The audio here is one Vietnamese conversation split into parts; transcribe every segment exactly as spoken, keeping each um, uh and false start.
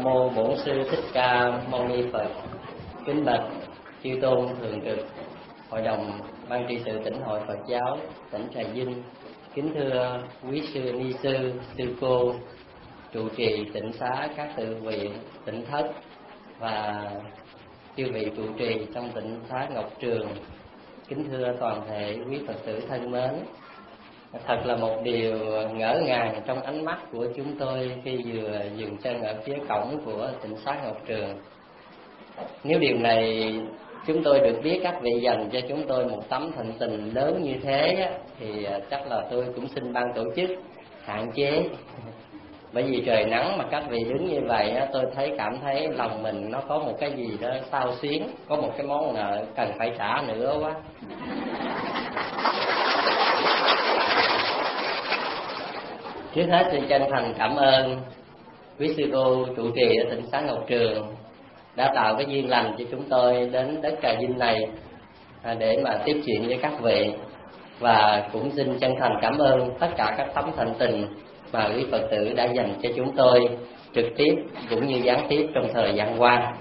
Nam mô Bổn Sư Thích Ca Mâu Ni Phật. Kính bạch chư tôn thường trực Hội đồng Ban trị sự Tỉnh hội Phật giáo tỉnh Trà Vinh. Kính thưa quý sư ni sư, sư cô, trụ trì tịnh xá các tự viện, tỉnh thất và chư vị trụ trì trong tịnh xá Ngọc Trường. Kính thưa toàn thể quý Phật tử thân mến. Thật là một điều ngỡ ngàng trong ánh mắt của chúng tôi khi vừa dừng chân ở phía cổng của tịnh xá Ngọc Trường. Nếu điều này chúng tôi được biết các vị dành cho chúng tôi một tấm thành tình lớn như thế thì chắc là tôi cũng xin ban tổ chức hạn chế. Bởi vì trời nắng mà các vị đứng như vậy tôi thấy cảm thấy lòng mình nó có một cái gì đó xao xuyến, có một cái món nợ cần phải trả nữa quá. Trước hết xin chân thành cảm ơn quý sư cô trụ trì ở tịnh xá Ngọc Trường đã tạo cái duyên lành cho chúng tôi đến đất Trà Vinh này để mà tiếp chuyện với các vị, và cũng xin chân thành cảm ơn tất cả các tấm thành tình mà quý Phật tử đã dành cho chúng tôi trực tiếp cũng như gián tiếp trong thời gian qua.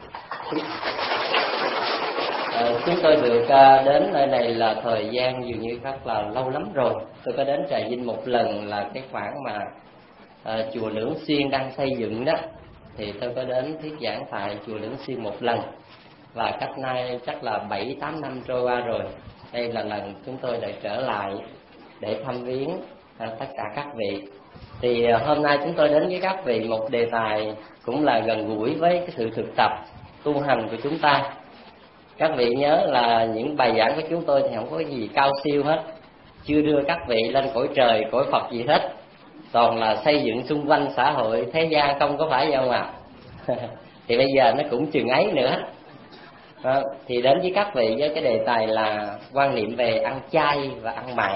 À, chúng tôi được đến nơi này là thời gian dường như rất là lâu lắm rồi. Tôi có đến Trà Vinh một lần là cái khoảng mà à, chùa Lưỡng Xuyên đang xây dựng đó, thì tôi có đến thuyết giảng tại chùa Lưỡng Xuyên một lần, và cách nay chắc là bảy tám năm trôi qua rồi. Đây là lần chúng tôi lại trở lại để thăm viếng à, tất cả các vị. Thì à, hôm nay chúng tôi đến với các vị một đề tài cũng là gần gũi với cái sự thực tập tu hành của chúng ta. Các vị nhớ là những bài giảng của chúng tôi thì không có gì cao siêu hết, chưa đưa các vị lên cõi trời, cõi Phật gì hết, toàn là xây dựng xung quanh xã hội thế gian, không có phải không ạ? À? Thì bây giờ nó cũng chừng ấy nữa. À, thì đến với các vị với cái đề tài là quan niệm về ăn chay và ăn mặn.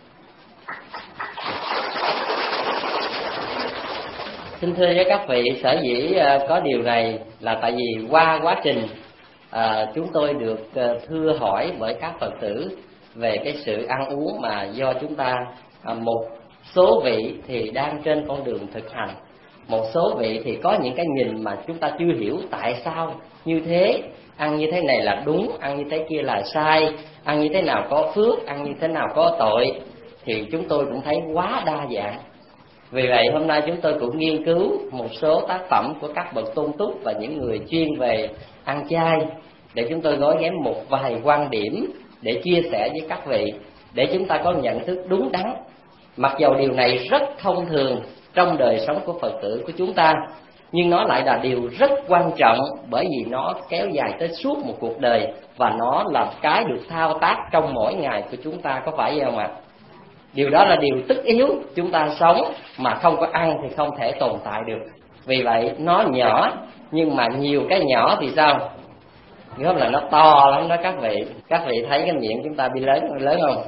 Xin thưa với các vị, sở dĩ có điều này là tại vì qua quá trình à, chúng tôi được thưa hỏi bởi các Phật tử về cái sự ăn uống mà do chúng ta à, một số vị thì đang trên con đường thực hành, một số vị thì có những cái nhìn mà chúng ta chưa hiểu tại sao như thế, ăn như thế này là đúng, ăn như thế kia là sai, ăn như thế nào có phước, ăn như thế nào có tội, thì chúng tôi cũng thấy quá đa dạng. Vì vậy hôm nay chúng tôi cũng nghiên cứu một số tác phẩm của các bậc tôn túc và những người chuyên về ăn chay, để chúng tôi gói ghém một vài quan điểm để chia sẻ với các vị, để chúng ta có nhận thức đúng đắn. Mặc dầu điều này rất thông thường trong đời sống của Phật tử của chúng ta, nhưng nó lại là điều rất quan trọng, bởi vì nó kéo dài tới suốt một cuộc đời, và nó là cái được thao tác trong mỗi ngày của chúng ta, có phải không ạ? Điều đó là điều tất yếu. Chúng ta sống mà không có ăn thì không thể tồn tại được. Vì vậy nó nhỏ, nhưng mà nhiều cái nhỏ thì sao? Gớm là nó to lắm đó các vị. Các vị thấy cái miệng chúng ta bị lớn lớn không?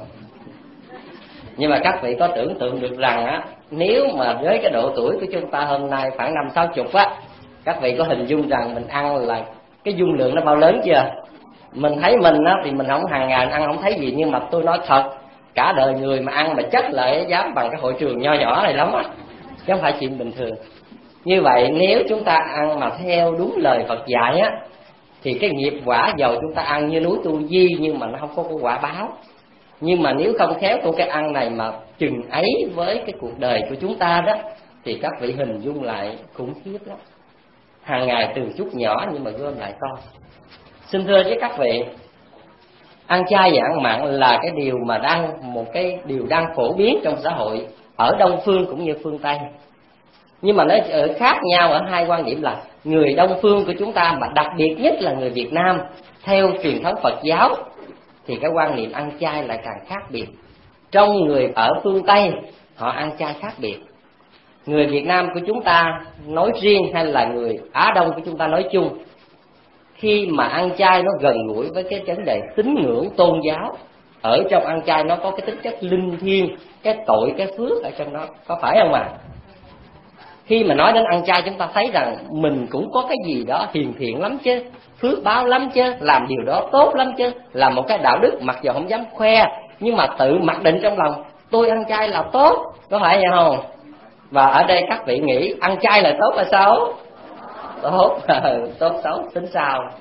Nhưng mà các vị có tưởng tượng được rằng á, nếu mà với cái độ tuổi của chúng ta hôm nay khoảng năm sáu chục á, các vị có hình dung rằng mình ăn là cái dung lượng nó bao lớn chưa? Mình thấy mình á thì mình không hàng ngày ăn không thấy gì, nhưng mà tôi nói thật, cả đời người mà ăn mà chất lại dám bằng cái hội trường nho nhỏ này lắm á, chứ không phải chuyện bình thường. Như vậy nếu chúng ta ăn mà theo đúng lời Phật dạy á, thì cái nghiệp quả dầu chúng ta ăn như núi Tu Di nhưng mà nó không có cái quả báo. Nhưng mà nếu không khéo của cái ăn này mà chừng ấy với cái cuộc đời của chúng ta đó, thì các vị hình dung lại khủng khiếp lắm. Hàng ngày từ chút nhỏ nhưng mà gom lại to. Xin thưa với các vị, ăn chay và ăn mặn là cái điều mà đang một cái điều đang phổ biến trong xã hội ở Đông phương cũng như phương Tây. Nhưng mà nó ở khác nhau ở hai quan điểm là người Đông phương của chúng ta, mà đặc biệt nhất là người Việt Nam theo truyền thống Phật giáo, thì cái quan niệm ăn chay lại càng khác biệt. Trong người ở phương Tây họ ăn chay khác biệt. Người Việt Nam của chúng ta nói riêng hay là người Á Đông của chúng ta nói chung, khi mà ăn chay nó gần gũi với cái vấn đề tín ngưỡng tôn giáo. Ở trong ăn chay nó có cái tính chất linh thiêng, cái tội cái phước ở trong đó, có phải không ạ? À? Khi mà nói đến ăn chay chúng ta thấy rằng mình cũng có cái gì đó hiền thiện lắm chứ, phước báo lắm chứ, làm điều đó tốt lắm chứ, là một cái đạo đức mặc dù không dám khoe, nhưng mà tự mặc định trong lòng tôi ăn chay là tốt, có phải vậy không? Và ở đây các vị nghĩ ăn chay là tốt là xấu? tốt tốt xấu tính sao.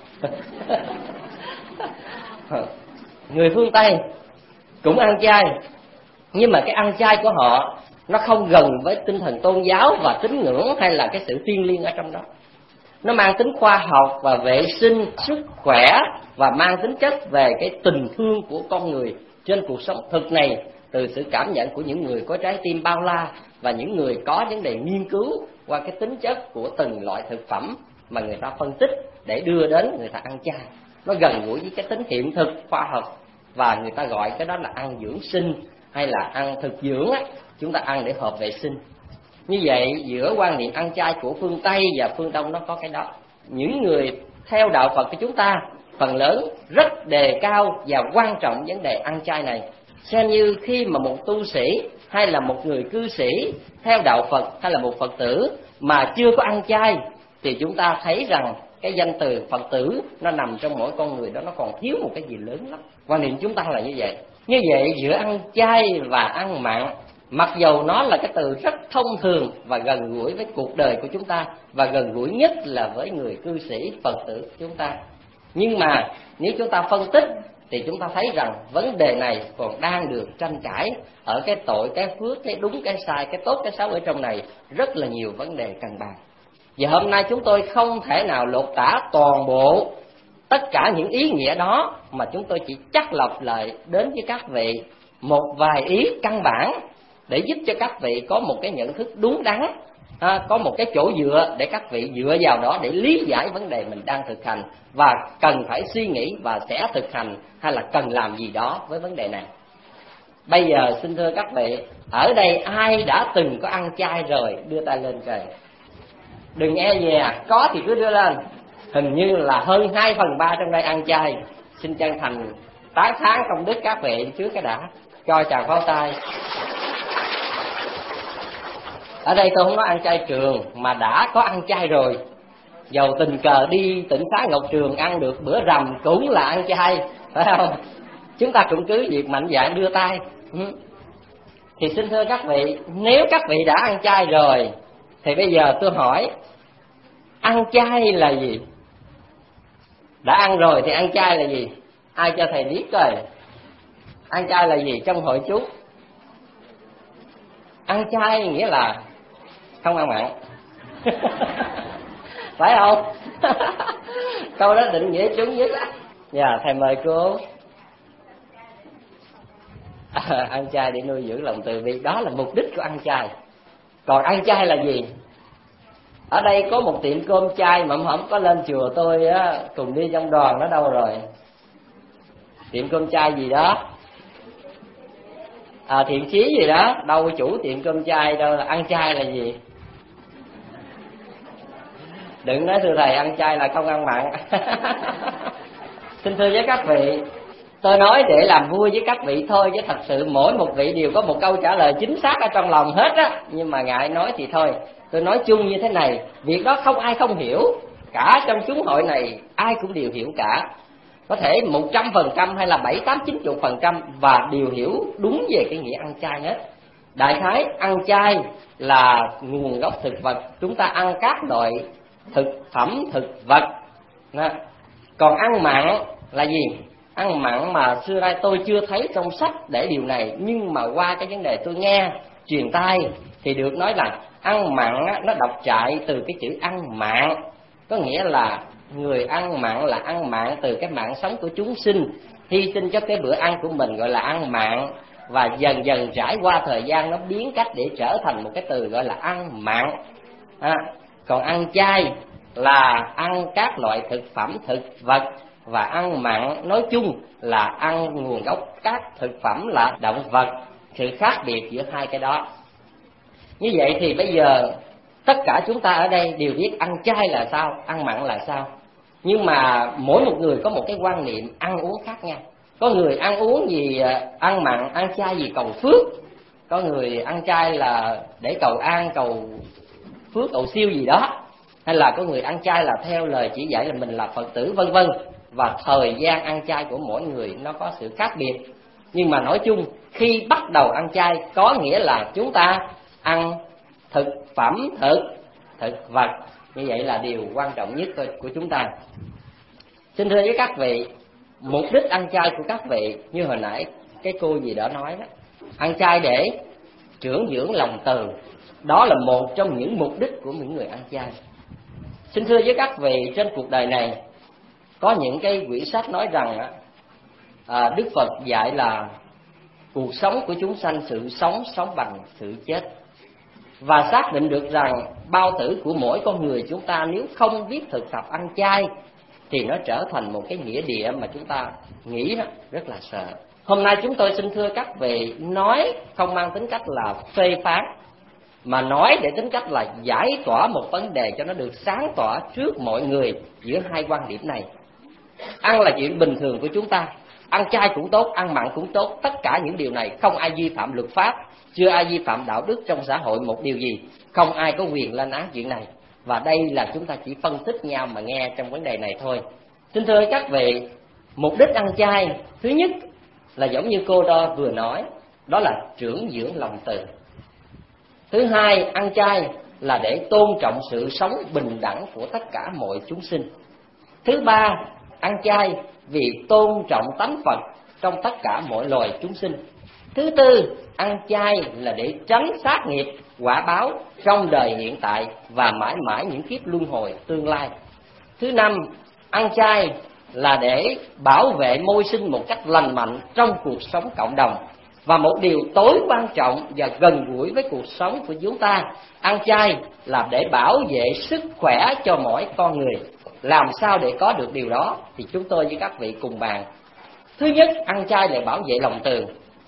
Người phương Tây cũng ăn chay, nhưng mà cái ăn chay của họ nó không gần với tinh thần tôn giáo và tín ngưỡng hay là cái sự thiêng liêng ở trong đó. Nó mang tính khoa học và vệ sinh sức khỏe, và mang tính chất về cái tình thương của con người trên cuộc sống thực này, từ sự cảm nhận của những người có trái tim bao la và những người có vấn đề nghiên cứu qua cái tính chất của từng loại thực phẩm mà người ta phân tích để đưa đến người ta ăn chay. Nó gần gũi với cái tính hiện thực khoa học, và người ta gọi cái đó là ăn dưỡng sinh hay là ăn thực dưỡng á. Chúng ta ăn để hợp vệ sinh. Như vậy giữa quan niệm ăn chay của phương Tây và phương Đông nó có cái đó. Những người theo đạo Phật của chúng ta phần lớn rất đề cao và quan trọng vấn đề ăn chay này, xem như khi mà một tu sĩ hay là một người cư sĩ theo đạo Phật hay là một Phật tử mà chưa có ăn chay, thì chúng ta thấy rằng cái danh từ Phật tử nó nằm trong mỗi con người đó, nó còn thiếu một cái gì lớn lắm. Quan niệm chúng ta là như vậy. Như vậy giữa ăn chay và ăn mặn, mặc dầu nó là cái từ rất thông thường và gần gũi với cuộc đời của chúng ta, và gần gũi nhất là với người cư sĩ Phật tử của chúng ta, nhưng mà nếu chúng ta phân tích thì chúng ta thấy rằng vấn đề này còn đang được tranh cãi. Ở cái tội, cái phước, cái đúng, cái sai, cái tốt, cái xấu ở trong này rất là nhiều vấn đề cần bàn. Và hôm nay chúng tôi không thể nào lột tả toàn bộ tất cả những ý nghĩa đó, mà chúng tôi chỉ chắc lọc lại đến với các vị một vài ý căn bản để giúp cho các vị có một cái nhận thức đúng đắn, à, có một cái chỗ dựa để các vị dựa vào đó để lý giải vấn đề mình đang thực hành, và cần phải suy nghĩ và sẽ thực hành hay là cần làm gì đó với vấn đề này. Bây giờ xin thưa các vị, ở đây ai đã từng có ăn chay rồi đưa tay lên trời. Đừng e dè, có thì cứ đưa lên. Hình như là hơn hai phần ba trong đây ăn chay. Xin chân thành tán thán công đức các vị trước cái đã, cho chào pháo tay. Ở đây tôi không nói ăn chay trường, mà đã có ăn chay rồi. Dầu tình cờ đi tỉnh xá Ngọc Trường ăn được bữa rằm cũng là ăn chay, phải không? Chúng ta cũng cứ việc mạnh dạn đưa tay. Thì xin thưa các vị, nếu các vị đã ăn chay rồi, thì bây giờ tôi hỏi, ăn chay là gì? Đã ăn rồi thì ăn chay là gì? Ai cho thầy biết coi. Ăn chay là gì trong hội chúng? Ăn chay nghĩa là không ăn mặn. Phải không? Câu đó định nghĩa chúng nhất á. Dạ, thầy mời cô. À, ăn chay để nuôi dưỡng lòng từ bi, đó là mục đích của ăn chay. Còn ăn chay là gì? Ở đây có một tiệm cơm chay mà không có lên chùa tôi á, cùng đi trong đoàn, nó đâu rồi? Tiệm cơm chay gì đó, à, Thiện Chí gì đó, đâu chủ tiệm cơm chay đâu. Là ăn chay là gì? Đừng nói thưa thầy ăn chay là không ăn mặn. Xin thưa với các vị, tôi nói để làm vui với các vị thôi, chứ thật sự mỗi một vị đều có một câu trả lời chính xác ở trong lòng hết á. Nhưng mà ngại nói thì thôi, tôi nói chung như thế này, việc đó không ai không hiểu, cả trong chúng hội này ai cũng đều hiểu cả. Có thể một trăm phần trăm hay là bảy tám chín chục phần trăm và đều hiểu đúng về cái nghĩa ăn chay hết. Đại khái ăn chay là nguồn gốc thực vật, chúng ta ăn các loại thực phẩm thực vật. Còn ăn mặn là gì? Ăn mặn mà xưa nay tôi chưa thấy trong sách để điều này, nhưng mà qua cái vấn đề tôi nghe truyền tai thì được nói là ăn mặn á, nó đọc trại từ cái chữ ăn mạng, có nghĩa là người ăn mặn là ăn mạng từ cái mạng sống của chúng sinh, hy sinh cho cái bữa ăn của mình gọi là ăn mạng, và dần dần trải qua thời gian nó biến cách để trở thành một cái từ gọi là ăn mặn. À, còn ăn chay là ăn các loại thực phẩm thực vật, và ăn mặn nói chung là ăn nguồn gốc các thực phẩm là động vật. Sự khác biệt giữa hai cái đó. Như vậy thì bây giờ tất cả chúng ta ở đây đều biết ăn chay là sao, ăn mặn là sao. Nhưng mà mỗi một người có một cái quan niệm ăn uống khác nhau. Có người ăn uống gì ăn mặn, ăn chay gì cầu phước. Có người ăn chay là để cầu an, cầu phước, cầu siêu gì đó. Hay là có người ăn chay là theo lời chỉ dạy là mình là Phật tử vân vân. Và thời gian ăn chay của mỗi người nó có sự khác biệt. Nhưng mà nói chung khi bắt đầu ăn chay có nghĩa là chúng ta ăn thực phẩm thực thực vật Như vậy là điều quan trọng nhất của chúng ta. Xin thưa với các vị, mục đích ăn chay của các vị như hồi nãy cái cô gì đó nói đó, ăn chay để trưởng dưỡng lòng từ, đó là một trong những mục đích của những người ăn chay. Xin thưa với các vị, trên cuộc đời này có những cái quyển sách nói rằng à, Đức Phật dạy là cuộc sống của chúng sanh, sự sống sống bằng sự chết, và xác định được rằng bao tử của mỗi con người chúng ta nếu không biết thực tập ăn chay thì nó trở thành một cái nghĩa địa mà chúng ta nghĩ đó rất là sợ. Hôm nay chúng tôi xin thưa các vị, nói không mang tính cách là phê phán, mà nói để tính cách là giải tỏa một vấn đề cho nó được sáng tỏa trước mọi người giữa hai quan điểm này. Ăn là chuyện bình thường của chúng ta, ăn chay cũng tốt, ăn mặn cũng tốt, tất cả những điều này không ai vi phạm luật pháp, chưa ai vi phạm đạo đức trong xã hội một điều gì, không ai có quyền lên án chuyện này. Và đây là chúng ta chỉ phân tích nhau mà nghe trong vấn đề này thôi. Xin thưa các vị, mục đích ăn chay thứ nhất là giống như cô Đo vừa nói, đó là trưởng dưỡng lòng từ. Thứ hai, ăn chay là để tôn trọng sự sống bình đẳng của tất cả mọi chúng sinh. Thứ ba, ăn chay vì tôn trọng tánh Phật trong tất cả mọi loài chúng sinh. Thứ tư, ăn chay là để tránh sát nghiệp quả báo trong đời hiện tại và mãi mãi những kiếp luân hồi tương lai. Thứ năm, ăn chay là để bảo vệ môi sinh một cách lành mạnh trong cuộc sống cộng đồng. Và một điều tối quan trọng và gần gũi với cuộc sống của chúng ta, ăn chay là để bảo vệ sức khỏe cho mỗi con người. Làm sao để có được điều đó thì chúng tôi với các vị cùng bàn. Thứ nhất, ăn chay để bảo vệ lòng từ.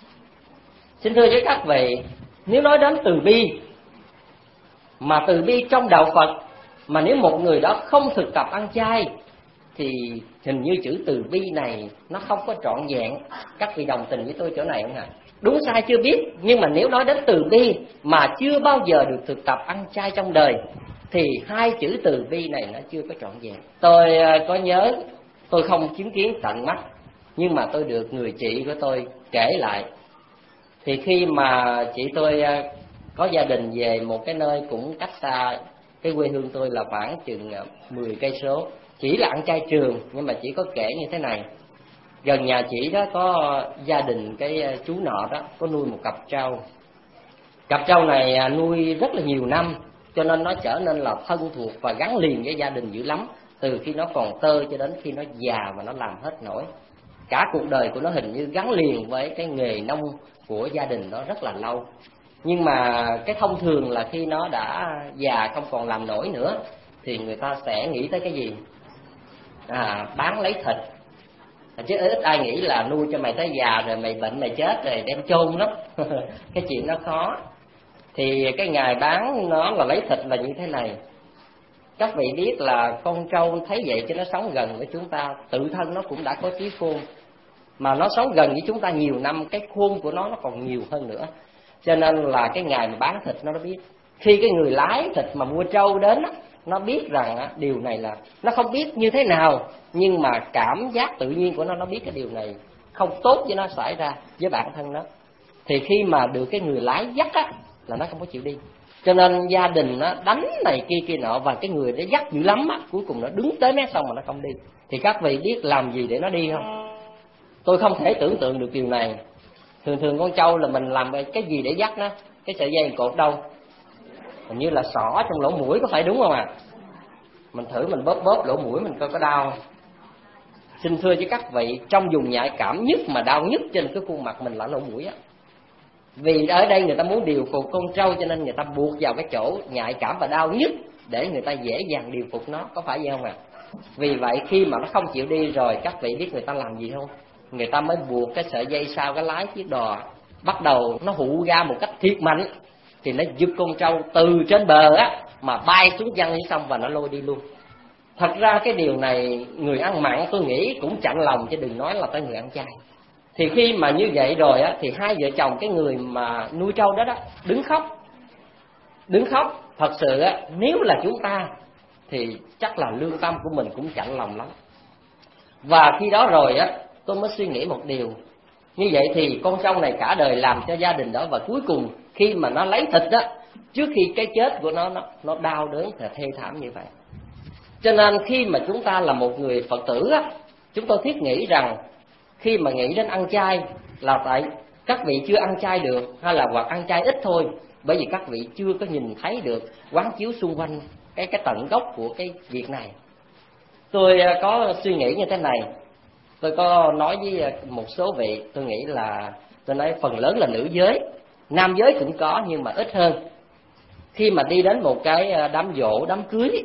Xin thưa với các vị, nếu nói đến từ bi, mà từ bi trong đạo Phật, mà nếu một người đó không thực tập ăn chay thì hình như chữ từ bi này nó không có trọn vẹn. Các vị đồng tình với tôi chỗ này không ạ? Đúng sai chưa biết, nhưng mà nếu nói đến từ bi mà chưa bao giờ được thực tập ăn chay trong đời thì hai chữ từ bi này nó chưa có trọn vẹn. Tôi có nhớ, tôi không chứng kiến tận mắt, nhưng mà tôi được người chị của tôi kể lại. Thì khi mà chị tôi có gia đình về một cái nơi cũng cách xa cái quê hương tôi là khoảng chừng mười cây số, chỉ là ăn chay trường, nhưng mà chỉ có kể như thế này. Gần nhà chị đó có gia đình cái chú nọ đó có nuôi một cặp trâu. Cặp trâu này nuôi rất là nhiều năm, cho nên nó trở nên là thân thuộc và gắn liền với gia đình dữ lắm. Từ khi nó còn tơ cho đến khi nó già và nó làm hết nổi. Cả cuộc đời của nó hình như gắn liền với cái nghề nông của gia đình nó rất là lâu. Nhưng mà cái thông thường là khi nó đã già không còn làm nổi nữa thì người ta sẽ nghĩ tới cái gì? À, bán lấy thịt. Chứ ít ai nghĩ là nuôi cho mày tới già rồi mày bệnh mày chết rồi đem chôn đó. Cái chuyện nó khó. Thì cái ngày bán nó là lấy thịt là như thế này. Các vị biết là con trâu thấy vậy chứ nó sống gần với chúng ta, tự thân nó cũng đã có trí khôn, mà nó sống gần với chúng ta nhiều năm, cái khôn của nó nó còn nhiều hơn nữa. Cho nên là cái ngày mà bán thịt nó nó biết. Khi cái người lái thịt mà mua trâu đến, nó biết rằng điều này là, nó không biết như thế nào, nhưng mà cảm giác tự nhiên của nó, nó biết cái điều này không tốt với nó xảy ra với bản thân nó. Thì khi mà được cái người lái dắt á, là nó không có chịu đi. Cho nên gia đình nó đánh này kia kia nọ, và cái người đó dắt dữ lắm á, cuối cùng nó đứng tới mé xong mà nó không đi. Thì các vị biết làm gì để nó đi không? Tôi không thể tưởng tượng được điều này. Thường thường con trâu là mình làm cái gì để dắt nó? Cái sợi dây cột đâu? Hình như là xỏ trong lỗ mũi, có phải đúng không ạ? À? Mình thử mình bóp bóp lỗ mũi mình coi có đau. Xin thưa với các vị, trong vùng nhạy cảm nhất mà đau nhất trên cái khuôn mặt mình là lỗ mũi á. Vì ở đây người ta muốn điều phục con trâu, cho nên người ta buộc vào cái chỗ nhạy cảm và đau nhất để người ta dễ dàng điều phục nó, có phải vậy không ạ? À? Vì vậy khi mà nó không chịu đi rồi, các vị biết người ta làm gì không? Người ta mới buộc cái sợi dây sau cái lái chiếc đò, bắt đầu nó hụ ra một cách thiệt mạnh, thì nó giật con trâu từ trên bờ á mà bay xuống chân xong và nó lôi đi luôn. Thật ra cái điều này người ăn mặn tôi nghĩ cũng chạnh lòng, chứ đừng nói là tới người ăn chay. Thì khi mà như vậy rồi á, thì hai vợ chồng cái người mà nuôi trâu đó đó đứng khóc, đứng khóc. Thật sự á, nếu là chúng ta thì chắc là lương tâm của mình cũng chạnh lòng lắm. Và khi đó rồi á, tôi mới suy nghĩ một điều. Như vậy thì con trâu này cả đời làm cho gia đình đó, và cuối cùng khi mà nó lấy thịt á, trước khi cái chết của nó nó, nó đau đớn và thê thảm như vậy. Cho nên khi mà chúng ta là một người Phật tử á, chúng tôi thiết nghĩ rằng khi mà nghĩ đến ăn chay là tại các vị chưa ăn chay được, hay là hoặc ăn chay ít thôi, bởi vì các vị chưa có nhìn thấy được quán chiếu xung quanh cái cái tận gốc của cái việc này. Tôi có suy nghĩ như thế này, tôi có nói với một số vị, tôi nghĩ là tôi nói phần lớn là nữ giới, nam giới cũng có nhưng mà ít hơn. Khi mà đi đến một cái đám giỗ, đám cưới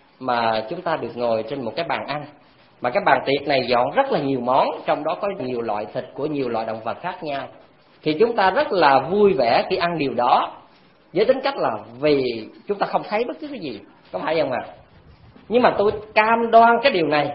mà chúng ta được ngồi trên một cái bàn ăn, mà cái bàn tiệc này dọn rất là nhiều món, trong đó có nhiều loại thịt của nhiều loại động vật khác nhau, thì chúng ta rất là vui vẻ khi ăn điều đó, với tính cách là vì chúng ta không thấy bất cứ cái gì, có phải không ạ? À? Nhưng mà tôi cam đoan cái điều này,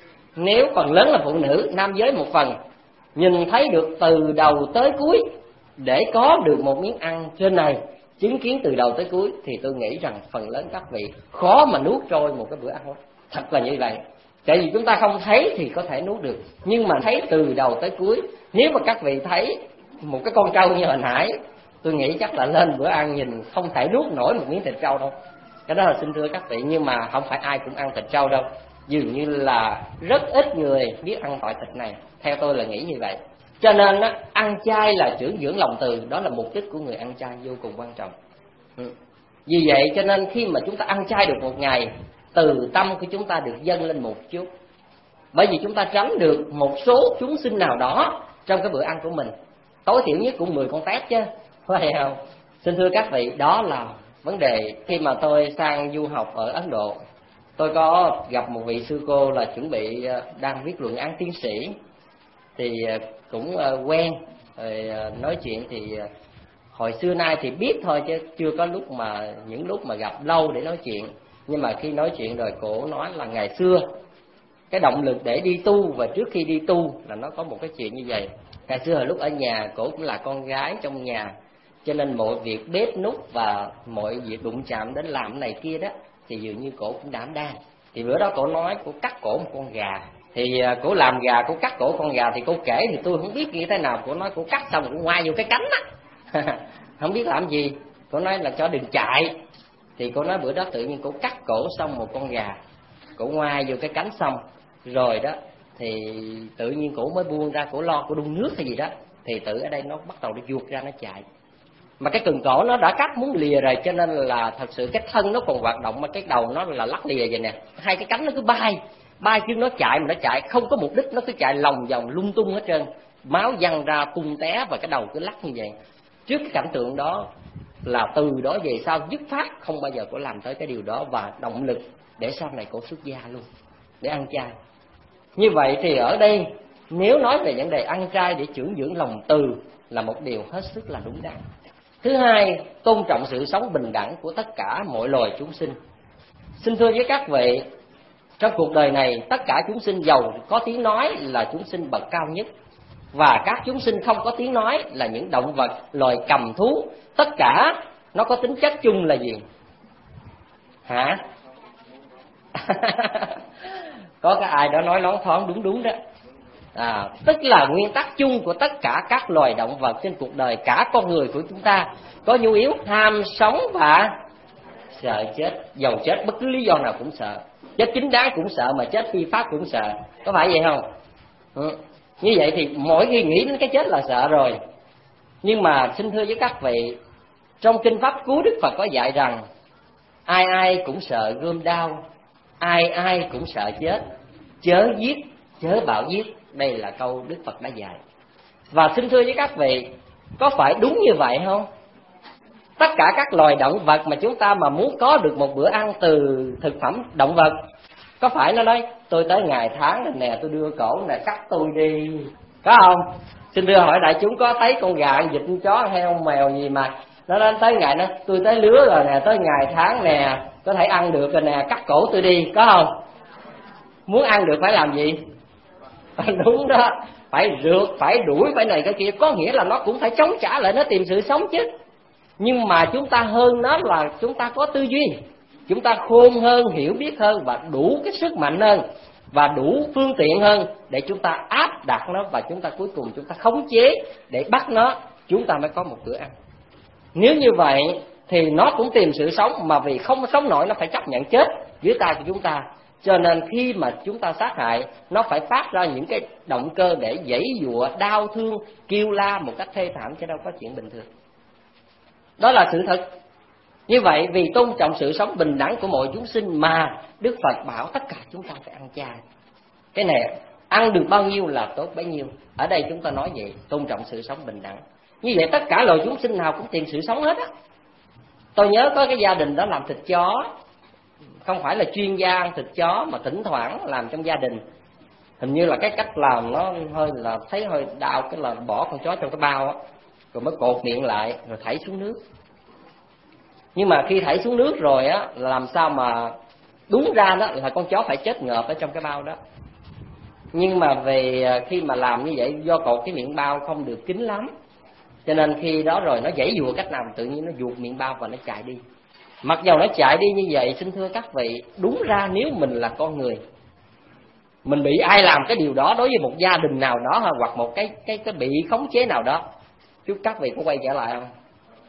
nếu phần lớn là phụ nữ, nam giới một phần, nhìn thấy được từ đầu tới cuối để có được một miếng ăn trên này, chứng kiến từ đầu tới cuối, thì tôi nghĩ rằng phần lớn các vị khó mà nuốt trôi một cái bữa ăn đó. Thật là như vậy. Tại vì chúng ta không thấy thì có thể nuốt được, nhưng mà thấy từ đầu tới cuối. Nếu mà các vị thấy một cái con trâu như hồi nãy, tôi nghĩ chắc là lên bữa ăn nhìn không thể nuốt nổi một miếng thịt trâu đâu. Cái đó là xin thưa các vị, nhưng mà không phải ai cũng ăn thịt trâu đâu. Dường như là rất ít người biết ăn loại thịt này, theo tôi là nghĩ như vậy. Cho nên á, ăn chay là dưỡng dưỡng lòng từ, đó là mục đích của người ăn chay vô cùng quan trọng. Ừ. Vì vậy cho nên khi mà chúng ta ăn chay được một ngày, từ tâm của chúng ta được dâng lên một chút, bởi vì chúng ta tránh được một số chúng sinh nào đó trong cái bữa ăn của mình, tối thiểu nhất cũng mười con tép chứ, phải không? Xin thưa các vị, đó là vấn đề. Khi mà tôi sang du học ở Ấn Độ, tôi có gặp một vị sư cô là chuẩn bị đang viết luận án tiến sĩ, thì cũng quen rồi nói chuyện, thì hồi xưa nay thì biết thôi chứ chưa có lúc mà những lúc mà gặp lâu để nói chuyện. Nhưng mà khi nói chuyện rồi cổ nói là ngày xưa cái động lực để đi tu, và trước khi đi tu là nó có một cái chuyện như vậy. Ngày xưa lúc ở nhà, cổ cũng là con gái trong nhà, cho nên mọi việc bếp núc và mọi việc đụng chạm đến làm cái này kia đó thì dường như cổ cũng đảm đang. Thì bữa đó cổ nói cổ cắt cổ một con gà, thì cổ làm gà, cổ cắt cổ con gà, thì cô kể thì tôi không biết như thế nào. Cổ nói cổ cắt xong cổ ngoai vô cái cánh á không biết làm gì. Cổ nói là cho đừng chạy. Thì cổ nói bữa đó tự nhiên cổ cắt cổ xong một con gà, cổ ngoai vô cái cánh xong rồi đó, thì tự nhiên cổ mới buông ra, cổ lo cổ đun nước hay gì đó, thì tự ở đây nó bắt đầu nó vuột ra nó chạy. Mà cái cần cổ nó đã cắt muốn lìa rồi, cho nên là thật sự cái thân nó còn hoạt động, mà cái đầu nó là lắc lìa vậy nè, hai cái cánh nó cứ bay bay chứ nó chạy, mà nó chạy không có mục đích, nó cứ chạy lòng vòng lung tung hết trơn, máu văng ra tung té và cái đầu cứ lắc như vậy. Trước cái cảnh tượng đó là từ đó về sau dứt phát không bao giờ cổ làm tới cái điều đó, và động lực để sau này cổ xuất gia luôn để ăn chay. Như vậy thì ở đây nếu nói về vấn đề ăn chay để dưỡng dưỡng lòng từ là một điều hết sức là đúng đắn. Thứ hai, tôn trọng sự sống bình đẳng của tất cả mọi loài chúng sinh. Xin thưa với các vị, trong cuộc đời này tất cả chúng sinh giàu có tiếng nói là chúng sinh bậc cao nhất, và các chúng sinh không có tiếng nói là những động vật, loài cầm thú, tất cả nó có tính chất chung là gì? Hả? Có cái ai đó nói loáng thoáng đúng đúng đó. À, tức là nguyên tắc chung của tất cả các loài động vật trên cuộc đời, cả con người của chúng ta có nhu yếu ham sống và sợ chết. Dầu chết bất cứ lý do nào cũng sợ, chết chính đáng cũng sợ, mà chết phi pháp cũng sợ, có phải vậy không? Ừ. Như vậy thì mỗi khi nghĩ đến cái chết là sợ rồi. Nhưng mà xin thưa với các vị, trong kinh pháp cú Đức Phật có dạy rằng ai ai cũng sợ gươm đao, ai ai cũng sợ chết, chớ giết chớ bảo giết. Đây là câu Đức Phật đã dạy. Và xin thưa với các vị, có phải đúng như vậy không? Tất cả các loài động vật mà chúng ta mà muốn có được một bữa ăn từ thực phẩm động vật, có phải nó nói tôi tới ngày tháng này nè, tôi đưa cổ nè, cắt tôi đi, có không? Xin thưa hỏi đại chúng, có thấy con gà, con vịt, con chó, heo, mèo gì mà nó đến tới ngày nó tôi tới lứa rồi nè, tới ngày tháng nè, có thể ăn được rồi nè, cắt cổ tôi đi, có không? Muốn ăn được phải làm gì? Đúng đó, phải rượt, phải đuổi, phải này cái kia. Có nghĩa là nó cũng phải chống trả lại, nó tìm sự sống chứ. Nhưng mà chúng ta hơn nó là chúng ta có tư duy, chúng ta khôn hơn, hiểu biết hơn, và đủ cái sức mạnh hơn, và đủ phương tiện hơn để chúng ta áp đặt nó, và chúng ta cuối cùng chúng ta khống chế để bắt nó, chúng ta mới có một bữa ăn. Nếu như vậy thì nó cũng tìm sự sống, mà vì không sống nổi nó phải chấp nhận chết dưới tay của chúng ta. Cho nên khi mà chúng ta sát hại, nó phải phát ra những cái động cơ để giãy giụa, đau thương, kêu la một cách thê thảm, chứ đâu có chuyện bình thường. Đó là sự thật. Như vậy vì tôn trọng sự sống bình đẳng của mọi chúng sinh mà Đức Phật bảo tất cả chúng ta phải ăn chay. Cái này ăn được bao nhiêu là tốt bấy nhiêu. Ở đây chúng ta nói vậy, tôn trọng sự sống bình đẳng. Như vậy tất cả loài chúng sinh nào cũng tìm sự sống hết á. Tôi nhớ có cái gia đình đó làm thịt chó, không phải là chuyên gia ăn thịt chó mà thỉnh thoảng làm trong gia đình. Hình như là cái cách làm nó hơi là thấy hơi đạo, cái là bỏ con chó trong cái bao á, rồi mới cột miệng lại rồi thảy xuống nước. Nhưng mà khi thảy xuống nước rồi á, là làm sao mà đúng ra đó là con chó phải chết ngợp ở trong cái bao đó. Nhưng mà về khi mà làm như vậy, do cột cái miệng bao không được kín lắm, cho nên khi đó rồi nó giãy giụa cách nào tự nhiên nó vuột miệng bao và nó chạy đi. Mặc dầu nó chạy đi như vậy, xin thưa các vị, đúng ra nếu mình là con người, mình bị ai làm cái điều đó đối với một gia đình nào đó hoặc một cái cái cái bị khống chế nào đó, chúc các vị có quay trở lại không?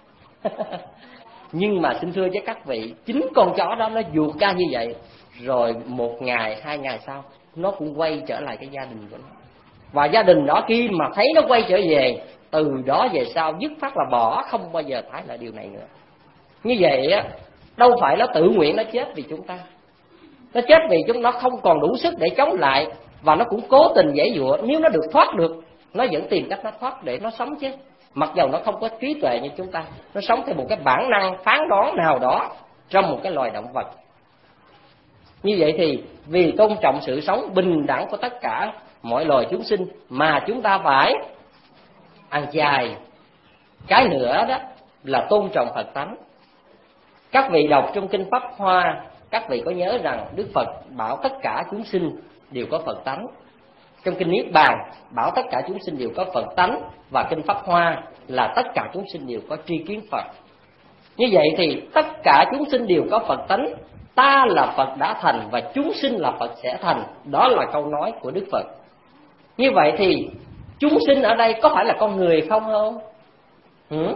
Nhưng mà xin thưa với các vị, chính con chó đó nó vuột ra như vậy, rồi một ngày, hai ngày sau nó cũng quay trở lại cái gia đình của nó. Và gia đình đó khi mà thấy nó quay trở về, từ đó về sau dứt khoát là bỏ, không bao giờ thấy lại điều này nữa. Như vậy á, đâu phải nó tự nguyện nó chết vì chúng ta. Nó chết vì chúng nó không còn đủ sức để chống lại, và nó cũng cố tình giãy giụa. Nếu nó được thoát được, nó vẫn tìm cách nó thoát để nó sống chứ. Mặc dầu nó không có trí tuệ như chúng ta, nó sống theo một cái bản năng phán đoán nào đó trong một cái loài động vật. Như vậy thì vì tôn trọng sự sống bình đẳng của tất cả mọi loài chúng sinh mà chúng ta phải ăn chay. Cái nữa đó là tôn trọng Phật tánh. Các vị đọc trong kinh Pháp Hoa, các vị có nhớ rằng Đức Phật bảo tất cả chúng sinh đều có Phật tánh. Trong kinh Niết Bàn bảo tất cả chúng sinh đều có Phật tánh, và kinh Pháp Hoa là tất cả chúng sinh đều có tri kiến Phật. Như vậy thì tất cả chúng sinh đều có Phật tánh. Ta là Phật đã thành và chúng sinh là Phật sẽ thành. Đó là câu nói của Đức Phật. Như vậy thì chúng sinh ở đây có phải là con người không không? Ừ?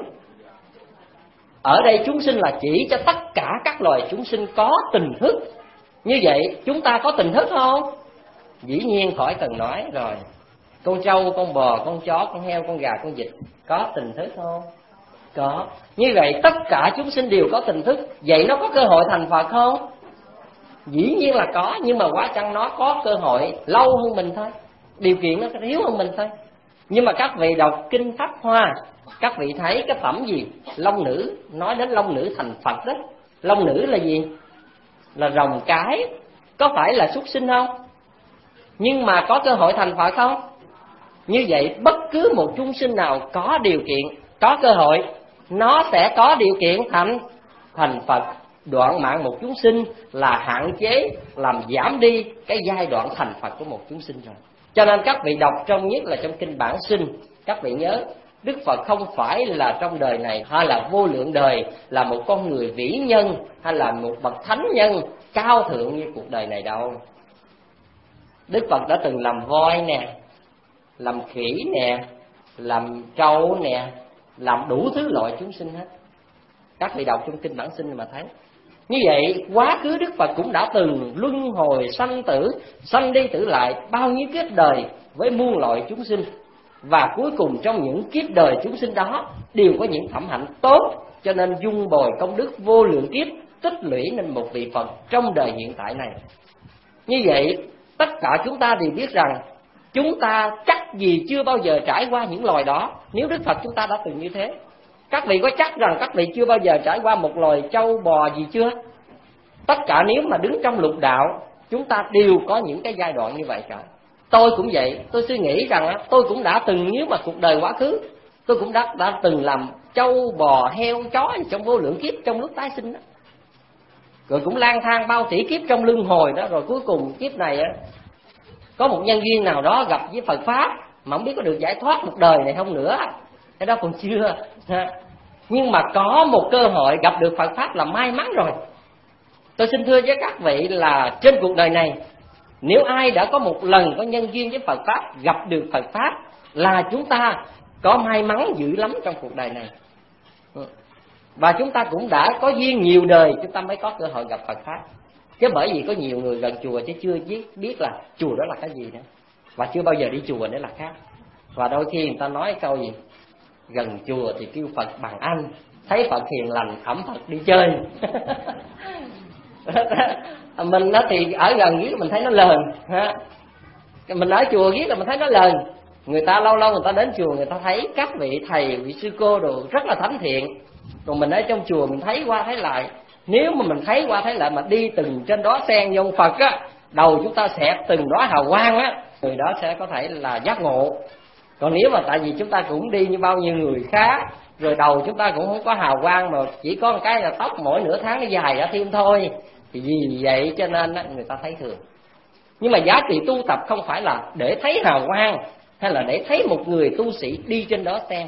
Ở đây chúng sinh là chỉ cho tất cả các loài chúng sinh có tình thức. Như vậy chúng ta có tình thức không? Dĩ nhiên khỏi cần nói rồi. Con trâu, con bò, con chó, con heo, con gà, con vịt có tình thức không? Có. Như vậy tất cả chúng sinh đều có tình thức. Vậy nó có cơ hội thành Phật không? Dĩ nhiên là có. Nhưng mà quả chăng nó có cơ hội lâu hơn mình thôi, điều kiện nó yếu hơn mình thôi. Nhưng mà các vị đọc kinh Pháp Hoa, các vị thấy cái phẩm gì? Long nữ. Nói đến long nữ thành Phật đó. Long nữ là gì? Là rồng cái. Có phải là súc sinh không? Nhưng mà có cơ hội thành Phật không? Như vậy bất cứ một chúng sinh nào có điều kiện, có cơ hội, nó sẽ có điều kiện thành thành Phật. Đoạn mạng một chúng sinh là hạn chế, làm giảm đi cái giai đoạn thành Phật của một chúng sinh rồi. Cho nên các vị đọc trong nhất là trong kinh Bản Sinh, các vị nhớ Đức Phật không phải là trong đời này hay là vô lượng đời là một con người vĩ nhân hay là một bậc thánh nhân cao thượng như cuộc đời này đâu. Đức Phật đã từng làm voi nè, làm khỉ nè, làm trâu nè, làm đủ thứ loại chúng sinh hết. Các vị đọc trong kinh Bản Sinh mà thấy. Như vậy quá khứ Đức Phật cũng đã từng luân hồi sanh tử, sanh đi tử lại bao nhiêu kiếp đời với muôn loại chúng sinh. Và cuối cùng trong những kiếp đời chúng sinh đó đều có những phẩm hạnh tốt, cho nên dung bồi công đức vô lượng kiếp, tích lũy nên một vị Phật trong đời hiện tại này. Như vậy tất cả chúng ta đều biết rằng chúng ta chắc gì chưa bao giờ trải qua những loài đó. Nếu Đức Phật chúng ta đã từng như thế, các vị có chắc rằng các vị chưa bao giờ trải qua một loài trâu bò gì chưa? Tất cả nếu mà đứng trong lục đạo, chúng ta đều có những cái giai đoạn như vậy cả. Tôi cũng vậy. Tôi suy nghĩ rằng tôi cũng đã từng, nếu mà cuộc đời quá khứ, tôi cũng đã, đã từng làm trâu bò heo chó trong vô lượng kiếp trong lúc tái sinh đó. Rồi cũng lang thang bao tỷ kiếp trong luân hồi đó. Rồi cuối cùng kiếp này á, có một nhân duyên nào đó gặp với Phật Pháp mà không biết có được giải thoát một đời này không nữa. Cái đó còn chưa. Nhưng mà có một cơ hội gặp được Phật Pháp là may mắn rồi. Tôi xin thưa với các vị là trên cuộc đời này, nếu ai đã có một lần có nhân duyên với Phật Pháp, gặp được Phật Pháp, là chúng ta có may mắn dữ lắm trong cuộc đời này. Và chúng ta cũng đã có duyên nhiều đời chúng ta mới có cơ hội gặp Phật Pháp. Chứ bởi vì có nhiều người gần chùa chứ chưa biết, biết là chùa đó là cái gì nữa, và chưa bao giờ đi chùa nữa là khác. Và đôi khi người ta nói câu gì, gần chùa thì kêu Phật bằng anh, thấy Phật hiền lành ẩm Phật đi chơi. Mình đó thì ở gần biết mình thấy nó lờn ha, mình ở chùa biết là mình thấy nó lờn. Người ta lâu lâu người ta đến chùa, người ta thấy các vị thầy, vị sư cô đồ rất là thánh thiện, còn mình ở trong chùa mình thấy qua thấy lại. Nếu mà mình thấy qua thấy lại mà đi từng trên đó sen vô Phật á, đầu chúng ta xẹt từng đó hào quang á, người đó sẽ có thể là giác ngộ. Còn nếu mà tại vì chúng ta cũng đi như bao nhiêu người khác, rồi đầu chúng ta cũng không có hào quang, mà chỉ có một cái là tóc mỗi nửa tháng nó dài ra thêm thôi, thì vì vậy cho nên á, người ta thấy thường. Nhưng mà giá trị tu tập không phải là để thấy hào quang, hay là để thấy một người tu sĩ đi trên đó sen.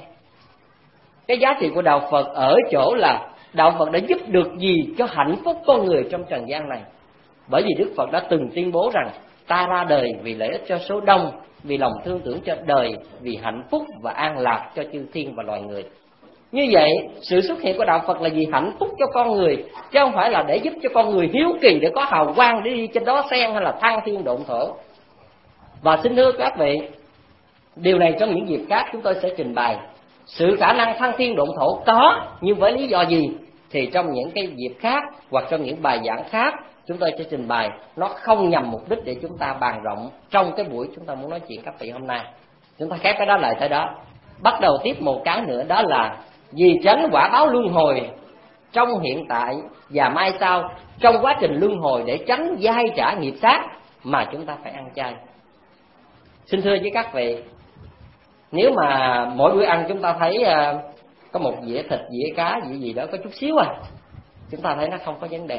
Cái giá trị của đạo Phật ở chỗ là đạo Phật đã giúp được gì cho hạnh phúc con người trong trần gian này. Bởi vì Đức Phật đã từng tuyên bố rằng ta ra đời vì lợi ích cho số đông, vì lòng thương tưởng cho đời, vì hạnh phúc và an lạc cho chư thiên và loài người. Như vậy, sự xuất hiện của đạo Phật là vì hạnh phúc cho con người, chứ không phải là để giúp cho con người hiếu kỳ để có hào quang để đi trên đó sen, hay là thăng thiên độn thổ. Và xin thưa các vị, điều này trong những dịp khác chúng tôi sẽ trình bày. Sự khả năng thăng thiên độn thổ có, nhưng với lý do gì thì trong những cái dịp khác hoặc trong những bài giảng khác chúng tôi sẽ trình bày. Nó không nhằm mục đích để chúng ta bàn rộng trong cái buổi chúng ta muốn nói chuyện các vị hôm nay. Chúng ta khép cái đó lại tới đó. Bắt đầu tiếp một cái nữa, đó là vì tránh quả báo luân hồi trong hiện tại và mai sau, trong quá trình luân hồi để tránh dai trả nghiệp sát mà chúng ta phải ăn chay. Xin thưa với các vị, nếu mà mỗi bữa ăn chúng ta thấy uh, có một dĩa thịt, dĩa cá, dĩa gì đó có chút xíu à, chúng ta thấy nó không có vấn đề.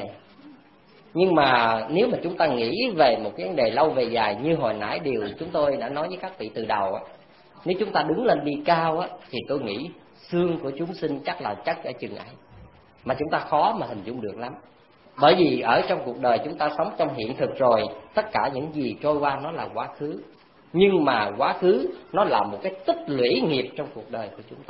Nhưng mà nếu mà chúng ta nghĩ về một cái vấn đề lâu về dài, như hồi nãy điều chúng tôi đã nói với các vị từ đầu á, nếu chúng ta đứng lên đi cao á, thì tôi nghĩ xương của chúng sinh chắc là chắc ở chừng ấy, mà chúng ta khó mà hình dung được lắm. Bởi vì ở trong cuộc đời chúng ta sống trong hiện thực rồi, tất cả những gì trôi qua nó là quá khứ. Nhưng mà quá khứ nó là một cái tích lũy nghiệp trong cuộc đời của chúng ta.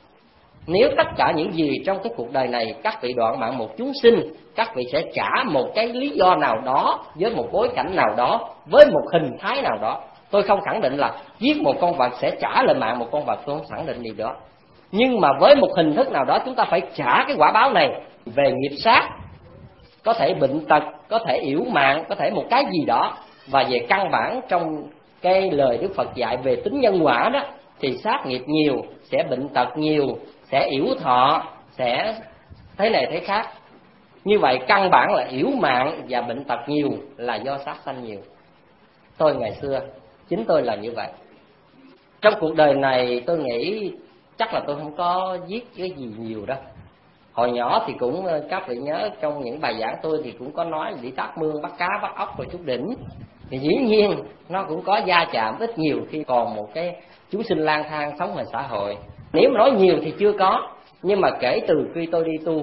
Nếu tất cả những gì trong cái cuộc đời này các vị đoạn mạng một chúng sinh, các vị sẽ trả một cái lý do nào đó, với một bối cảnh nào đó, với một hình thái nào đó. Tôi không khẳng định là giết một con vật sẽ trả lại mạng một con vật, tôi không khẳng định điều đó. Nhưng mà với một hình thức nào đó chúng ta phải trả cái quả báo này về nghiệp sát. Có thể bệnh tật, có thể yểu mạng, có thể một cái gì đó. Và về căn bản trong cái lời Đức Phật dạy về tính nhân quả đó, thì sát nghiệp nhiều sẽ bệnh tật nhiều, sẽ yểu thọ, sẽ thế này thế khác. Như vậy căn bản là yểu mạng và bệnh tật nhiều là do sát sanh nhiều. Tôi ngày xưa chính tôi là như vậy. Trong cuộc đời này tôi nghĩ chắc là tôi không có giết cái gì nhiều đâu. Hồi nhỏ thì cũng, các vị nhớ trong những bài giảng tôi thì cũng có nói là đi tát mương bắt cá bắt ốc rồi chút đỉnh. Thì dĩ nhiên nó cũng có va chạm ít nhiều khi còn một cái chúng sinh lang thang sống ngoài xã hội. Nếu mà nói nhiều thì chưa có, nhưng mà kể từ khi tôi đi tu,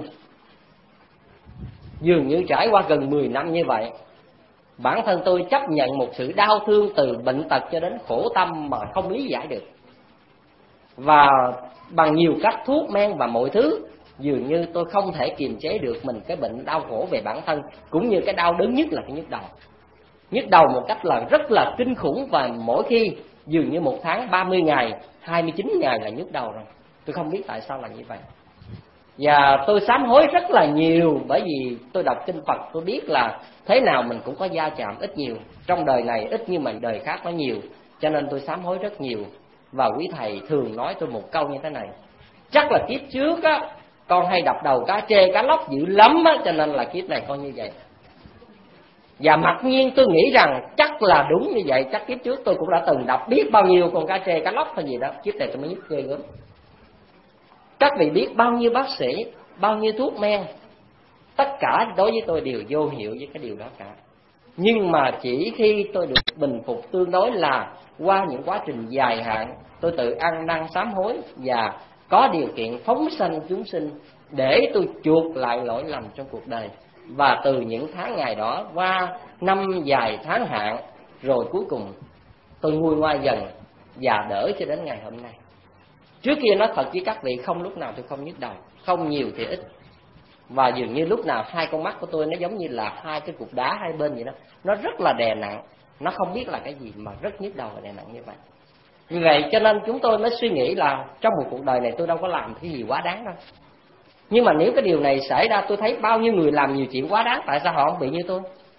dường như trải qua gần mười năm như vậy, bản thân tôi chấp nhận một sự đau thương từ bệnh tật cho đến khổ tâm mà không lý giải được. Và bằng nhiều cách thuốc men và mọi thứ, dường như tôi không thể kiềm chế được mình cái bệnh đau khổ về bản thân, cũng như cái đau đớn nhất là cái nhức đầu. Nhức đầu một cách là rất là kinh khủng, và mỗi khi dường như một tháng ba mươi ngày, hai mươi chín ngày là nhức đầu rồi. Tôi không biết tại sao là như vậy. Và tôi sám hối rất là nhiều, bởi vì tôi đọc kinh Phật tôi biết là thế nào mình cũng có va chạm ít nhiều. Trong đời này ít nhưng mà đời khác nó nhiều, cho nên tôi sám hối rất nhiều. Và quý thầy thường nói tôi một câu như thế này: chắc là kiếp trước á, con hay đập đầu cá trê cá lóc dữ lắm á, cho nên là kiếp này con như vậy. Và mặc nhiên tôi nghĩ rằng chắc là đúng như vậy. Chắc kiếp trước tôi cũng đã từng đập biết bao nhiêu con cá trê cá lóc hay gì đó, kiếp này tôi mới nhức ghê gớm. Các vị biết bao nhiêu bác sĩ, bao nhiêu thuốc men, tất cả đối với tôi đều vô hiệu với cái điều đó cả. Nhưng mà chỉ khi tôi được bình phục tương đối là qua những quá trình dài hạn, tôi tự ăn năn sám hối và có điều kiện phóng sanh chúng sinh để tôi chuộc lại lỗi lầm trong cuộc đời. Và từ những tháng ngày đó qua năm dài tháng hạn, rồi cuối cùng tôi nguôi ngoai dần và đỡ cho đến ngày hôm nay. Trước kia nói thật với các vị, không lúc nào tôi không nhức đầu, không nhiều thì ít. và dường như lúc nào hai con mắt của tôi nó giống như là hai cái cục đá hai bên vậy đó, nó rất là đè nặng, nó không biết là cái gì mà rất nhức đầu và đè nặng như vậy. Vì vậy cho nên chúng tôi mới suy nghĩ là trong một cuộc đời này tôi đâu có làm cái gì quá đáng đâu. Nhưng mà nếu cái điều này xảy ra, tôi thấy bao nhiêu người làm nhiều chuyện quá đáng, tại sao họ không bị như tôi?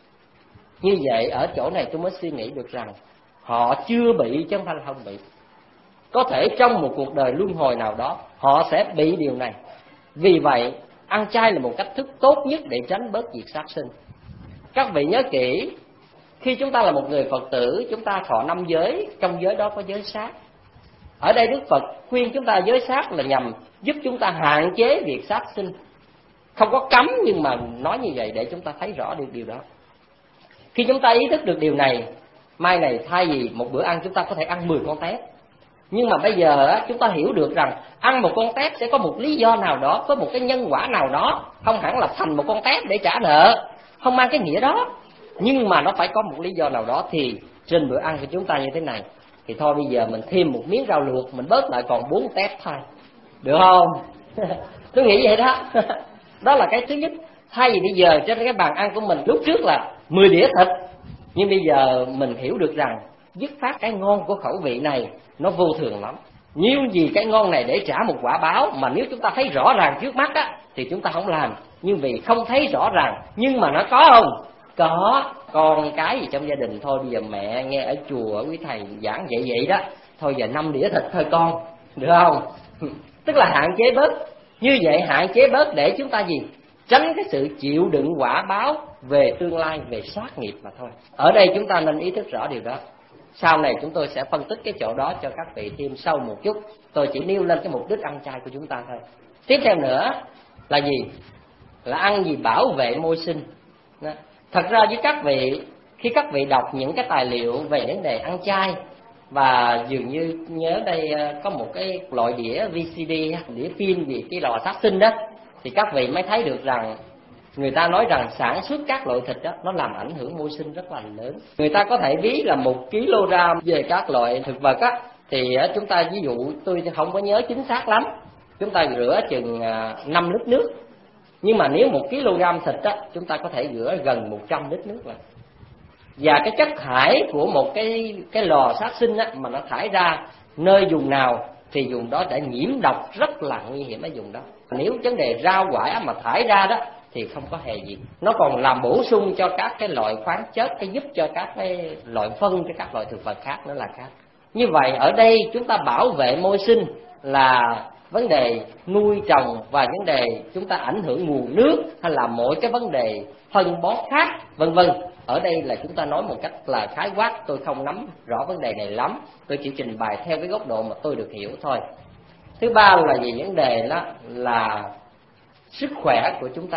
Như vậy ở chỗ này tôi mới suy nghĩ được rằng họ chưa bị chứ không phải là không bị. Có thể trong một cuộc đời luân hồi nào đó họ sẽ bị điều này. Vì vậy ăn chay là một cách thức tốt nhất để tránh bớt việc sát sinh. Các vị nhớ kỹ, khi chúng ta là một người Phật tử, chúng ta thọ năm giới, trong giới đó có giới sát. Ở đây Đức Phật khuyên chúng ta giới sát là nhằm giúp chúng ta hạn chế việc sát sinh. Không có cấm, nhưng mà nói như vậy để chúng ta thấy rõ được điều đó. Khi chúng ta ý thức được điều này, mai này thay vì một bữa ăn chúng ta có thể ăn mười con tép. Nhưng mà bây giờ chúng ta hiểu được rằng ăn một con tép sẽ có một lý do nào đó, có một cái nhân quả nào đó, không hẳn là thành một con tép để trả nợ, không mang cái nghĩa đó. Nhưng mà nó phải có một lý do nào đó, thì trên bữa ăn của chúng ta như thế này, thì thôi bây giờ mình thêm một miếng rau luộc, mình bớt lại còn bốn tép thôi, được không? Tôi nghĩ vậy đó. Đó là cái thứ nhất. Thay vì bây giờ trên cái bàn ăn của mình lúc trước là mười đĩa thịt, nhưng bây giờ mình hiểu được rằng dứt phát cái ngon của khẩu vị này nó vô thường lắm. Nhiêu gì cái ngon này để trả một quả báo, mà nếu chúng ta thấy rõ ràng trước mắt á thì chúng ta không làm. Nhưng vì không thấy rõ ràng, nhưng mà nó có không? Có. Con cái gì trong gia đình thôi, bây giờ mẹ nghe ở chùa quý thầy giảng vậy vậy đó, thôi giờ năm đĩa thịt thôi con, được không? Tức là hạn chế bớt. Như vậy hạn chế bớt để chúng ta gì? Tránh cái sự chịu đựng quả báo về tương lai, về sát nghiệp mà thôi. Ở đây chúng ta nên ý thức rõ điều đó. Sau này chúng tôi sẽ phân tích cái chỗ đó cho các vị thêm sâu một chút. Tôi chỉ nêu lên cái mục đích ăn chay của chúng ta thôi. Tiếp theo nữa là gì? Là ăn gì bảo vệ môi sinh. Đó. Thật ra với các vị, khi các vị đọc những cái tài liệu về vấn đề ăn chay, và dường như nhớ đây có một cái loại đĩa vê xê đê, đĩa phim về cái lò sát sinh đó, thì các vị mới thấy được rằng người ta nói rằng sản xuất các loại thịt đó nó làm ảnh hưởng môi sinh rất là lớn. Người ta có thể ví là một ki lô gam về các loại thực vật á, thì chúng ta ví dụ tôi không có nhớ chính xác lắm, chúng ta rửa chừng năm lít nước. Nhưng mà nếu một ki lô gam thịt á, chúng ta có thể rửa gần một trăm lít nước rồi. Và cái chất thải của một cái cái lò sát sinh á, mà nó thải ra nơi vùng nào thì vùng đó đã nhiễm độc rất là nguy hiểm ở vùng đó. Nếu vấn đề rau quả mà thải ra đó thì không có hề gì, nó còn làm bổ sung cho các cái loại khoáng chất, cái giúp cho các cái loại phân cho các loại thực vật khác nữa là khác. Như vậy ở đây chúng ta bảo vệ môi sinh là vấn đề nuôi trồng, và vấn đề chúng ta ảnh hưởng nguồn nước, hay là mỗi cái vấn đề phân bón khác, vân vân. Ở đây là chúng ta nói một cách là khái quát, tôi không nắm rõ vấn đề này lắm, tôi chỉ trình bày theo cái góc độ mà tôi được hiểu thôi. Thứ ba là về vấn đề đó là sức khỏe của chúng ta.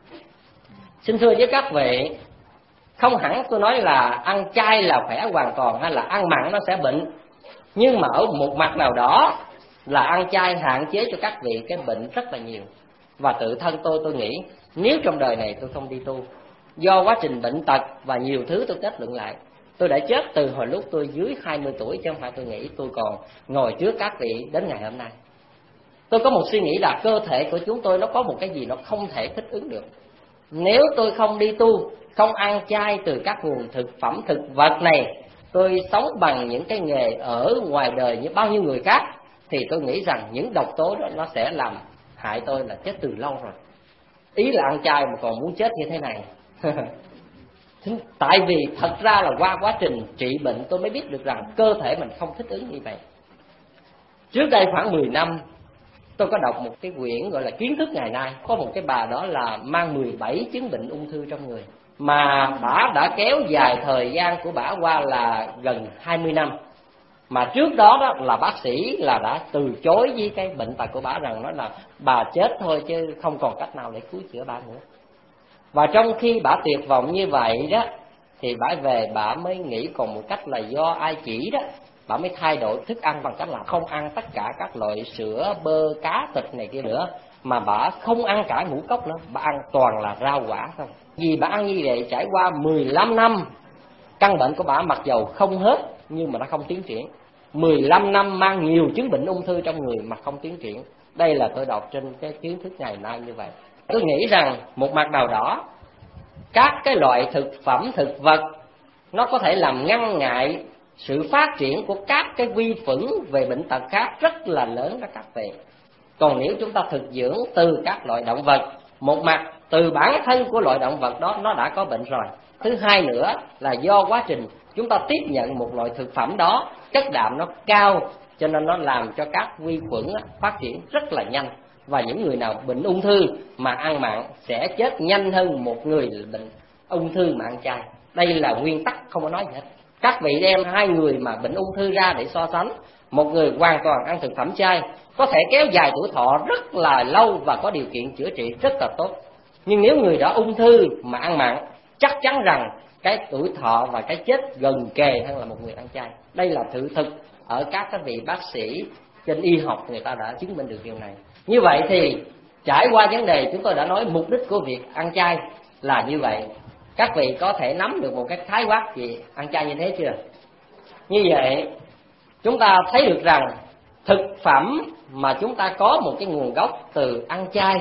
Xin thưa với các vị, không hẳn tôi nói là ăn chay là khỏe hoàn toàn, hay là ăn mặn nó sẽ bệnh. Nhưng mà ở một mặt nào đó là ăn chay hạn chế cho các vị cái bệnh rất là nhiều. Và tự thân tôi tôi nghĩ nếu trong đời này tôi không đi tu, do quá trình bệnh tật và nhiều thứ tôi kết luận lại, tôi đã chết từ hồi lúc tôi dưới hai mươi tuổi, chứ không phải tôi nghĩ tôi còn ngồi trước các vị đến ngày hôm nay. Tôi có một suy nghĩ là cơ thể của chúng tôi nó có một cái gì nó không thể thích ứng được. Nếu tôi không đi tu, không ăn chay từ các nguồn thực phẩm thực vật này, tôi sống bằng những cái nghề ở ngoài đời như bao nhiêu người khác, thì tôi nghĩ rằng những độc tố đó nó sẽ làm hại tôi là chết từ lâu rồi. Ý là ăn chay mà còn muốn chết như thế này. Tại vì thật ra là qua quá trình trị bệnh tôi mới biết được rằng cơ thể mình không thích ứng như vậy. Trước đây khoảng mười năm, tôi có đọc một cái quyển gọi là Kiến thức ngày nay. Có một cái bà đó là mang mười bảy chứng bệnh ung thư trong người, mà bà đã kéo dài thời gian của bà qua là gần hai mươi năm. Mà trước đó đó là bác sĩ là đã từ chối với cái bệnh tật của bà, rằng nói là bà chết thôi chứ không còn cách nào để cứu chữa bà nữa. Và trong khi bà tuyệt vọng như vậy đó, thì bà về bà mới nghĩ còn một cách là do ai chỉ đó. Bà mới thay đổi thức ăn bằng cách là không ăn tất cả các loại sữa, bơ, cá, thịt này kia nữa, mà bà không ăn cả ngũ cốc nữa, bà ăn toàn là rau quả thôi. Vì bà ăn như vậy trải qua mười lăm năm, căn bệnh của bà mặc dầu không hết nhưng mà nó không tiến triển. mười lăm năm mang nhiều chứng bệnh ung thư trong người mà không tiến triển. Đây là tôi đọc trên cái kiến thức ngày nay như vậy. Tôi nghĩ rằng một mặt nào đó, các cái loại thực phẩm thực vật nó có thể làm ngăn ngại sự phát triển của các cái vi khuẩn về bệnh tật khác rất là lớn đó các vị. Còn nếu chúng ta thực dưỡng từ các loại động vật, một mặt từ bản thân của loại động vật đó nó đã có bệnh rồi. Thứ hai nữa là do quá trình chúng ta tiếp nhận một loại thực phẩm đó, chất đạm nó cao, cho nên nó làm cho các vi khuẩn phát triển rất là nhanh. Và những người nào bệnh ung thư mà ăn mặn sẽ chết nhanh hơn một người bệnh ung thư mà ăn chay. Đây là nguyên tắc, không có nói gì hết. Các vị đem hai người mà bệnh ung thư ra để so sánh, một người hoàn toàn ăn thực phẩm chay có thể kéo dài tuổi thọ rất là lâu và có điều kiện chữa trị rất là tốt. Nhưng nếu người đó ung thư mà ăn mặn, chắc chắn rằng cái tuổi thọ và cái chết gần kề hơn là một người ăn chay. Đây là sự thực ở các cái vị bác sĩ trên y học, người ta đã chứng minh được điều này. Như vậy thì trải qua vấn đề chúng tôi đã nói mục đích của việc ăn chay là như vậy. Các vị có thể nắm được một cái khái quát gì ăn chay như thế chưa? Như vậy chúng ta thấy được rằng thực phẩm mà chúng ta có một cái nguồn gốc từ ăn chay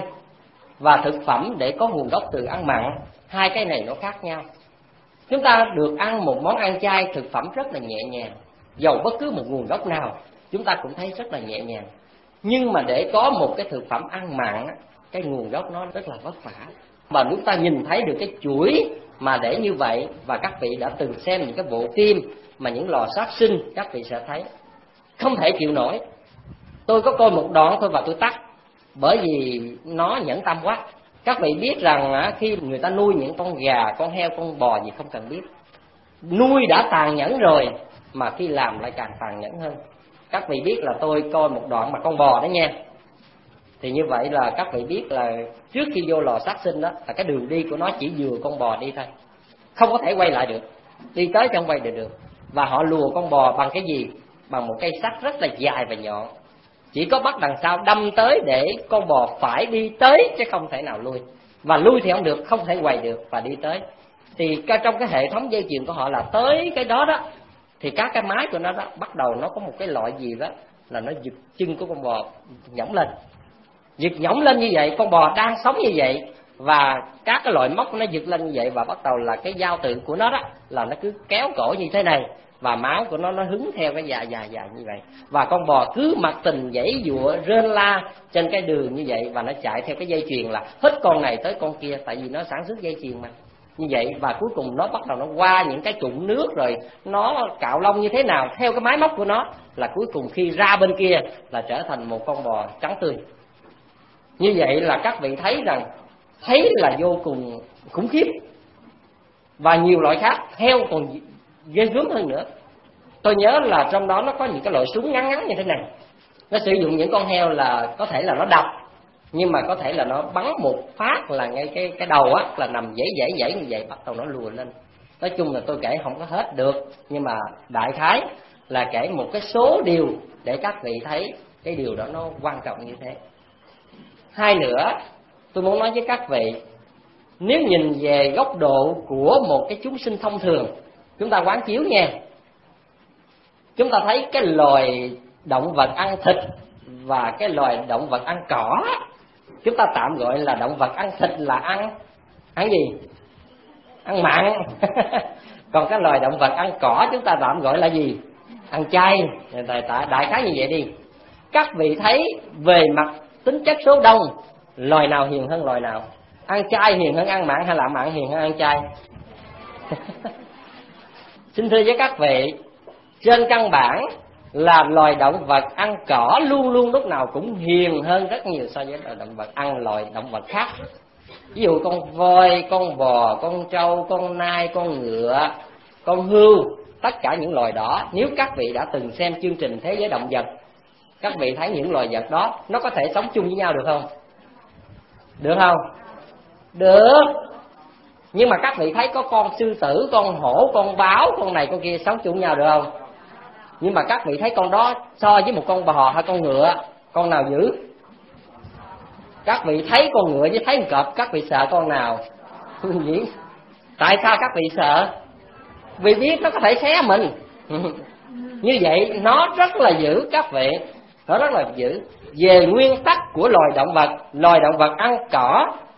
và thực phẩm để có nguồn gốc từ ăn mặn, hai cái này nó khác nhau. Chúng ta được ăn một món ăn chay, thực phẩm rất là nhẹ nhàng, dầu bất cứ một nguồn gốc nào chúng ta cũng thấy rất là nhẹ nhàng. Nhưng mà để có một cái thực phẩm ăn mặn, cái nguồn gốc nó rất là vất vả. Và chúng ta nhìn thấy được cái chuỗi mà để như vậy, và các vị đã từng xem những cái bộ phim mà những lò sát sinh, các vị sẽ thấy không thể chịu nổi. Tôi có coi một đoạn thôi và tôi tắt, bởi vì nó nhẫn tâm quá. Các vị biết rằng khi người ta nuôi những con gà, con heo, con bò gì không cần biết, nuôi đã tàn nhẫn rồi mà khi làm lại càng tàn nhẫn hơn. Các vị biết là tôi coi một đoạn mà con bò đó nha, thì như vậy là các vị biết là trước khi vô lò sát sinh đó là cái đường đi của nó chỉ vừa con bò đi thôi, không có thể quay lại được, đi tới không quay được được. Và họ lùa con bò bằng cái gì? Bằng một cây sắt rất là dài và nhọn, chỉ có bắt đằng sau đâm tới để con bò phải đi tới chứ không thể nào lui. Và lui thì không được, không thể quay được và đi tới. Thì trong cái hệ thống dây chuyền của họ là tới cái đó đó, thì các cái mái của nó đó bắt đầu nó có một cái loại gì đó là nó giật chân của con bò nhõng lên, giật nhõng lên như vậy. Con bò đang sống như vậy và các cái loại móc nó giật lên như vậy, và bắt đầu là cái giao tự của nó đó là nó cứ kéo cổ như thế này, và máu của nó nó hứng theo cái dài dài dài như vậy. Và con bò cứ mặc tình giãy giụa rên la trên cái đường như vậy, và nó chạy theo cái dây chuyền là hết con này tới con kia, tại vì nó sản xuất dây chuyền mà như vậy. Và cuối cùng nó bắt đầu nó qua những cái trụng nước, rồi nó cạo lông như thế nào theo cái máy móc của nó, là cuối cùng khi ra bên kia là trở thành một con bò trắng tươi. Như vậy là các vị thấy rằng thấy là vô cùng khủng khiếp. Và nhiều loại khác, heo còn ghê gớm hơn nữa. Tôi nhớ là trong đó nó có những cái loại súng ngắn ngắn như thế này, nó sử dụng những con heo là có thể là nó độc, nhưng mà có thể là nó bắn một phát là ngay cái cái đầu á là nằm dãy dãy dãy như vậy, bắt đầu nó lùa lên. Nói chung là tôi kể không có hết được, nhưng mà đại khái là kể một cái số điều để các vị thấy cái điều đó nó quan trọng như thế. Hai nữa, tôi muốn nói với các vị, nếu nhìn về góc độ của một cái chúng sinh thông thường, chúng ta quán chiếu nha, chúng ta thấy cái loài động vật ăn thịt và cái loài động vật ăn cỏ, chúng ta tạm gọi là động vật ăn thịt là ăn ăn gì? Ăn mặn. Còn cái loài động vật ăn cỏ chúng ta tạm gọi là gì? Ăn chay. Đại, đại khái như vậy đi. Các vị thấy về mặt tính chất số đông, loài nào hiền hơn loài nào? Ăn chay hiền hơn ăn mặn hay là mặn hiền hơn ăn chay? Xin thưa với các vị, trên căn bản là loài động vật ăn cỏ luôn luôn lúc nào cũng hiền hơn rất nhiều so với loài động vật ăn loài động vật khác. Ví dụ con voi, con bò, con trâu, con nai, con ngựa, con hươu, tất cả những loài đó, nếu các vị đã từng xem chương trình Thế giới động vật, các vị thấy những loài vật đó nó có thể sống chung với nhau được không? Được không? Được. Nhưng mà các vị thấy có con sư tử, con hổ, con báo, con này con kia sống chung với nhau được không? Nhưng mà các vị thấy con đó so với một con bò hay con ngựa, con nào dữ? Các vị thấy con ngựa với thấy con cọp, các vị sợ con nào? Tại sao các vị sợ? Vì biết nó có thể xé mình. Như vậy nó rất là dữ các vị, nó rất là dữ. Về nguyên tắc của loài động vật, loài động vật ăn cỏ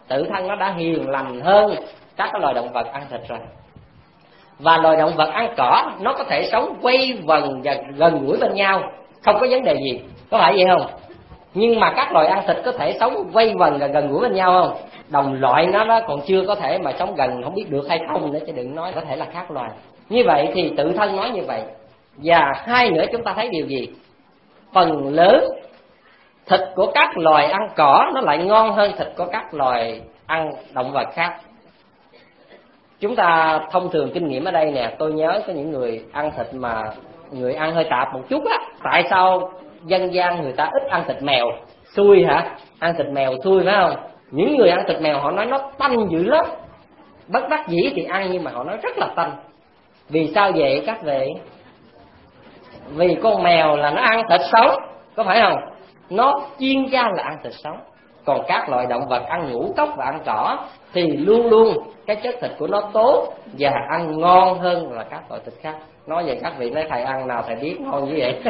tự thân nó đã hiền lành hơn các cái loài động vật ăn thịt rồi. Và loài động vật ăn cỏ nó có thể sống quay vần và gần gũi bên nhau, không có vấn đề gì, có phải vậy không? Nhưng mà các loài ăn thịt có thể sống quay vần và gần gũi bên nhau không? Đồng loại nó nó còn chưa có thể mà sống gần, không biết được hay không nữa, chứ đừng nói có thể là khác loài. Như vậy thì tự thân nói như vậy. Và hai nữa, chúng ta thấy điều gì? Phần lớn thịt của các loài ăn cỏ nó lại ngon hơn thịt của các loài ăn động vật khác. Chúng ta thông thường kinh nghiệm ở đây nè, tôi nhớ có những người ăn thịt mà người ăn hơi tạp một chút á. Tại sao dân gian người ta ít ăn thịt mèo? Xui hả? Ăn thịt mèo xui phải không? Những người ăn thịt mèo họ nói nó tanh dữ lắm, bất đắc dĩ thì ăn, nhưng mà họ nói rất là tanh. Vì sao vậy các vị? Vì con mèo là nó ăn thịt sống, có phải không? Nó chuyên gia là ăn thịt sống. Còn các loại động vật ăn ngũ cốc và ăn cỏ thì luôn luôn cái chất thịt của nó tốt và ăn ngon hơn là các loại thịt khác. Nói vậy các vị nói thầy ăn nào thầy biết ngon như vậy.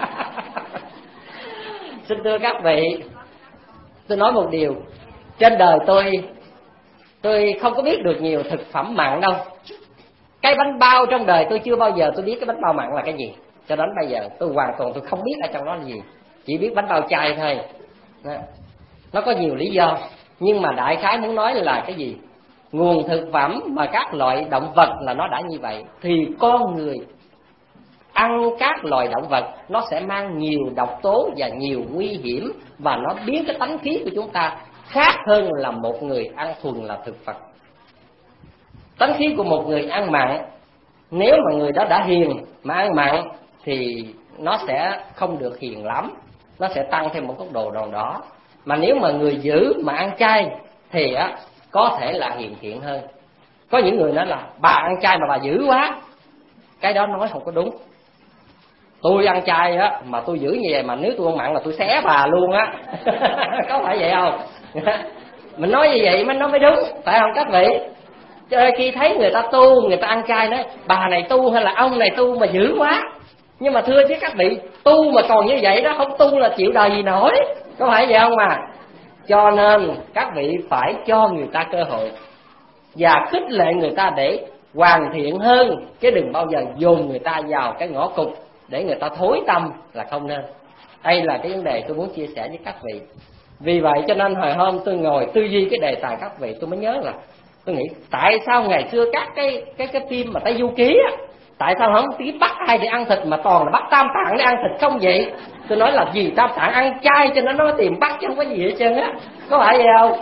Xin thưa các vị, tôi nói một điều, trên đời tôi tôi không có biết được nhiều thực phẩm mặn đâu. Cái bánh bao trong đời tôi chưa bao giờ tôi biết cái bánh bao mặn là cái gì. Cho đến bây giờ tôi hoàn toàn tôi không biết ở trong đó là gì, chỉ biết bánh bao chay thôi. Nó có nhiều lý do, nhưng mà đại khái muốn nói là cái gì? Nguồn thực phẩm mà các loại động vật là nó đã như vậy, thì con người ăn các loài động vật nó sẽ mang nhiều độc tố và nhiều nguy hiểm, và nó biến cái tánh khí của chúng ta khác hơn là một người ăn thuần là thực vật. Tánh khí của một người ăn mặn, nếu mà người đó đã hiền mà ăn mặn thì nó sẽ không được hiền lắm, nó sẽ tăng thêm một tốc độ nào đó. Mà nếu mà người dữ mà ăn chay thì á có thể là hiền thiện hơn. Có những người nói là bà ăn chay mà bà dữ quá, cái đó nói không có đúng. Tôi ăn chay á mà tôi dữ như vậy, mà nếu tôi ăn mặn là tôi xé bà luôn á. Có phải vậy không? Mình nói như vậy mới nó mới đúng, phải không các vị? Chứ khi thấy người ta tu, người ta ăn chay nói bà này tu hay là ông này tu mà dữ quá. Nhưng mà thưa chứ các vị, tu mà còn như vậy đó, không tu là chịu đời gì nổi, có phải vậy không mà? Cho nên các vị phải cho người ta cơ hội và khích lệ người ta để hoàn thiện hơn, chứ đừng bao giờ dồn người ta vào cái ngõ cụt để người ta thối tâm, là không nên. Đây là cái vấn đề tôi muốn chia sẻ với các vị. Vì vậy cho nên hồi hôm tôi ngồi tư duy cái đề tài các vị, tôi mới nhớ là tôi nghĩ tại sao ngày xưa các cái cái cái phim mà Tây Du Ký á, tại sao không tí bắt ai để ăn thịt mà toàn là bắt Tam Tạng để ăn thịt không vậy? Tôi nói là vì Tam Tạng ăn chay cho nên nó tìm bắt chứ không có gì hết trơn á, có phải vậy không?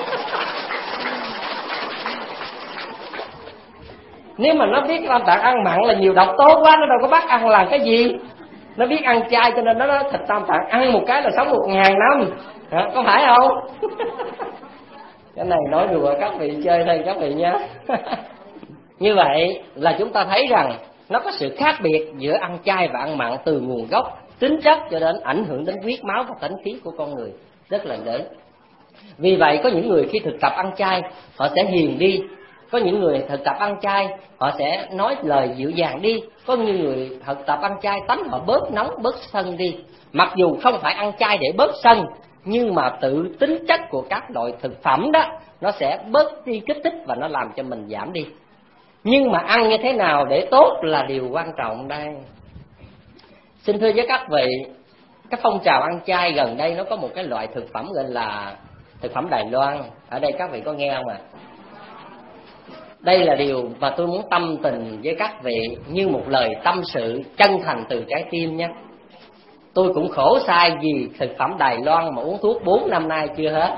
Nếu mà nó biết Tam Tạng ăn mặn là nhiều độc tố quá, nó đâu có bắt ăn làm cái gì. Nó biết ăn chay cho nên nó nói thịt Tam Tạng ăn một cái là sống một ngàn năm, hả? Có phải không? Cái này nói đùa các vị chơi thôi các vị nhé. Như vậy là chúng ta thấy rằng nó có sự khác biệt giữa ăn chay và ăn mặn, từ nguồn gốc, tính chất cho đến ảnh hưởng đến huyết máu và tánh khí của con người rất là lớn. Vì vậy có những người khi thực tập ăn chay họ sẽ hiền đi, có những người thực tập ăn chay họ sẽ nói lời dịu dàng đi, có những người thực tập ăn chay tánh họ bớt nóng bớt sân đi. Mặc dù không phải ăn chay để bớt sân, nhưng mà tự tính chất của các loại thực phẩm đó nó sẽ bớt đi kích thích và nó làm cho mình giảm đi. Nhưng mà ăn như thế nào để tốt là điều quan trọng đây. Xin thưa với các vị, cái phong trào ăn chay gần đây nó có một cái loại thực phẩm gọi là thực phẩm Đài Loan. Ở đây các vị có nghe không ạ? À? Đây là điều mà tôi muốn tâm tình với các vị như một lời tâm sự chân thành từ trái tim nhé. Tôi cũng khổ sai vì thực phẩm Đài Loan mà uống thuốc bốn năm nay chưa hết.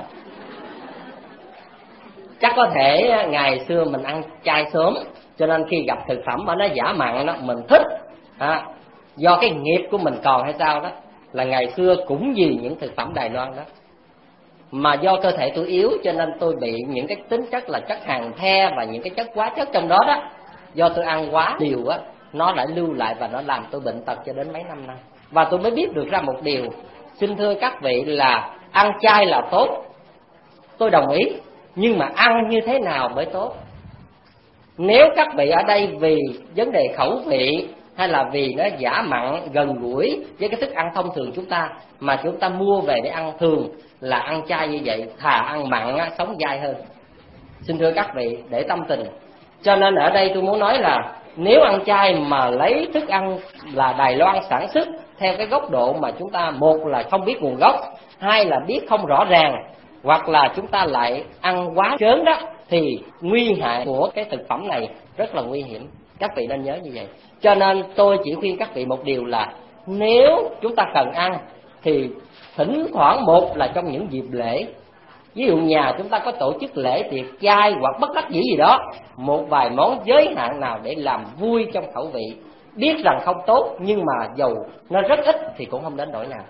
Chắc có thể ngày xưa mình ăn chay sớm, cho nên khi gặp thực phẩm mà nó giả mặn đó mình thích à, do cái nghiệp của mình còn hay sao đó, là ngày xưa cũng vì những thực phẩm Đài Loan đó. Mà do cơ thể tôi yếu cho nên tôi bị những cái tính chất là chất hàn the và những cái chất hóa chất trong đó đó, do tôi ăn quá nhiều á, nó đã lưu lại và nó làm tôi bệnh tật cho đến mấy năm nay. Và tôi mới biết được ra một điều, xin thưa các vị, là ăn chay là tốt, tôi đồng ý, nhưng mà ăn như thế nào mới tốt? Nếu các vị ở đây vì vấn đề khẩu vị hay là vì nó giả mặn gần gũi với cái thức ăn thông thường chúng ta mà chúng ta mua về để ăn, thường là ăn chay như vậy, thà ăn mặn á, sống dai hơn. Xin thưa các vị, để tâm tình. Cho nên ở đây tôi muốn nói là nếu ăn chay mà lấy thức ăn là Đài Loan sản xuất theo cái góc độ mà chúng ta, một là không biết nguồn gốc, hai là biết không rõ ràng, hoặc là chúng ta lại ăn quá trớn đó, thì nguy hại của cái thực phẩm này rất là nguy hiểm. Các vị nên nhớ như vậy. Cho nên tôi chỉ khuyên các vị một điều là nếu chúng ta cần ăn thì thỉnh thoảng, một là trong những dịp lễ, ví dụ nhà chúng ta có tổ chức lễ tiệc chay hoặc bất đắc dĩ gì đó, một vài món giới hạn nào để làm vui trong khẩu vị, biết rằng không tốt nhưng mà dầu nó rất ít thì cũng không đến nỗi nào.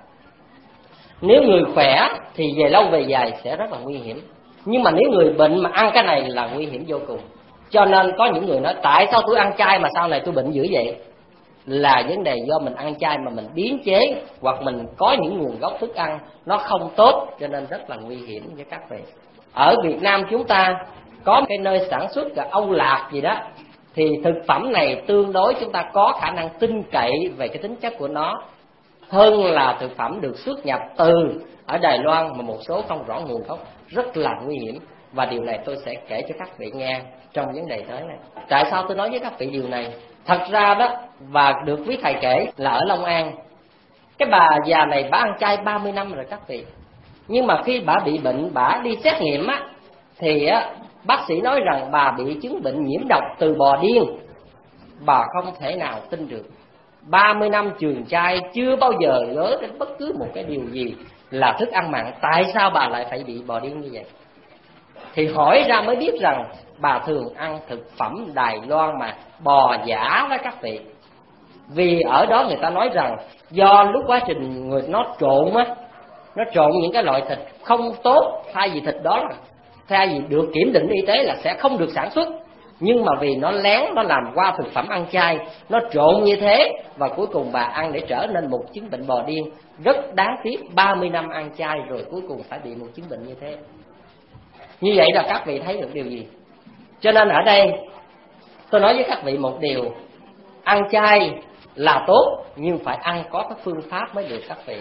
Nếu người khỏe thì về lâu về dài sẽ rất là nguy hiểm, nhưng mà nếu người bệnh mà ăn cái này là nguy hiểm vô cùng. Cho nên có những người nói tại sao tôi ăn chay mà sau này tôi bệnh dữ vậy? Là vấn đề do mình ăn chay mà mình biến chế, hoặc mình có những nguồn gốc thức ăn nó không tốt, cho nên rất là nguy hiểm với các vị. Ở Việt Nam chúng ta có cái nơi sản xuất là Âu Lạc gì đó, thì thực phẩm này tương đối chúng ta có khả năng tin cậy về cái tính chất của nó hơn là thực phẩm được xuất nhập từ ở Đài Loan mà một số không rõ nguồn gốc, rất là nguy hiểm. Và điều này tôi sẽ kể cho các vị nghe trong vấn đề tới này. Tại sao tôi nói với các vị điều này? Thật ra đó, và được quý thầy kể là ở Long An, cái bà già này bà ăn chay ba mươi năm rồi các vị. Nhưng mà khi bà bị bệnh, bà đi xét nghiệm á, thì á, bác sĩ nói rằng bà bị chứng bệnh nhiễm độc từ bò điên. Bà không thể nào tin được. ba mươi năm trường chay chưa bao giờ nhớ đến bất cứ một cái điều gì là thức ăn mặn. Tại sao bà lại phải bị bò điên như vậy? Thì hỏi ra mới biết rằng bà thường ăn thực phẩm Đài Loan mà bò giả đó các vị. Vì ở đó người ta nói rằng do lúc quá trình người nó trộn á, nó trộn những cái loại thịt không tốt, thay vì thịt đó là thay vì được kiểm định y tế là sẽ không được sản xuất, nhưng mà vì nó lén, nó làm qua thực phẩm ăn chay, nó trộn như thế, và cuối cùng bà ăn để trở nên một chứng bệnh bò điên. Rất đáng tiếc, ba mươi năm ăn chay rồi cuối cùng phải bị một chứng bệnh như thế. Như vậy là các vị thấy được điều gì? Cho nên ở đây tôi nói với các vị một điều, ăn chay là tốt, nhưng phải ăn có cái phương pháp mới được các vị.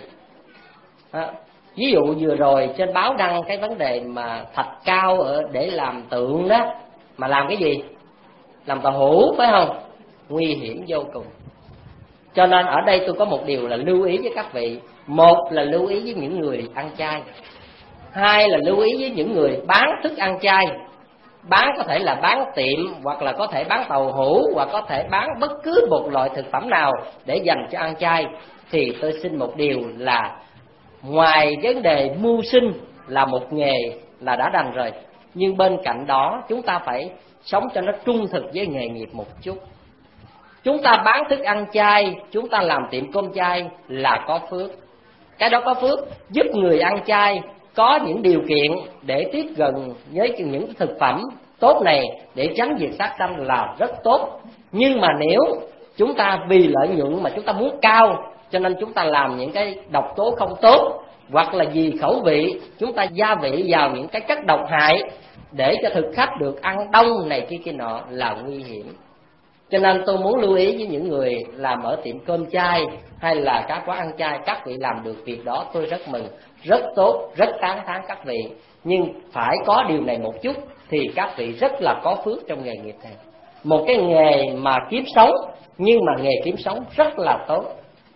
À, ví dụ vừa rồi trên báo đăng cái vấn đề mà thạch cao ở để làm tượng đó, mà làm cái gì? Làm tàu hũ phải không? Nguy hiểm vô cùng. Cho nên ở đây tôi có một điều là lưu ý với các vị. Một là lưu ý với những người ăn chay, hai là lưu ý với những người bán thức ăn chay. Bán có thể là bán tiệm, hoặc là có thể bán tàu hũ, hoặc có thể bán bất cứ một loại thực phẩm nào để dành cho ăn chay. Thì tôi xin một điều là ngoài vấn đề mưu sinh là một nghề là đã đành rồi, nhưng bên cạnh đó chúng ta phải sống cho nó trung thực với nghề nghiệp một chút. Chúng ta bán thức ăn chay, chúng ta làm tiệm cơm chay là có phước. Cái đó có phước, giúp người ăn chay có những điều kiện để tiếp gần với những thực phẩm tốt này để tránh việc sát sanh là rất tốt. Nhưng mà nếu chúng ta vì lợi nhuận mà chúng ta muốn cao, cho nên chúng ta làm những cái độc tố không tốt, hoặc là vì khẩu vị chúng ta gia vị vào những cái chất độc hại để cho thực khách được ăn đông này kia kia nọ là nguy hiểm. Cho nên tôi muốn lưu ý với những người làm ở tiệm cơm chay hay là các quán ăn chay, các vị làm được việc đó tôi rất mừng, rất tốt, rất tán thán các vị. Nhưng phải có điều này một chút thì các vị rất là có phước trong nghề nghiệp này. Một cái nghề mà kiếm sống, nhưng mà nghề kiếm sống rất là tốt.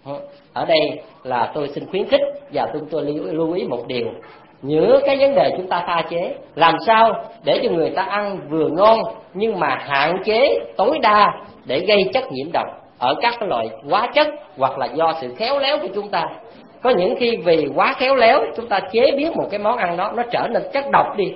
Ở đây là tôi xin khuyến khích và tôi, tôi lưu ý một điều. Nhớ cái vấn đề chúng ta pha chế làm sao để cho người ta ăn vừa ngon, nhưng mà hạn chế tối đa để gây chất nhiễm độc ở các cái loại hóa chất, hoặc là do sự khéo léo của chúng ta. Có những khi vì quá khéo léo chúng ta chế biến một cái món ăn đó nó trở nên chất độc đi.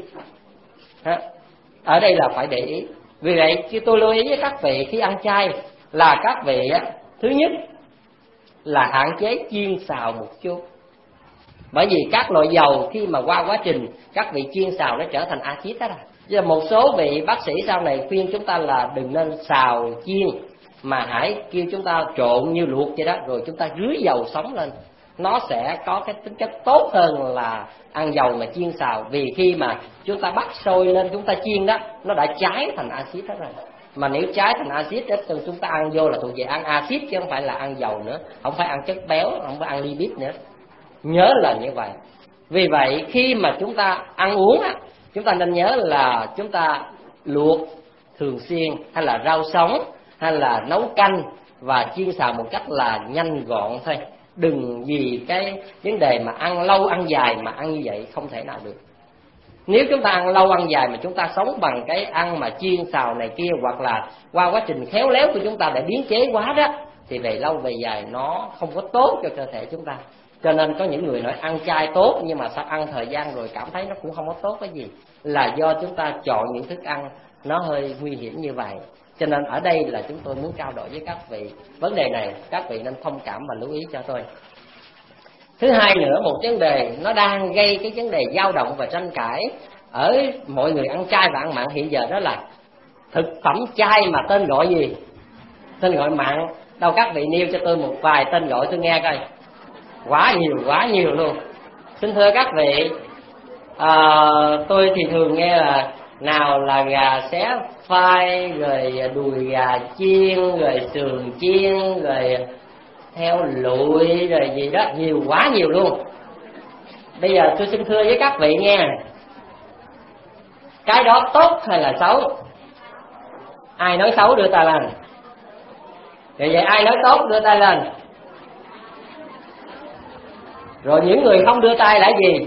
Ở đây là phải để ý. Vì vậy khi tôi lưu ý với các vị khi ăn chay là các vị á, thứ nhất là hạn chế chiên xào một chút. Bởi vì các loại dầu khi mà qua quá trình các vị chiên xào nó trở thành axit đó. Và một số vị bác sĩ sau này khuyên chúng ta là đừng nên xào chiên, mà hãy kêu chúng ta trộn như luộc vậy đó, rồi chúng ta rưới dầu sống lên. Nó sẽ có cái tính chất tốt hơn là ăn dầu mà chiên xào. Vì khi mà chúng ta bắt sôi lên chúng ta chiên đó, nó đã cháy thành axit hết rồi. Mà nếu trái thành axit đó, chúng ta ăn vô là thuộc về ăn axit chứ không phải là ăn dầu nữa, không phải ăn chất béo, không phải ăn lipid nữa. Nhớ là như vậy. Vì vậy khi mà chúng ta ăn uống á, chúng ta nên nhớ là chúng ta luộc thường xuyên, hay là rau sống, hay là nấu canh và chiên xào một cách là nhanh gọn thôi. Đừng vì cái vấn đề mà ăn lâu ăn dài mà ăn như vậy không thể nào được. Nếu chúng ta ăn lâu ăn dài mà chúng ta sống bằng cái ăn mà chiên xào này kia, hoặc là qua quá trình khéo léo của chúng ta để biến chế quá đó, thì về lâu về dài nó không có tốt cho cơ thể chúng ta. Cho nên có những người nói ăn chay tốt, nhưng mà sao ăn thời gian rồi cảm thấy nó cũng không có tốt cái gì, là do chúng ta chọn những thức ăn nó hơi nguy hiểm như vậy. Cho nên ở đây là chúng tôi muốn trao đổi với các vị vấn đề này, các vị nên thông cảm và lưu ý cho tôi. Thứ hai nữa, một vấn đề nó đang gây cái vấn đề dao động và tranh cãi ở mọi người ăn chay và ăn mặn hiện giờ, đó là thực phẩm chay mà tên gọi gì? Tên gọi mặn. Đâu các vị nêu cho tôi một vài tên gọi tôi nghe coi. Quá nhiều, quá nhiều luôn. Xin thưa các vị, à, tôi thì thường nghe là nào là gà xé phai, rồi đùi gà chiên, rồi sườn chiên, rồi theo lụi, rồi gì đó, nhiều, quá nhiều luôn. Bây giờ tôi xin thưa với các vị nghe, cái đó tốt hay là xấu? Ai nói xấu đưa tay lên. Vậy vậy ai nói tốt đưa tay lên. Rồi những người không đưa tay là gì?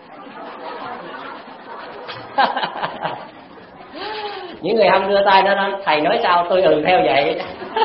Những người không đưa tay đó, đó thầy nói sao tôi ừ theo vậy.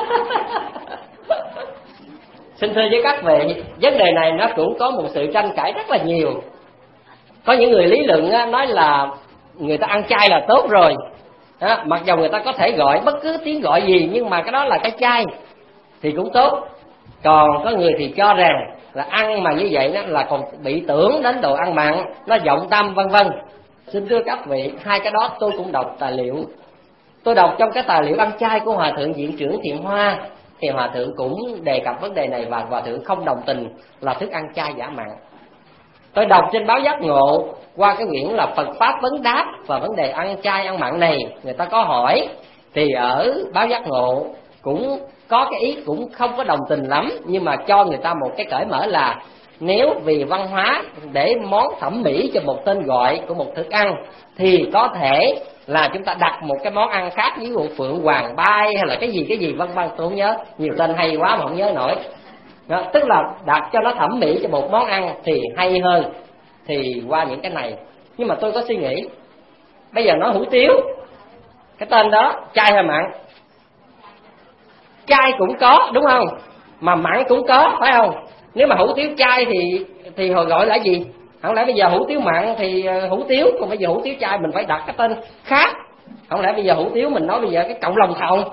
Xin thưa với các vị, vấn đề này nó cũng có một sự tranh cãi rất là nhiều. Có những người lý luận á, nói là người ta ăn chay là tốt rồi đó, mặc dù người ta có thể gọi bất cứ tiếng gọi gì, nhưng mà cái đó là cái chay thì cũng tốt. Còn có người thì cho rằng là ăn mà như vậy đó là còn bị tưởng đến đồ ăn mặn, nó vọng tâm vân vân. Xin thưa các vị, hai cái đó tôi cũng đọc tài liệu. Tôi đọc trong cái tài liệu ăn chay của Hòa thượng Viện trưởng Thiện Hoa, thì Hòa thượng cũng đề cập vấn đề này và Hòa thượng không đồng tình là thức ăn chay giả mặn. Tôi đọc trên báo Giác Ngộ qua cái quyển là Phật Pháp Vấn Đáp và vấn đề ăn chay ăn mặn này, người ta có hỏi, thì ở báo Giác Ngộ cũng có cái ý cũng không có đồng tình lắm, nhưng mà cho người ta một cái cởi mở là nếu vì văn hóa để món thẩm mỹ cho một tên gọi của một thức ăn, thì có thể là chúng ta đặt một cái món ăn khác, ví dụ phượng hoàng bay hay là cái gì cái gì vân vân, tôi không nhớ, nhiều tên hay quá mà không nhớ nổi đó, tức là đặt cho nó thẩm mỹ cho một món ăn thì hay hơn. Thì qua những cái này, nhưng mà tôi có suy nghĩ, bây giờ nói hủ tiếu, cái tên đó chay hay mặn? Chay cũng có đúng không, mà mặn cũng có phải không? Nếu mà hủ tiếu chay thì thì hồi gọi là gì? Không lẽ bây giờ hủ tiếu mặn thì hủ tiếu, còn bây giờ hủ tiếu chay mình phải đặt cái tên khác? Không lẽ bây giờ hủ tiếu mình nói bây giờ cái cộng lòng thòng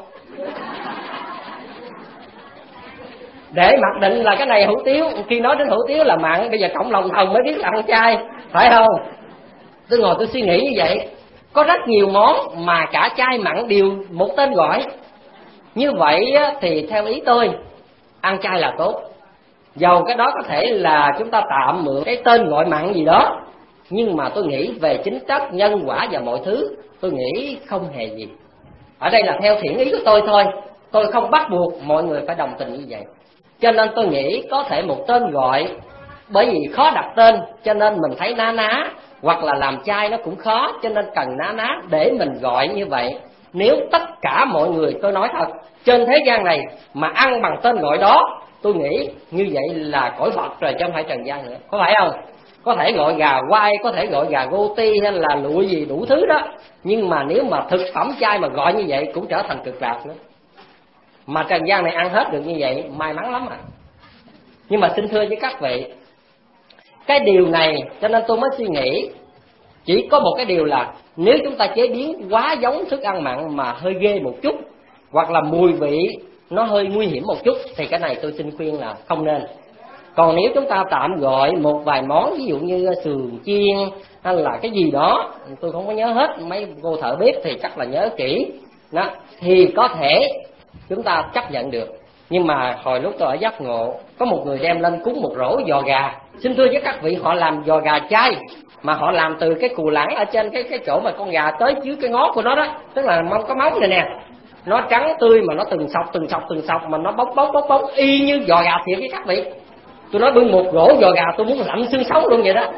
để mặc định là cái này hủ tiếu, khi nói đến hủ tiếu là mặn, bây giờ cộng lòng thòng mới biết là ăn chay, phải không? Tôi ngồi tôi suy nghĩ như vậy, có rất nhiều món mà cả chay mặn đều một tên gọi. Như vậy thì theo ý tôi, ăn chay là tốt. Dầu cái đó có thể là chúng ta tạm mượn cái tên gọi mặn gì đó, nhưng mà tôi nghĩ về chính chất, nhân quả và mọi thứ, tôi nghĩ không hề gì. Ở đây là theo thiện ý của tôi thôi, tôi không bắt buộc mọi người phải đồng tình như vậy. Cho nên tôi nghĩ có thể một tên gọi, bởi vì khó đặt tên cho nên mình thấy ná ná, hoặc là làm chay nó cũng khó cho nên cần ná ná để mình gọi như vậy. Nếu tất cả mọi người, tôi nói thật, trên thế gian này mà ăn bằng tên gọi đó, tôi nghĩ như vậy là cõi Phật rồi chứ không phải trần gian nữa, có phải không? Có thể gọi gà quay, có thể gọi gà goti hay là lụi gì đủ thứ đó, nhưng mà nếu mà thực phẩm chay mà gọi như vậy cũng trở thành cực lạc nữa. Mà trần gian này ăn hết được như vậy, may mắn lắm à. Nhưng mà xin thưa với các vị, cái điều này cho nên tôi mới suy nghĩ, chỉ có một cái điều là nếu chúng ta chế biến quá giống thức ăn mặn mà hơi ghê một chút, hoặc là mùi vị nó hơi nguy hiểm một chút, thì cái này tôi xin khuyên là không nên. Còn nếu chúng ta tạm gọi một vài món, ví dụ như sườn chiên hay là cái gì đó, tôi không có nhớ hết, mấy cô thợ bếp thì chắc là nhớ kỹ đó, thì có thể chúng ta chấp nhận được. Nhưng mà hồi lúc tôi ở Giác Ngộ, có một người đem lên cúng một rổ giò gà. Xin thưa với các vị, họ làm giò gà chay, mà họ làm từ cái cù lẳng ở trên cái cái chỗ mà con gà tới dưới cái ngón của nó đó, tức là mong có móng này nè, Nó trắng tươi mà nó từng sọc từng sọc từng sọc, mà nó bốc bốc bốc bốc y như giò gà thiệt với các vị. Tôi nói bưng một rổ giò gà tôi muốn lặn xương sống luôn vậy đó.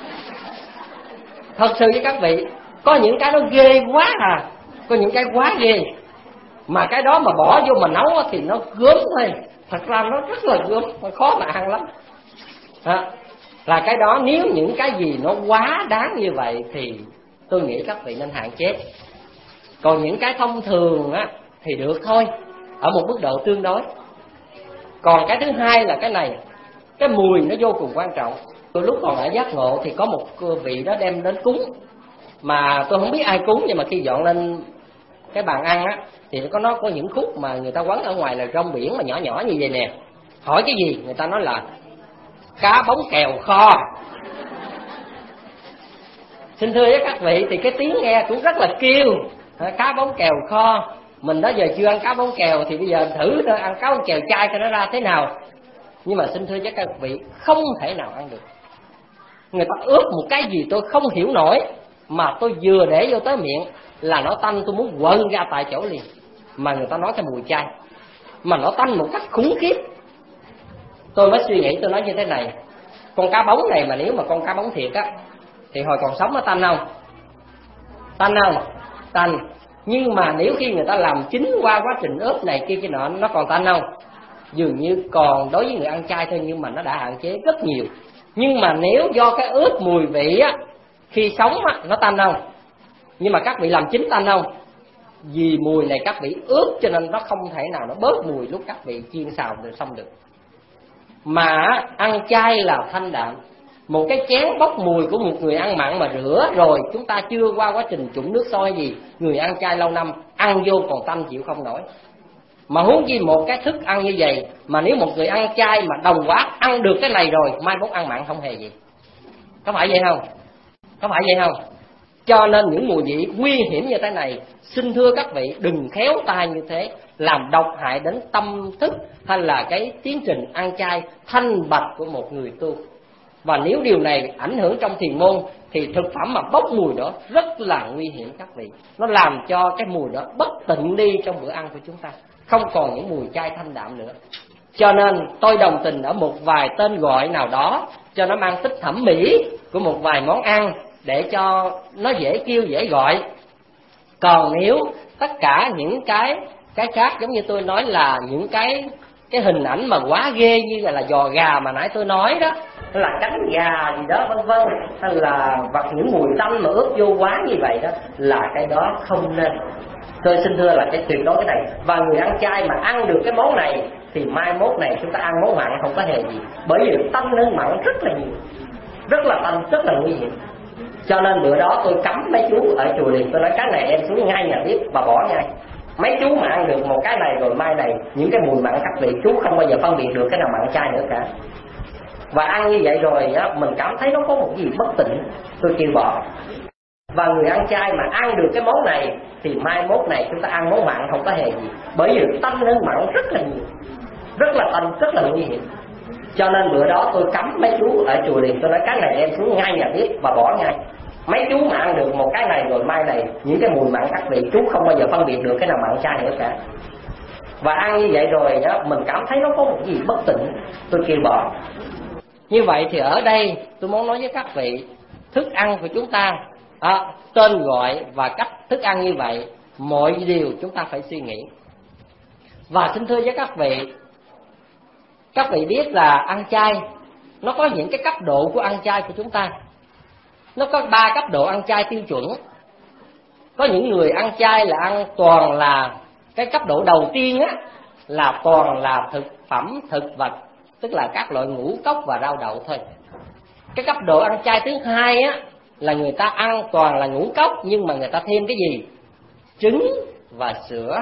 Thật sự với các vị, có những cái nó ghê quá à, có những cái quá ghê. Mà cái đó mà bỏ vô mà nấu thì nó gớm thôi, thật ra nó rất là gớm, khó mà ăn lắm à, là cái đó. Nếu những cái gì nó quá đáng như vậy thì tôi nghĩ các vị nên hạn chế. Còn những cái thông thường á thì được thôi, ở một mức độ tương đối. Còn cái thứ hai là cái này, cái mùi nó vô cùng quan trọng. Tôi lúc còn ở giác ngộ thì có một vị đó đem đến cúng, mà tôi không biết ai cúng, nhưng mà khi dọn lên cái bàn ăn á thì có nó có những khúc mà người ta quấn ở ngoài là rong biển mà nhỏ nhỏ như vậy nè. Hỏi cái gì người ta nói là cá bóng kèo kho. Xin thưa với các vị, thì cái tiếng nghe cũng rất là kêu, cá bóng kèo kho. Mình đó giờ chưa ăn cá bóng kèo thì bây giờ thử thôi, ăn cá bóng kèo chay cho nó ra thế nào. Nhưng mà xin thưa với các vị, không thể nào ăn được. Người ta ướp một cái gì tôi không hiểu nổi, mà tôi vừa để vô tới miệng là nó tanh, tôi muốn quần ra tại chỗ liền. Mà người ta nói cái mùi chay, mà nó tanh một cách khủng khiếp. Tôi mới suy nghĩ, tôi nói như thế này, con cá bóng này mà nếu mà con cá bóng thiệt á thì hồi còn sống nó tanh không? Tanh không? Tanh. Nhưng mà nếu khi người ta làm chín qua quá trình ướp này kia kia nọ, nó còn tanh không? Dường như còn đối với người ăn chay thôi, nhưng mà nó đã hạn chế rất nhiều. Nhưng mà nếu do cái ướp mùi vị á, khi sống á, nó tanh không? Nhưng mà các vị làm chín tanh không? Vì mùi này các vị ướp cho nên nó không thể nào nó bớt mùi lúc các vị chiên xào được xong được. Mà ăn chay là thanh đạm. Một cái chén bốc mùi của một người ăn mặn mà rửa rồi chúng ta chưa qua quá trình trụng nước sôi gì, người ăn chay lâu năm ăn vô còn tanh chịu không nổi. Mà huống chi một cái thức ăn như vậy, mà nếu một người ăn chay mà đồng quá ăn được cái này rồi, mai mốt ăn mặn không hề gì. Có phải vậy không? Có phải vậy không? Cho nên những mùi vị nguy hiểm như thế này, xin thưa các vị đừng khéo tay như thế, làm độc hại đến tâm thức hay là cái tiến trình ăn chay thanh bạch của một người tu. Và nếu điều này ảnh hưởng trong thiền môn thì thực phẩm mà bốc mùi đó rất là nguy hiểm các vị. Nó làm cho cái mùi đó bất tịnh đi trong bữa ăn của chúng ta, không còn những mùi chay thanh đạm nữa. Cho nên tôi đồng tình ở một vài tên gọi nào đó cho nó mang tính thẩm mỹ của một vài món ăn, để cho nó dễ kêu dễ gọi. Còn nếu tất cả những cái cái khác, giống như tôi nói là những cái cái hình ảnh mà quá ghê như là, là giò gà mà nãy tôi nói đó, là cánh gà gì đó vân vân, hay là vật những mùi tanh mà ướp vô quá như vậy đó, là cái đó không nên. Tôi xin thưa là cái tuyệt đối cái này. Và người ăn chay mà ăn được cái món này thì mai mốt này chúng ta ăn món mặn không có hề gì, bởi vì tanh hơn mặn rất là nhiều, rất là tanh, rất là nguy hiểm. Cho nên bữa đó tôi cấm mấy chú ở chùa liền, tôi nói cái này em xuống ngay nhà bếp và bỏ ngay. Mấy chú mà ăn được một cái này rồi mai này những cái mùi mặn các vị chú không bao giờ phân biệt được cái nào mặn chay nữa cả. Và ăn như vậy rồi á, mình cảm thấy nó có một gì bất tịnh, tôi kêu bỏ. Và người ăn chay mà ăn được cái món này thì mai mốt này chúng ta ăn món mặn không có hề gì, bởi vì tanh hơn mặn rất là nhiều, rất là tanh, rất là nguy hiểm. Cho nên bữa đó tôi cấm mấy chú ở chùa liền, tôi nói cái này em xuống ngay nhà bếp và bỏ ngay. Mấy chú mà ăn được một cái này rồi mai này những cái mùi mặn các vị chú không bao giờ phân biệt được cái nào mặn chay nữa cả. Và ăn như vậy rồi á, mình cảm thấy nó có một gì bất tịnh, tôi kêu bỏ. Như vậy thì ở đây tôi muốn nói với các vị, thức ăn của chúng ta à, tên gọi và cách thức ăn như vậy, mọi điều chúng ta phải suy nghĩ. Và xin thưa với các vị, các vị biết là ăn chay nó có những cái cấp độ của ăn chay của chúng ta. Nó có ba cấp độ ăn chay tiêu chuẩn. Có những người ăn chay là ăn toàn là cái cấp độ đầu tiên á, là toàn là thực phẩm thực vật, tức là các loại ngũ cốc và rau đậu thôi. Cái cấp độ ăn chay thứ hai á, là người ta ăn toàn là ngũ cốc, nhưng mà người ta thêm cái gì? Trứng và sữa.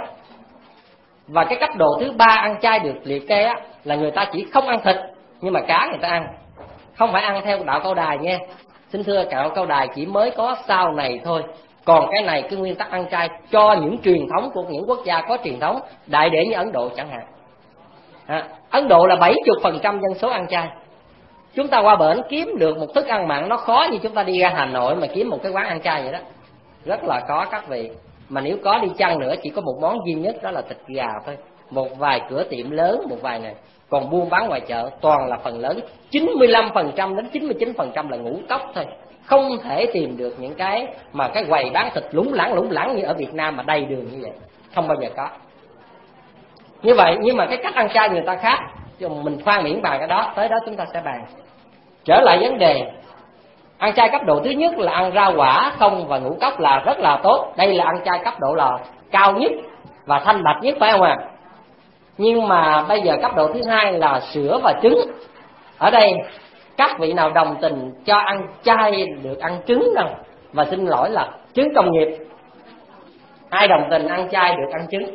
Và cái cấp độ thứ ba ăn chay được liệt kê á, là người ta chỉ không ăn thịt, nhưng mà cá người ta ăn. Không phải ăn theo đạo Cao Đài nha. Xin thưa, đạo Cao Đài chỉ mới có sau này thôi. Còn cái này, cái nguyên tắc ăn chay cho những truyền thống của những quốc gia có truyền thống, đại để như Ấn Độ chẳng hạn. À, Ấn Độ là bảy mươi phần trăm dân số ăn chay. Chúng ta qua bển kiếm được một thức ăn mặn nó khó như chúng ta đi ra Hà Nội mà kiếm một cái quán ăn chay vậy đó. Rất là khó các vị. mà nếu có đi chăng nữa chỉ có một món duy nhất, đó là thịt gà thôi. Một vài cửa tiệm lớn, một vài này. Còn buôn bán ngoài chợ toàn là phần lớn chín mươi lăm phần trăm đến chín mươi chín phần trăm là ngũ cốc thôi. Không thể tìm được những cái mà cái quầy bán thịt lủng lẳng lủng lẳng như ở Việt Nam mà đầy đường như vậy, không bao giờ có. Như vậy, nhưng mà cái cách ăn chay người ta khác, mình khoan miễn bàn cái đó, tới đó chúng ta sẽ bàn. Trở lại vấn đề ăn chay cấp độ thứ nhất là ăn rau quả không và ngũ cốc là rất là tốt. Đây là ăn chay cấp độ là cao nhất và thanh bạch nhất, phải không ạ? À? Nhưng mà bây giờ cấp độ thứ hai là sữa và trứng. Ở đây các vị nào đồng tình cho ăn chay được ăn trứng đâu? Và xin lỗi là trứng công nghiệp. Ai đồng tình ăn chay được ăn trứng?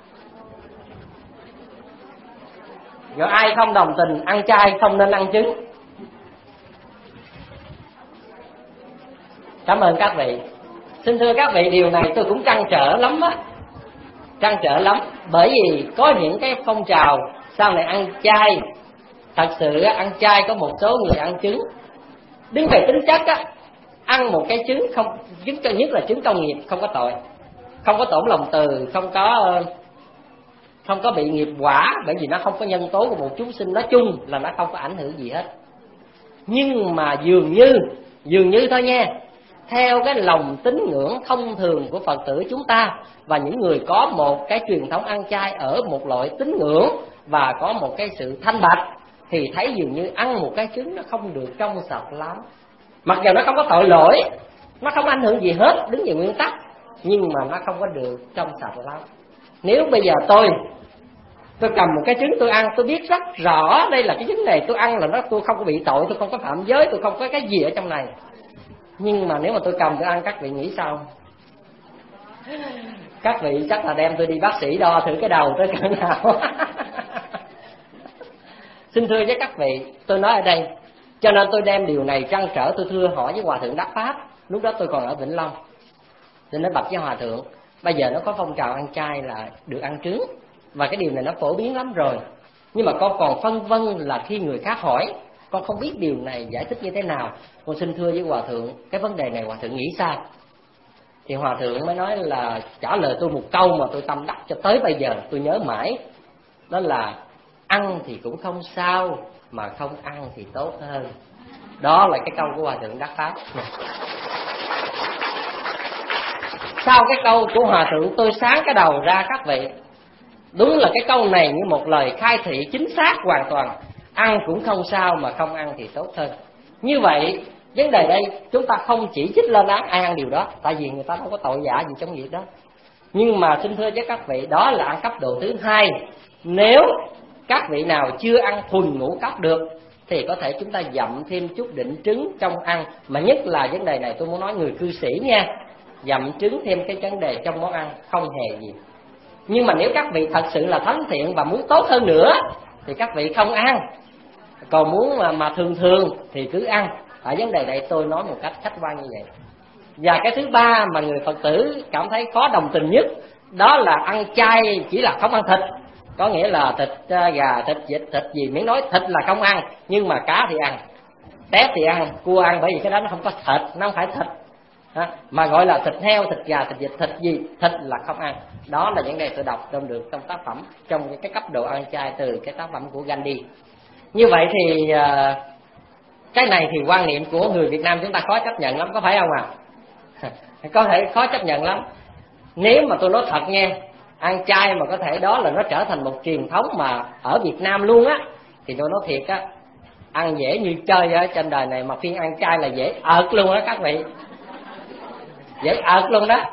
Rồi ai không đồng tình ăn chay không nên ăn trứng? Cảm ơn các vị. Xin thưa các vị, điều này tôi cũng trăn trở lắm á, trăn trở lắm. Bởi vì có những cái phong trào sau này ăn chay, thật sự ăn chay có một số người ăn trứng. Đứng về tính chất á, ăn một cái trứng không, trứng nhất là trứng công nghiệp không có tội, không có tổn lòng từ, không có không có bị nghiệp quả, bởi vì nó không có nhân tố của một chúng sinh, nói chung là nó không có ảnh hưởng gì hết. Nhưng mà dường như dường như thôi nha, theo cái lòng tín ngưỡng thông thường của Phật tử chúng ta và những người có một cái truyền thống ăn chay ở một loại tín ngưỡng và có một cái sự thanh bạch, thì thấy dường như ăn một cái trứng nó không được trong sạch lắm. Mặc dù nó không có tội lỗi, nó không ảnh hưởng gì hết, đứng về nguyên tắc, nhưng mà nó không có được trong sạch lắm. Nếu bây giờ tôi tôi cầm một cái trứng tôi ăn, tôi biết rất rõ đây là cái trứng này tôi ăn là nó, tôi không có bị tội, tôi không có phạm giới, tôi không có cái gì ở trong này. Nhưng mà nếu mà tôi cầm tôi ăn, các vị nghĩ sao? Các vị chắc là đem tôi đi bác sĩ đo thử cái đầu tới cỡ nào. Xin thưa với các vị, tôi nói ở đây, cho nên tôi đem điều này trăn trở, tôi thưa hỏi với Hòa Thượng Đắc Pháp. Lúc đó tôi còn ở Vĩnh Long. Tôi nói bạch với Hòa Thượng, bây giờ nó có phong trào ăn chay là được ăn trứng, và cái điều này nó phổ biến lắm rồi. Nhưng mà con còn phân vân là khi người khác hỏi, con không biết điều này giải thích như thế nào. Con xin thưa với Hòa Thượng, cái vấn đề này Hòa Thượng nghĩ sao? Thì Hòa Thượng mới nói là trả lời tôi một câu mà tôi tâm đắc cho tới bây giờ tôi nhớ mãi. Đó là ăn thì cũng không sao, mà không ăn thì tốt hơn. Đó là cái câu của Hòa Thượng Đắc Pháp. Sau cái câu của Hòa Thượng tôi sáng cái đầu ra các vị. Đúng là cái câu này như một lời khai thị chính xác hoàn toàn. Ăn cũng không sao mà không ăn thì tốt hơn. Như vậy vấn đề đây chúng ta không chỉ trích lên án ai ăn điều đó, tại vì người ta không có tội vạ gì trong việc đó. Nhưng mà xin thưa với các vị, đó là ăn cấp độ thứ hai. Nếu các vị nào chưa ăn thuần ngũ cốc được thì có thể chúng ta dặm thêm chút đỉnh trứng trong ăn. Mà nhất là vấn đề này tôi muốn nói người cư sĩ nha, dặm trứng thêm cái vấn đề trong món ăn không hề gì. Nhưng mà nếu các vị thật sự là thánh thiện và muốn tốt hơn nữa thì các vị không ăn. Còn muốn mà, mà thường thường thì cứ ăn. Ở vấn đề này tôi nói một cách khách quan như vậy. Và cái thứ ba mà người Phật tử cảm thấy khó đồng tình nhất, đó là ăn chay chỉ là không ăn thịt. Có nghĩa là thịt gà, thịt vịt, thịt gì, miễn nói thịt là không ăn, nhưng mà cá thì ăn, tép thì ăn, cua ăn, bởi vì cái đó nó không có thịt, nó không phải thịt. À, mà gọi là thịt heo, thịt gà, thịt vịt, thịt gì, thịt là không ăn. Đó là những đề tôi đọc trong được trong tác phẩm, trong cái cấp độ ăn chay từ cái tác phẩm của Gandhi. Như vậy thì cái này thì quan niệm của người Việt Nam chúng ta khó chấp nhận lắm, có phải không ạ? À? Có thể khó chấp nhận lắm. Nếu mà tôi nói thật nha, ăn chay mà có thể đó là nó trở thành một truyền thống mà ở Việt Nam luôn á, thì tôi nói thiệt á, ăn dễ như chơi ở trên đời này, mà phiên ăn chay là dễ ợt luôn đó các vị, dễ ợt luôn đó.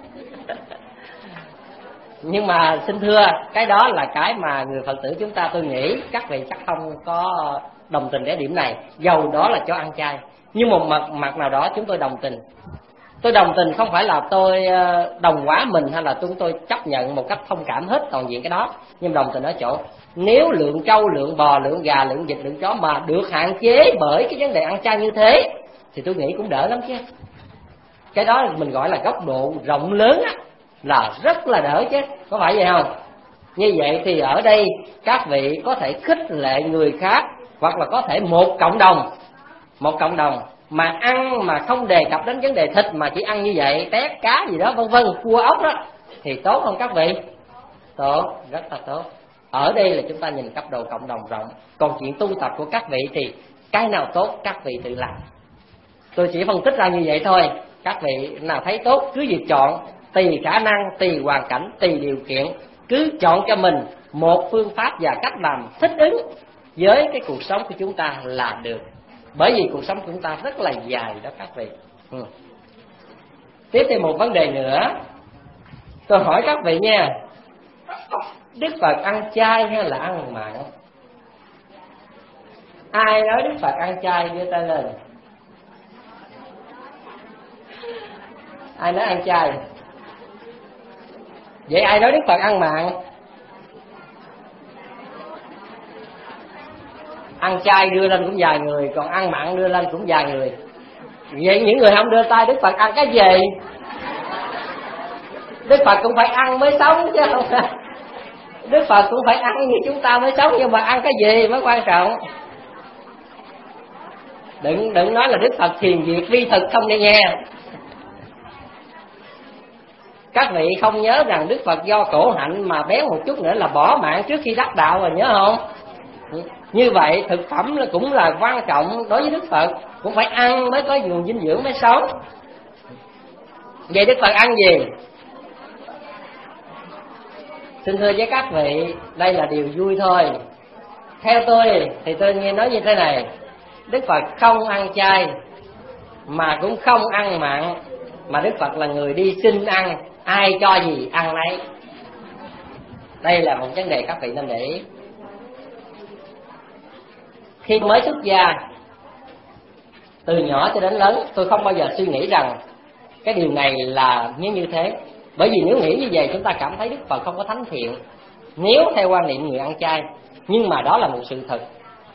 Nhưng mà xin thưa, cái đó là cái mà người Phật tử chúng ta, tôi nghĩ các vị chắc không có đồng tình cái điểm này, dầu đó là cho ăn chay. Nhưng một mặt, mặt nào đó chúng tôi đồng tình. Tôi đồng tình không phải là tôi đồng hóa mình hay là chúng tôi chấp nhận một cách thông cảm hết toàn diện cái đó. Nhưng đồng tình ở chỗ, nếu lượng trâu, lượng bò, lượng gà, lượng vịt, lượng chó mà được hạn chế bởi cái vấn đề ăn chay như thế, thì tôi nghĩ cũng đỡ lắm chứ. Cái đó mình gọi là góc độ rộng lớn á, là rất là đỡ chứ, có phải vậy không? Như vậy thì ở đây các vị có thể khích lệ người khác, hoặc là có thể một cộng đồng, một cộng đồng mà ăn mà không đề cập đến vấn đề thịt, mà chỉ ăn như vậy, tép cá gì đó vân vân, cua ốc đó, thì tốt không các vị? Tốt, rất là tốt. Ở đây là chúng ta nhìn cấp độ cộng đồng rộng. Còn chuyện tu tập của các vị thì cái nào tốt các vị tự làm. Tôi chỉ phân tích ra như vậy thôi. Các vị nào thấy tốt cứ việc chọn, tùy khả năng, tùy hoàn cảnh, tùy điều kiện, cứ chọn cho mình một phương pháp và cách làm thích ứng với cái cuộc sống của chúng ta là được. Bởi vì cuộc sống của chúng ta rất là dài đó các vị. ừ. Tiếp theo một vấn đề nữa, tôi hỏi các vị nha, Đức Phật ăn chay hay là ăn mặn? Ai nói Đức Phật ăn chay đưa tay lên. Ai nói ăn chay? Vậy ai nói Đức Phật ăn mặn? Ăn chay đưa lên cũng vài người, còn ăn mặn đưa lên cũng vài người. Vậy những người không đưa tay, Đức Phật ăn cái gì? Đức Phật cũng phải ăn mới sống chứ không phải. Đức Phật cũng phải ăn như chúng ta mới sống, nhưng mà ăn cái gì mới quan trọng. Đừng đừng nói là Đức Phật thiền diệt vi thực không đây nha. Các vị không nhớ rằng Đức Phật do khổ hạnh mà béo một chút nữa là bỏ mạng trước khi đắc đạo rồi, nhớ không? Như vậy thực phẩm là cũng là quan trọng đối với Đức Phật, cũng phải ăn mới có nguồn dinh dưỡng mới sống. Vậy Đức Phật ăn gì? Xin thưa với các vị, đây là điều vui thôi. Theo tôi thì tôi nghe nói như thế này, Đức Phật không ăn chay mà cũng không ăn mặn, mà Đức Phật là người đi xin ăn, ai cho gì ăn nấy. Đây là một vấn đề các vị nên để ý. Khi mới xuất gia, từ nhỏ cho đến lớn, tôi không bao giờ suy nghĩ rằng cái điều này là như như thế. Bởi vì nếu nghĩ như vậy chúng ta cảm thấy Đức Phật không có thánh thiện, nếu theo quan niệm người ăn chay. Nhưng mà đó là một sự thật.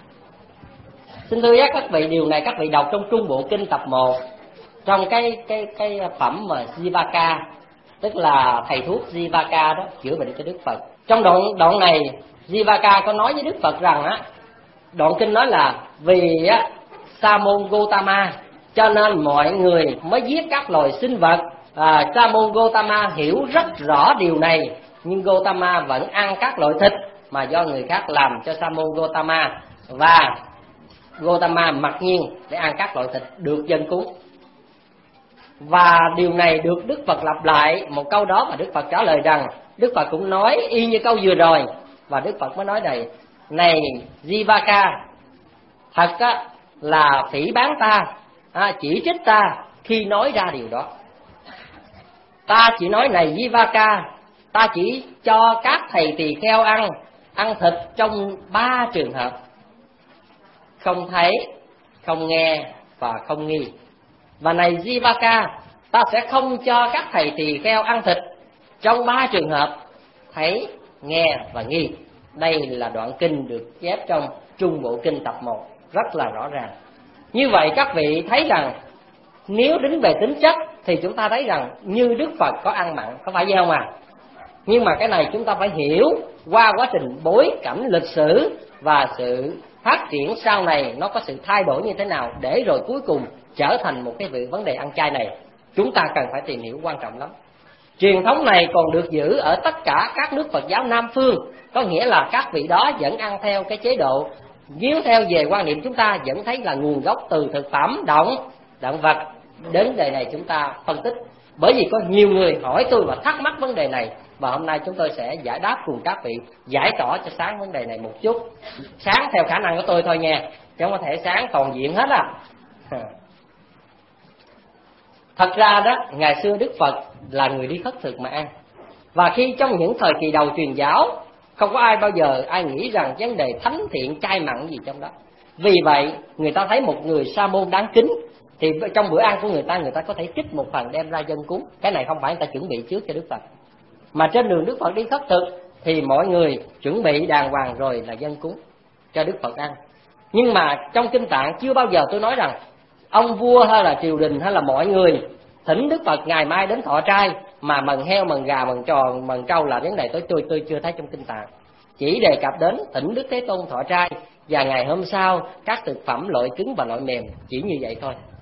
Xin thưa các vị, điều này các vị đọc trong Trung Bộ Kinh tập một, trong cái cái cái phẩm mà Jivaka, tức là thầy thuốc Jivaka đó, chữa bệnh cho Đức Phật. Trong đoạn đoạn này Jivaka có nói với Đức Phật rằng á, đoạn kinh nói là vì á Sa môn Gotama cho nên mọi người mới giết các loài sinh vật. à, Sa môn Gotama hiểu rất rõ điều này, nhưng Gotama vẫn ăn các loại thịt mà do người khác làm cho Sa môn Gotama, và Gotama mặc nhiên để ăn các loại thịt được dân cúng. Và điều này được Đức Phật lặp lại một câu đó, và Đức Phật trả lời rằng, Đức Phật cũng nói y như câu vừa rồi, và Đức Phật mới nói này: này Jivaka, thật á, là phỉ báng ta, à, chỉ trích ta khi nói ra điều đó. Ta chỉ nói này Jivaka, ta chỉ cho các thầy tỳ kheo ăn ăn thịt trong ba trường hợp: không thấy, không nghe và không nghi. Và này Jivaka, ta sẽ không cho các thầy tỳ kheo ăn thịt trong ba trường hợp: thấy, nghe và nghi. Đây là đoạn kinh được chép trong Trung Bộ Kinh tập một, rất là rõ ràng. Như vậy các vị thấy rằng nếu đứng về tính chất thì chúng ta thấy rằng như Đức Phật có ăn mặn, có phải vậy không à? Nhưng mà cái này chúng ta phải hiểu qua quá trình bối cảnh lịch sử và sự phát triển sau này nó có sự thay đổi như thế nào, để rồi cuối cùng trở thành một cái vấn đề ăn chay này. Chúng ta cần phải tìm hiểu, quan trọng lắm. Truyền thống này còn được giữ ở tất cả các nước Phật giáo Nam phương, có nghĩa là các vị đó vẫn ăn theo cái chế độ. Nếu theo về quan niệm chúng ta vẫn thấy là nguồn gốc từ thực phẩm động động vật. Đến đề này chúng ta phân tích, bởi vì có nhiều người hỏi tôi và thắc mắc vấn đề này, và hôm nay chúng tôi sẽ giải đáp cùng các vị, giải tỏa cho sáng vấn đề này một chút. Sáng theo khả năng của tôi thôi nha, chứ không có thể sáng toàn diện hết à. Thật ra đó, ngày xưa Đức Phật là người đi khất thực mà ăn. Và khi trong những thời kỳ đầu truyền giáo, không có ai bao giờ ai nghĩ rằng vấn đề thánh thiện chay mặn gì trong đó. Vì vậy người ta thấy một người sa môn đáng kính thì trong bữa ăn của người ta, người ta có thể trích một phần đem ra dân cúng. Cái này không phải người ta chuẩn bị trước cho Đức Phật, mà trên đường Đức Phật đi khất thực thì mọi người chuẩn bị đàng hoàng rồi là dân cúng cho Đức Phật ăn. Nhưng mà trong Kinh Tạng chưa bao giờ tôi nói rằng ông vua hay là triều đình hay là mọi người thỉnh Đức Phật ngày mai đến thọ trai mà mần heo, mần gà, mần tròn, mần trâu là vấn đề tôi tôi tôi chưa thấy trong Kinh Tạng. Chỉ đề cập đến thỉnh Đức Thế Tôn thọ trai và ngày hôm sau các thực phẩm loại cứng và loại mềm, chỉ như vậy thôi.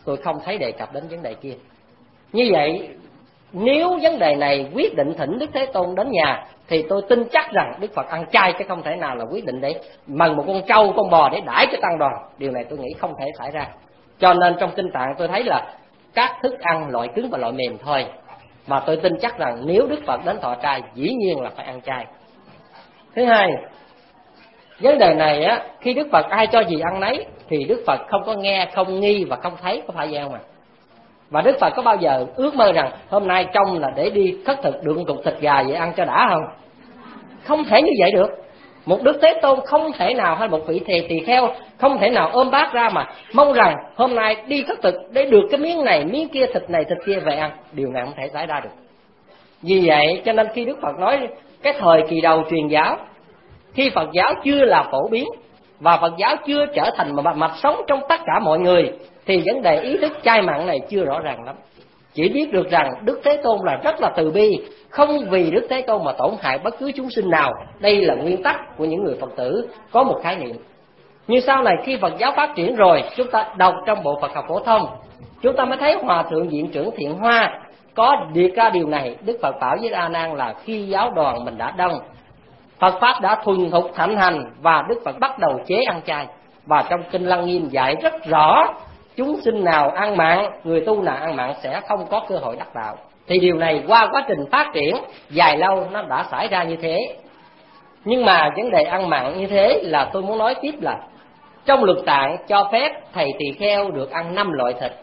tôi không thấy đề cập đến vấn đề kia. Như vậy nếu vấn đề này quyết định thỉnh Đức Thế Tôn đến nhà thì tôi tin chắc rằng Đức Phật ăn chay, chứ không thể nào là quyết định để mần một con trâu con bò để đãi cho tăng đoàn. Điều này tôi nghĩ không thể xảy ra. Cho nên trong kinh tạng tôi thấy là các thức ăn loại cứng và loại mềm thôi. Mà tôi tin chắc rằng nếu Đức Phật đến thọ trai dĩ nhiên là phải ăn chay. Thứ hai, vấn đề này á, khi Đức Phật ai cho gì ăn nấy thì Đức Phật không có nghe, không nghi và không thấy, có phải vậy không ạ? Và Đức Phật có bao giờ ước mơ rằng hôm nay trông là để đi khất thực được một cục thịt gà vậy ăn cho đã không? Không thể như vậy được. Một Đức Thế Tôn không thể nào, hay một vị thầy tỳ kheo không thể nào ôm bát ra mà mong rằng hôm nay đi khất thực để được cái miếng này, miếng kia, thịt này, thịt kia về ăn. Điều này không thể xảy ra được. Vì vậy cho nên khi Đức Phật nói cái thời kỳ đầu truyền giáo, khi Phật giáo chưa là phổ biến và Phật giáo chưa trở thành một mạch sống trong tất cả mọi người, thì vấn đề ý thức chay mặn này chưa rõ ràng lắm. Chỉ biết được rằng Đức Thế Tôn là rất là từ bi, không vì Đức Thế Tôn mà tổn hại bất cứ chúng sinh nào. Đây là nguyên tắc của những người Phật tử có một khái niệm. Như sau này khi Phật giáo phát triển rồi, chúng ta đọc trong bộ Phật học phổ thông, chúng ta mới thấy Hòa Thượng Viện Trưởng Thiện Hoa có liệt ra điều này. Đức Phật bảo với A Nan là khi giáo đoàn mình đã đông, Phật Pháp đã thuần thục thạnh hành, và Đức Phật bắt đầu chế ăn chay. Và trong Kinh Lăng Nghiêm dạy rất rõ, chúng sinh nào ăn mặn, người tu nào ăn mặn sẽ không có cơ hội đắc đạo. Thì điều này qua quá trình phát triển dài lâu nó đã xảy ra như thế. Nhưng mà vấn đề ăn mặn như thế là tôi muốn nói tiếp là trong luật tạng cho phép thầy tỳ kheo được ăn năm loại thịt.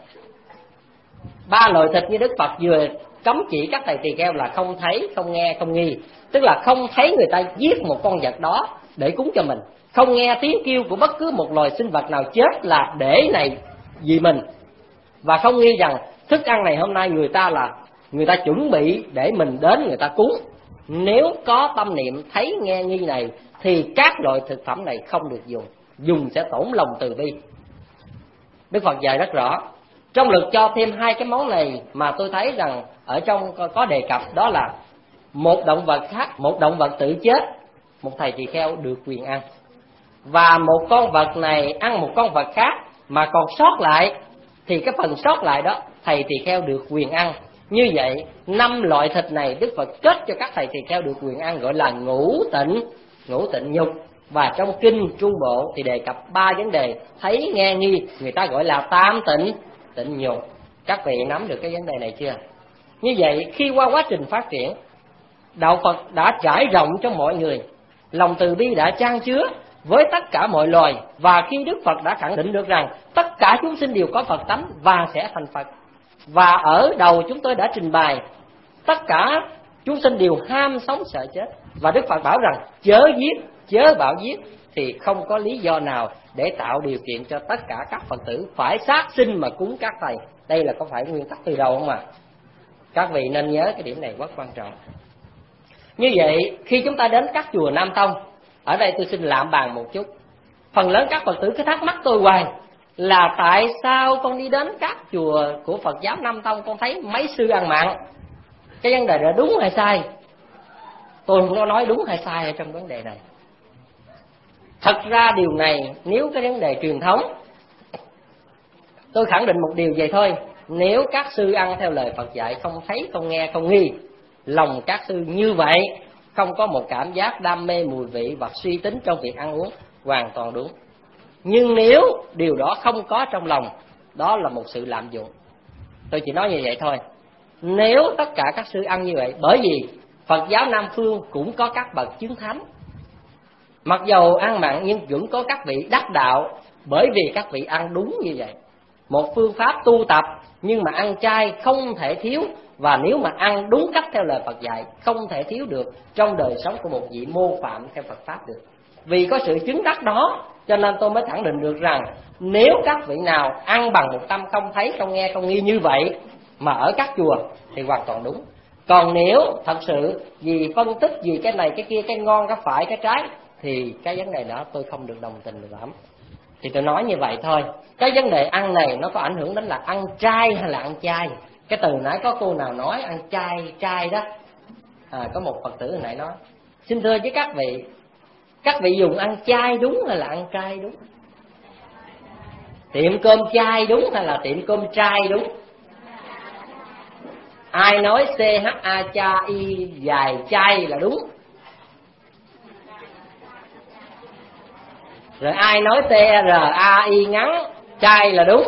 Ba loại thịt như Đức Phật vừa cấm chỉ các thầy tỳ kheo là không thấy, không nghe, không nghi. Tức là không thấy người ta giết một con vật đó để cúng cho mình, không nghe tiếng kêu của bất cứ một loài sinh vật nào chết là để này vì mình, và không nghi rằng thức ăn này hôm nay người ta là người ta chuẩn bị để mình đến người ta cúng. Nếu có tâm niệm thấy nghe nghi này thì các loại thực phẩm này không được dùng, dùng sẽ tổn lòng từ bi. Đức Phật dạy rất rõ. Trong luật cho thêm hai cái món này mà tôi thấy rằng ở trong có đề cập, đó là một động vật khác, một động vật tự chết, một thầy tỳ kheo được quyền ăn, và một con vật này ăn một con vật khác mà còn sót lại thì cái phần sót lại đó thầy tỳ kheo được quyền ăn. Như vậy năm loại thịt này Đức Phật kết cho các thầy tỳ kheo được quyền ăn, gọi là ngũ tịnh, ngũ tịnh nhục. Và trong kinh Trung Bộ thì đề cập ba vấn đề thấy nghe nghi, người ta gọi là tam tịnh, tịnh nhục. Các vị nắm được cái vấn đề này chưa? Như vậy khi qua quá trình phát triển, đạo Phật đã trải rộng cho mọi người, lòng từ bi đã chan chứa với tất cả mọi loài. Và khi Đức Phật đã khẳng định được rằng tất cả chúng sinh đều có Phật tánh và sẽ thành Phật, và ở đầu chúng tôi đã trình bày tất cả chúng sinh đều ham sống sợ chết, và Đức Phật bảo rằng chớ giết, chớ bảo giết, thì không có lý do nào để tạo điều kiện cho tất cả các Phật tử phải sát sinh mà cúng các thầy. Đây là có phải nguyên tắc từ đầu không ạ? À? Các vị nên nhớ cái điểm này rất quan trọng. Như vậy khi chúng ta đến các chùa Nam Tông, ở đây tôi xin lạm bàn một chút, phần lớn các Phật tử cứ thắc mắc tôi hoài là tại sao con đi đến các chùa của Phật giáo Nam Tông con thấy mấy sư ăn mặn. Cái vấn đề đó đúng hay sai? Tôi không có nói đúng hay sai ở trong vấn đề này. Thật ra điều này nếu cái vấn đề truyền thống, tôi khẳng định một điều vậy thôi. Nếu các sư ăn theo lời Phật dạy, không thấy, không nghe, không nghi, lòng các sư như vậy, không có một cảm giác đam mê mùi vị và suy tính trong việc ăn uống, hoàn toàn đúng. Nhưng nếu điều đó không có trong lòng, đó là một sự lạm dụng. Tôi chỉ nói như vậy thôi. Nếu tất cả các sư ăn như vậy, bởi vì Phật giáo Nam Phương cũng có các bậc chứng thánh, mặc dầu ăn mặn nhưng vẫn có các vị đắc đạo, bởi vì các vị ăn đúng như vậy. Một phương pháp tu tập, nhưng mà ăn chay không thể thiếu, và nếu mà ăn đúng cách theo lời Phật dạy, không thể thiếu được trong đời sống của một vị mô phạm theo Phật Pháp được. Vì có sự chứng đắc đó, cho nên tôi mới khẳng định được rằng nếu các vị nào ăn bằng một tâm không thấy, không nghe, không nghi như vậy mà ở các chùa thì hoàn toàn đúng. Còn nếu thật sự vì phân tích vì cái này, cái kia, cái ngon, cái phải, cái trái, thì cái vấn đề đó tôi không được đồng tình được lắm. Thì tôi nói như vậy thôi. Cái vấn đề ăn này nó có ảnh hưởng đến là ăn trai hay là ăn chay. Cái từ nãy có cô nào nói ăn chay, chay đó, à, có một Phật tử hồi nãy nói. Xin thưa với các vị, các vị dùng ăn chay đúng hay là ăn chay đúng? Tiệm cơm chay đúng hay là tiệm cơm trai đúng? Ai nói C H A cha I dài chay là đúng? Rồi ai nói T R A I ngắn chay là đúng?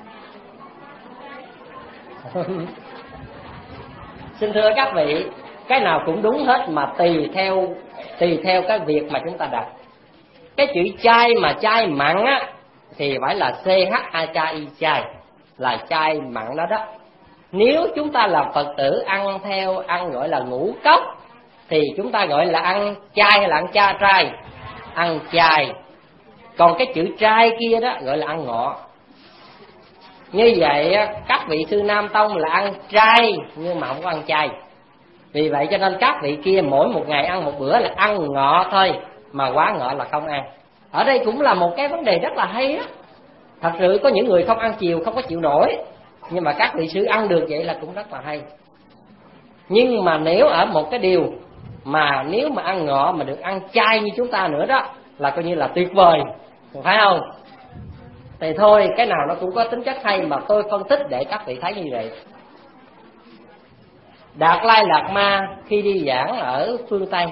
Xin thưa các vị, cái nào cũng đúng hết mà tùy theo tùy theo cái việc mà chúng ta đặt. Cái chữ chay mà chay mặn á thì phải là C H A cha I chay, là chay mặn đó đó. Nếu chúng ta là Phật tử ăn theo ăn gọi là ngũ cốc thì chúng ta gọi là ăn chay hay là ăn cha trai? Ăn chay. Còn cái chữ trai kia đó gọi là ăn ngọ. Như vậy các vị sư Nam Tông là ăn trai nhưng mà không có ăn chay. Vì vậy cho nên các vị kia mỗi một ngày ăn một bữa là ăn ngọ thôi, mà quá ngọ là không ăn. Ở đây cũng là một cái vấn đề rất là hay á. Thật sự có những người không ăn chiều không có chịu nổi, nhưng mà các vị sư ăn được vậy là cũng rất là hay. Nhưng mà nếu ở một cái điều mà nếu mà ăn ngọ mà được ăn chay như chúng ta nữa đó là coi như là tuyệt vời, phải không? Thì thôi, cái nào nó cũng có tính chất hay mà tôi phân tích để các vị thấy như vậy. Đạt Lai Lạt Ma khi đi giảng ở phương Tây,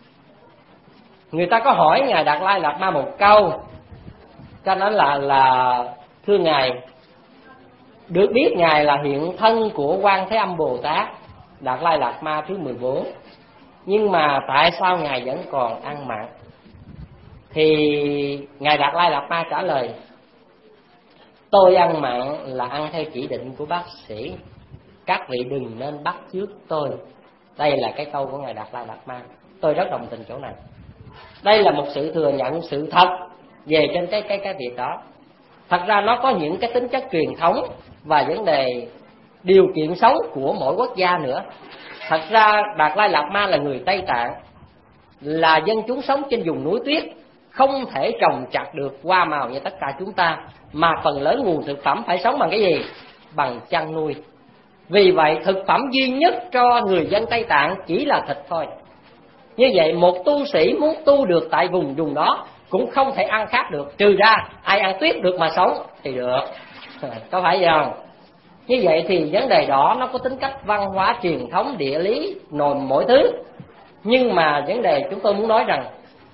người ta có hỏi Ngài Đạt Lai Lạt Ma một câu, cho nó là là thưa Ngài, được biết Ngài là hiện thân của Quan Thế Âm Bồ Tát, Đạt Lai Lạt Ma thứ mười bốn, nhưng mà tại sao Ngài vẫn còn ăn mặn? Thì Ngài Đạt Lai Lạt Ma trả lời: tôi ăn mặn là ăn theo chỉ định của bác sĩ, các vị đừng nên bắt chước tôi. Đây là cái câu của Ngài Đạt Lai Lạt Ma. Tôi rất đồng tình chỗ này. Đây là một sự thừa nhận sự thật về trên cái cái cái việc đó. Thật ra nó có những cái tính chất truyền thống và vấn đề điều kiện sống của mỗi quốc gia nữa. Thật ra Đạt Lai Lạt Ma là người Tây Tạng, là dân chúng sống trên vùng núi tuyết, không thể trồng trọt được hoa màu như tất cả chúng ta, mà phần lớn nguồn thực phẩm phải sống bằng cái gì? Bằng chăn nuôi. Vì vậy thực phẩm duy nhất cho người dân Tây Tạng chỉ là thịt thôi. Như vậy một tu sĩ muốn tu được tại vùng vùng đó cũng không thể ăn khác được, trừ ra ai ăn tuyết được mà sống thì được. Có phải vậy không? Như vậy thì vấn đề đó nó có tính cách văn hóa, truyền thống, địa lý, nồi mỗi thứ. Nhưng mà vấn đề chúng tôi muốn nói rằng,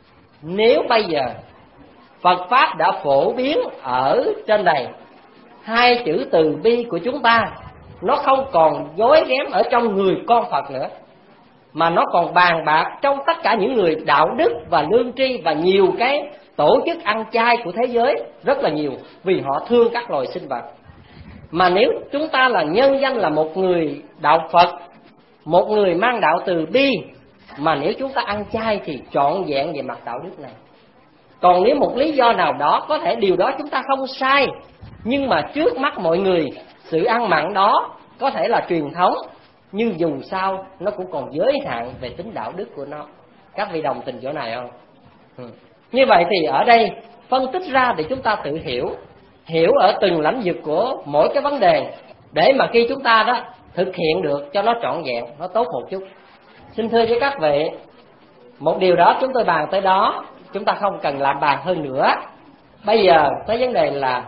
nếu bây giờ Phật Pháp đã phổ biến ở trên này, hai chữ từ bi của chúng ta nó không còn dối ghém ở trong người con Phật nữa, mà nó còn bàn bạc trong tất cả những người đạo đức và lương tri, và nhiều cái tổ chức ăn chay của thế giới rất là nhiều, vì họ thương các loài sinh vật. Mà nếu chúng ta là nhân danh là một người đạo Phật, một người mang đạo từ bi, mà nếu chúng ta ăn chay thì trọn vẹn về mặt đạo đức này. Còn nếu một lý do nào đó, có thể điều đó chúng ta không sai, nhưng mà trước mắt mọi người, sự ăn mặn đó có thể là truyền thống, nhưng dù sao nó cũng còn giới hạn về tính đạo đức của nó. Các vị đồng tình chỗ này không? Ừ. Như vậy thì ở đây phân tích ra để chúng ta tự hiểu, hiểu ở từng lĩnh vực của mỗi cái vấn đề, để mà khi chúng ta đó thực hiện được cho nó trọn vẹn, nó tốt một chút. Xin thưa với các vị, một điều đó chúng tôi bàn tới đó, chúng ta không cần làm bàn hơn nữa. Bây giờ tới vấn đề là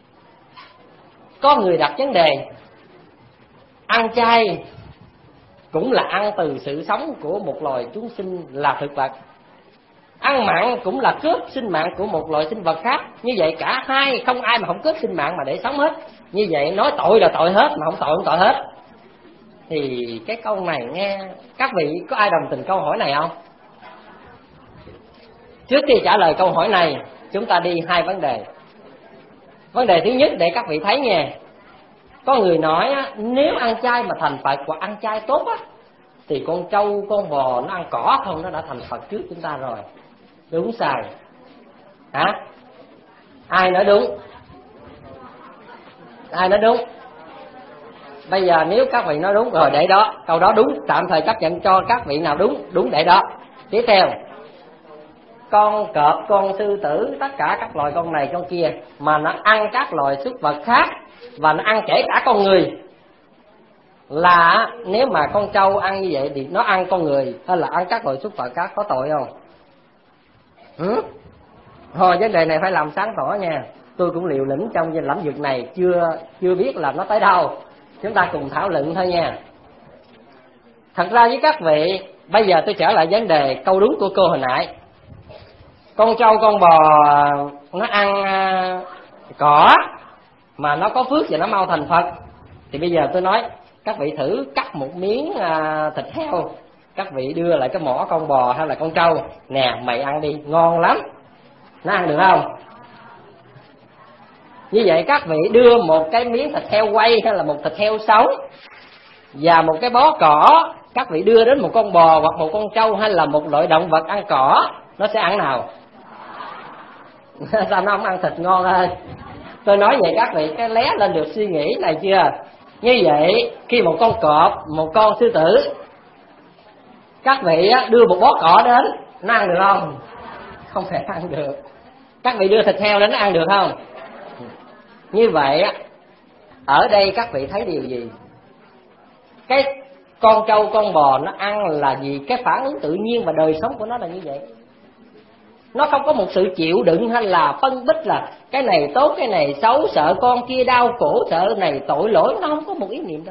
có người đặt vấn đề ăn chay cũng là ăn từ sự sống của một loài chúng sinh là thực vật, ăn mặn cũng là cướp sinh mạng của một loài sinh vật khác. Như vậy cả hai không ai mà không cướp sinh mạng mà để sống hết. Như vậy nói tội là tội hết, mà không tội không tội hết. Thì cái câu này nghe, các vị có ai đồng tình câu hỏi này không? Trước khi trả lời câu hỏi này, chúng ta đi hai vấn đề. Vấn đề thứ nhất để các vị thấy nha, có người nói á, nếu ăn chay mà thành Phật hoặc ăn chay tốt á, thì con trâu, con bò nó ăn cỏ không nó đã thành Phật trước chúng ta rồi. Đúng sai? Hả? Ai nói đúng? Ai nói đúng? Bây giờ nếu các vị nói đúng rồi để đó, câu đó đúng, tạm thời chấp nhận cho các vị nào đúng, đúng để đó. Tiếp theo, con cọp, con sư tử, tất cả các loài con này con kia mà nó ăn các loài súc vật khác, và nó ăn kể cả con người, là nếu mà con trâu ăn như vậy thì nó ăn con người hay là ăn các loài súc vật khác, có tội không? Ừ? Thôi vấn đề này phải làm sáng tỏ nha. tôi cũng liều lĩnh trong lĩnh vực này, chưa chưa biết là nó tới đâu, chúng ta cùng thảo luận thôi nha. Thật ra với các vị, bây giờ tôi trở lại vấn đề câu đúng của cô hồi nãy. Con trâu con bò nó ăn cỏ mà nó có phước và nó mau thành Phật, thì bây giờ tôi nói các vị thử cắt một miếng thịt heo, các vị đưa lại cái mỏ con bò hay là con trâu, nè mày ăn đi, ngon lắm, nó ăn được không? Như vậy các vị đưa một cái miếng thịt heo quay hay là một thịt heo sống và một cái bó cỏ, các vị đưa đến một con bò hoặc một con trâu hay là một loại động vật ăn cỏ, nó sẽ ăn nào? Sao nó không ăn thịt ngon hơn? Tôi nói vậy các vị cái lé lên được suy nghĩ này chưa? Như vậy khi một con cọp, một con sư tử, các vị đưa một bó cỏ đến, nó ăn được không? Không thể ăn được. Các vị đưa thịt heo đến, nó ăn được không? Như vậy ở đây các vị thấy điều gì? Cái con trâu con bò nó ăn là gì? Cái phản ứng tự nhiên và đời sống của nó là như vậy. Nó không có một sự chịu đựng hay là phân tích là cái này tốt, cái này xấu, sợ con kia đau khổ, sợ này tội lỗi, nó không có một ý niệm đó.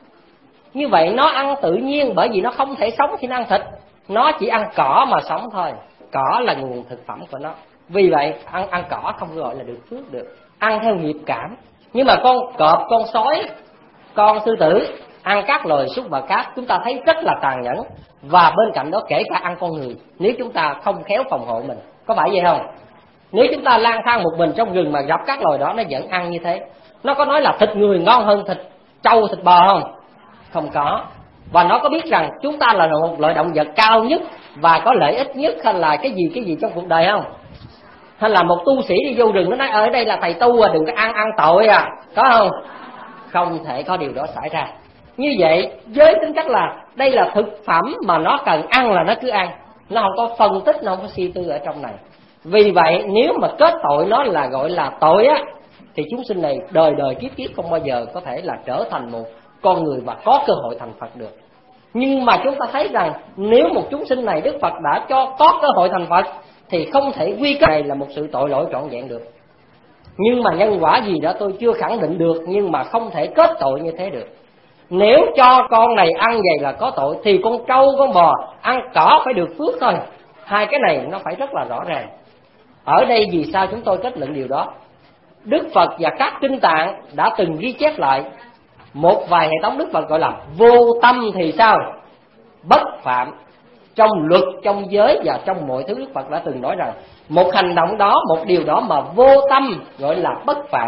Như vậy nó ăn tự nhiên, bởi vì nó không thể sống khi nó ăn thịt, nó chỉ ăn cỏ mà sống thôi. Cỏ là nguồn thực phẩm của nó. Vì vậy ăn ăn cỏ không gọi là được phước được, ăn theo nghiệp cảm. Nhưng mà con cọp, con sói, con sư tử ăn các loài súc vật khác, chúng ta thấy rất là tàn nhẫn. Và bên cạnh đó kể cả ăn con người, nếu chúng ta không khéo phòng hộ mình. Có phải vậy không? Nếu chúng ta lang thang một mình trong rừng mà gặp các loài đó, nó vẫn ăn như thế. Nó có nói là thịt người ngon hơn thịt trâu, thịt bò không? Không có. Và nó có biết rằng chúng ta là một loại động vật cao nhất và có lợi ích nhất hay là cái gì cái gì trong cuộc đời không? Hay là một tu sĩ đi vô rừng nó nói ở đây là thầy tu à, đừng có ăn ăn tội à, có không? Không thể có điều đó xảy ra. Như vậy với tính chất là đây là thực phẩm mà nó cần ăn là nó cứ ăn, nó không có phân tích, nó không có suy tư ở trong này. Vì vậy nếu mà kết tội nó là gọi là tội á, thì chúng sinh này đời đời kiếp kiếp không bao giờ có thể là trở thành một con người và có cơ hội thành Phật được. Nhưng mà chúng ta thấy rằng nếu một chúng sinh này Đức Phật đã cho có cơ hội thành Phật thì không thể quy kết này là một sự tội lỗi trọn vẹn được. Nhưng mà nhân quả gì đó tôi chưa khẳng định được, nhưng mà không thể kết tội như thế được. Nếu cho con này ăn vậy là có tội, thì con trâu con bò ăn cỏ phải được phước thôi. Hai cái này nó phải rất là rõ ràng. Ở đây vì sao chúng tôi kết luận điều đó? Đức Phật và các kinh tạng đã từng ghi chép lại một vài hệ thống Đức Phật gọi là vô tâm thì sao? Bất phạm. Trong luật, trong giới và trong mọi thứ Đức Phật đã từng nói rằng một hành động đó, một điều đó mà vô tâm gọi là bất phạm.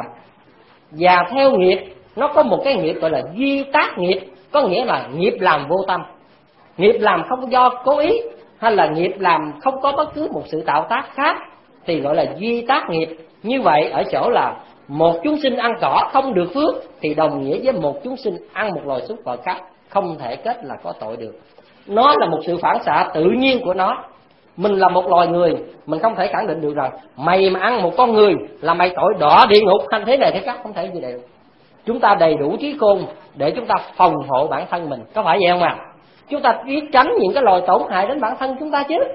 Và theo nghiệp, nó có một cái nghiệp gọi là duy tác nghiệp, có nghĩa là nghiệp làm vô tâm. Nghiệp làm không do cố ý, hay là nghiệp làm không có bất cứ một sự tạo tác khác thì gọi là duy tác nghiệp. Như vậy ở chỗ là một chúng sinh ăn cỏ không được phước thì đồng nghĩa với một chúng sinh ăn một loài súc vật khác không thể kết là có tội được. Nó là một sự phản xạ tự nhiên của nó. Mình là một loài người, mình không thể khẳng định được rằng mày mà ăn một con người là mày tội đọa địa ngục thành thế này thế khác, không thể như vậy được. Chúng ta đầy đủ trí khôn để chúng ta phòng hộ bản thân mình, có phải vậy không ạ? À? Chúng ta biết tránh những cái loài tổn hại đến bản thân chúng ta chứ.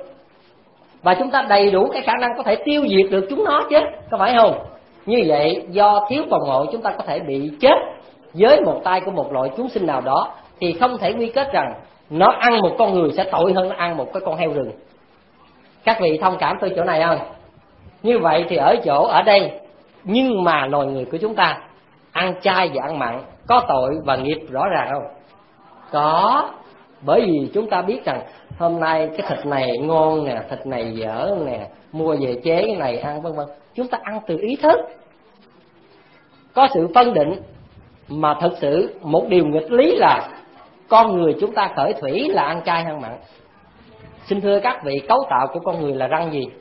Và chúng ta đầy đủ cái khả năng có thể tiêu diệt được chúng nó chứ, có phải không? Như vậy do thiếu phòng hộ chúng ta có thể bị chết với một tay của một loại chúng sinh nào đó, thì không thể quy kết rằng nó ăn một con người sẽ tội hơn nó ăn một cái con heo rừng. Các vị thông cảm tôi chỗ này không? Như vậy thì ở chỗ ở đây, nhưng mà loài người của chúng ta ăn chay và ăn mặn có tội và nghiệp rõ ràng không? Có. Bởi vì chúng ta biết rằng hôm nay cái thịt này ngon nè, thịt này dở nè, mua về chế cái này ăn vân vân. Chúng ta ăn từ ý thức, có sự phân định. Mà thực sự một điều nghịch lý là con người chúng ta khởi thủy là ăn chay ăn mặn. Xin thưa các vị, cấu tạo của con người là răng gì?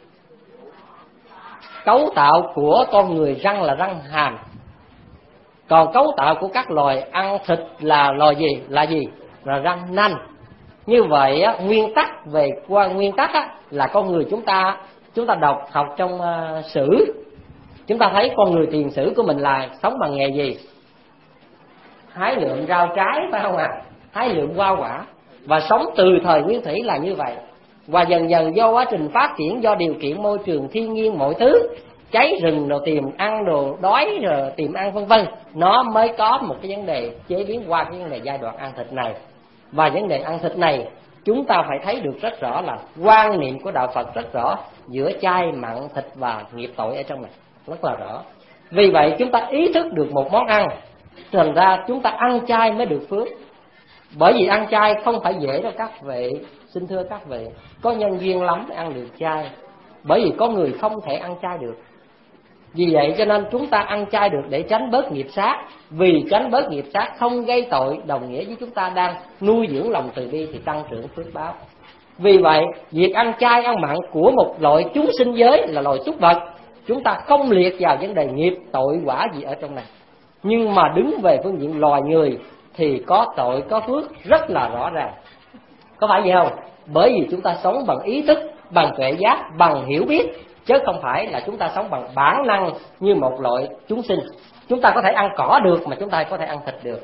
Cấu tạo của con người răng là răng hàm. Còn cấu tạo của các loài ăn thịt là loài gì? Là gì? Là răng nanh. Như vậy á, nguyên tắc về qua nguyên tắc á, là con người chúng ta chúng ta đọc học trong uh, sử, chúng ta thấy con người tiền sử của mình là sống bằng nghề gì? Hái lượm rau trái, phải không ạ? À? Hái lượm hoa quả và sống từ thời nguyên thủy là như vậy. Và dần dần do quá trình phát triển, do điều kiện môi trường thiên nhiên mọi thứ, cháy rừng rồi tìm ăn đồ đói rồi tìm ăn vân vân, nó mới có một cái vấn đề chế biến qua cái vấn đề giai đoạn ăn thịt này. Và vấn đề ăn thịt này chúng ta phải thấy được rất rõ là quan niệm của đạo Phật rất rõ giữa chay mặn thịt và nghiệp tội ở trong này rất là rõ. Vì vậy chúng ta ý thức được một món ăn, thành ra chúng ta ăn chay mới được phước. Bởi vì ăn chay không phải dễ đâu các vị, xin thưa các vị, có nhân duyên lắm để ăn được chay. Bởi vì có người không thể ăn chay được. Vì vậy cho nên chúng ta ăn chay được để tránh bớt nghiệp sát. Vì tránh bớt nghiệp sát không gây tội, đồng nghĩa với chúng ta đang nuôi dưỡng lòng từ bi thì tăng trưởng phước báo. Vì vậy việc ăn chay ăn mặn của một loại chúng sinh giới là loài súc vật, chúng ta không liệt vào vấn đề nghiệp tội quả gì ở trong này. Nhưng mà đứng về phương diện loài người thì có tội có phước rất là rõ ràng. Có phải vậy không? Bởi vì chúng ta sống bằng ý thức, bằng tuệ giác, bằng hiểu biết, chứ không phải là chúng ta sống bằng bản năng như một loại chúng sinh. Chúng ta có thể ăn cỏ được mà chúng ta có thể ăn thịt được.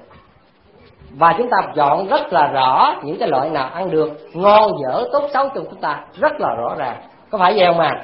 Và chúng ta chọn rất là rõ những cái loại nào ăn được, ngon dở tốt xấu trong chúng ta rất là rõ ràng. Có phải vậy không à?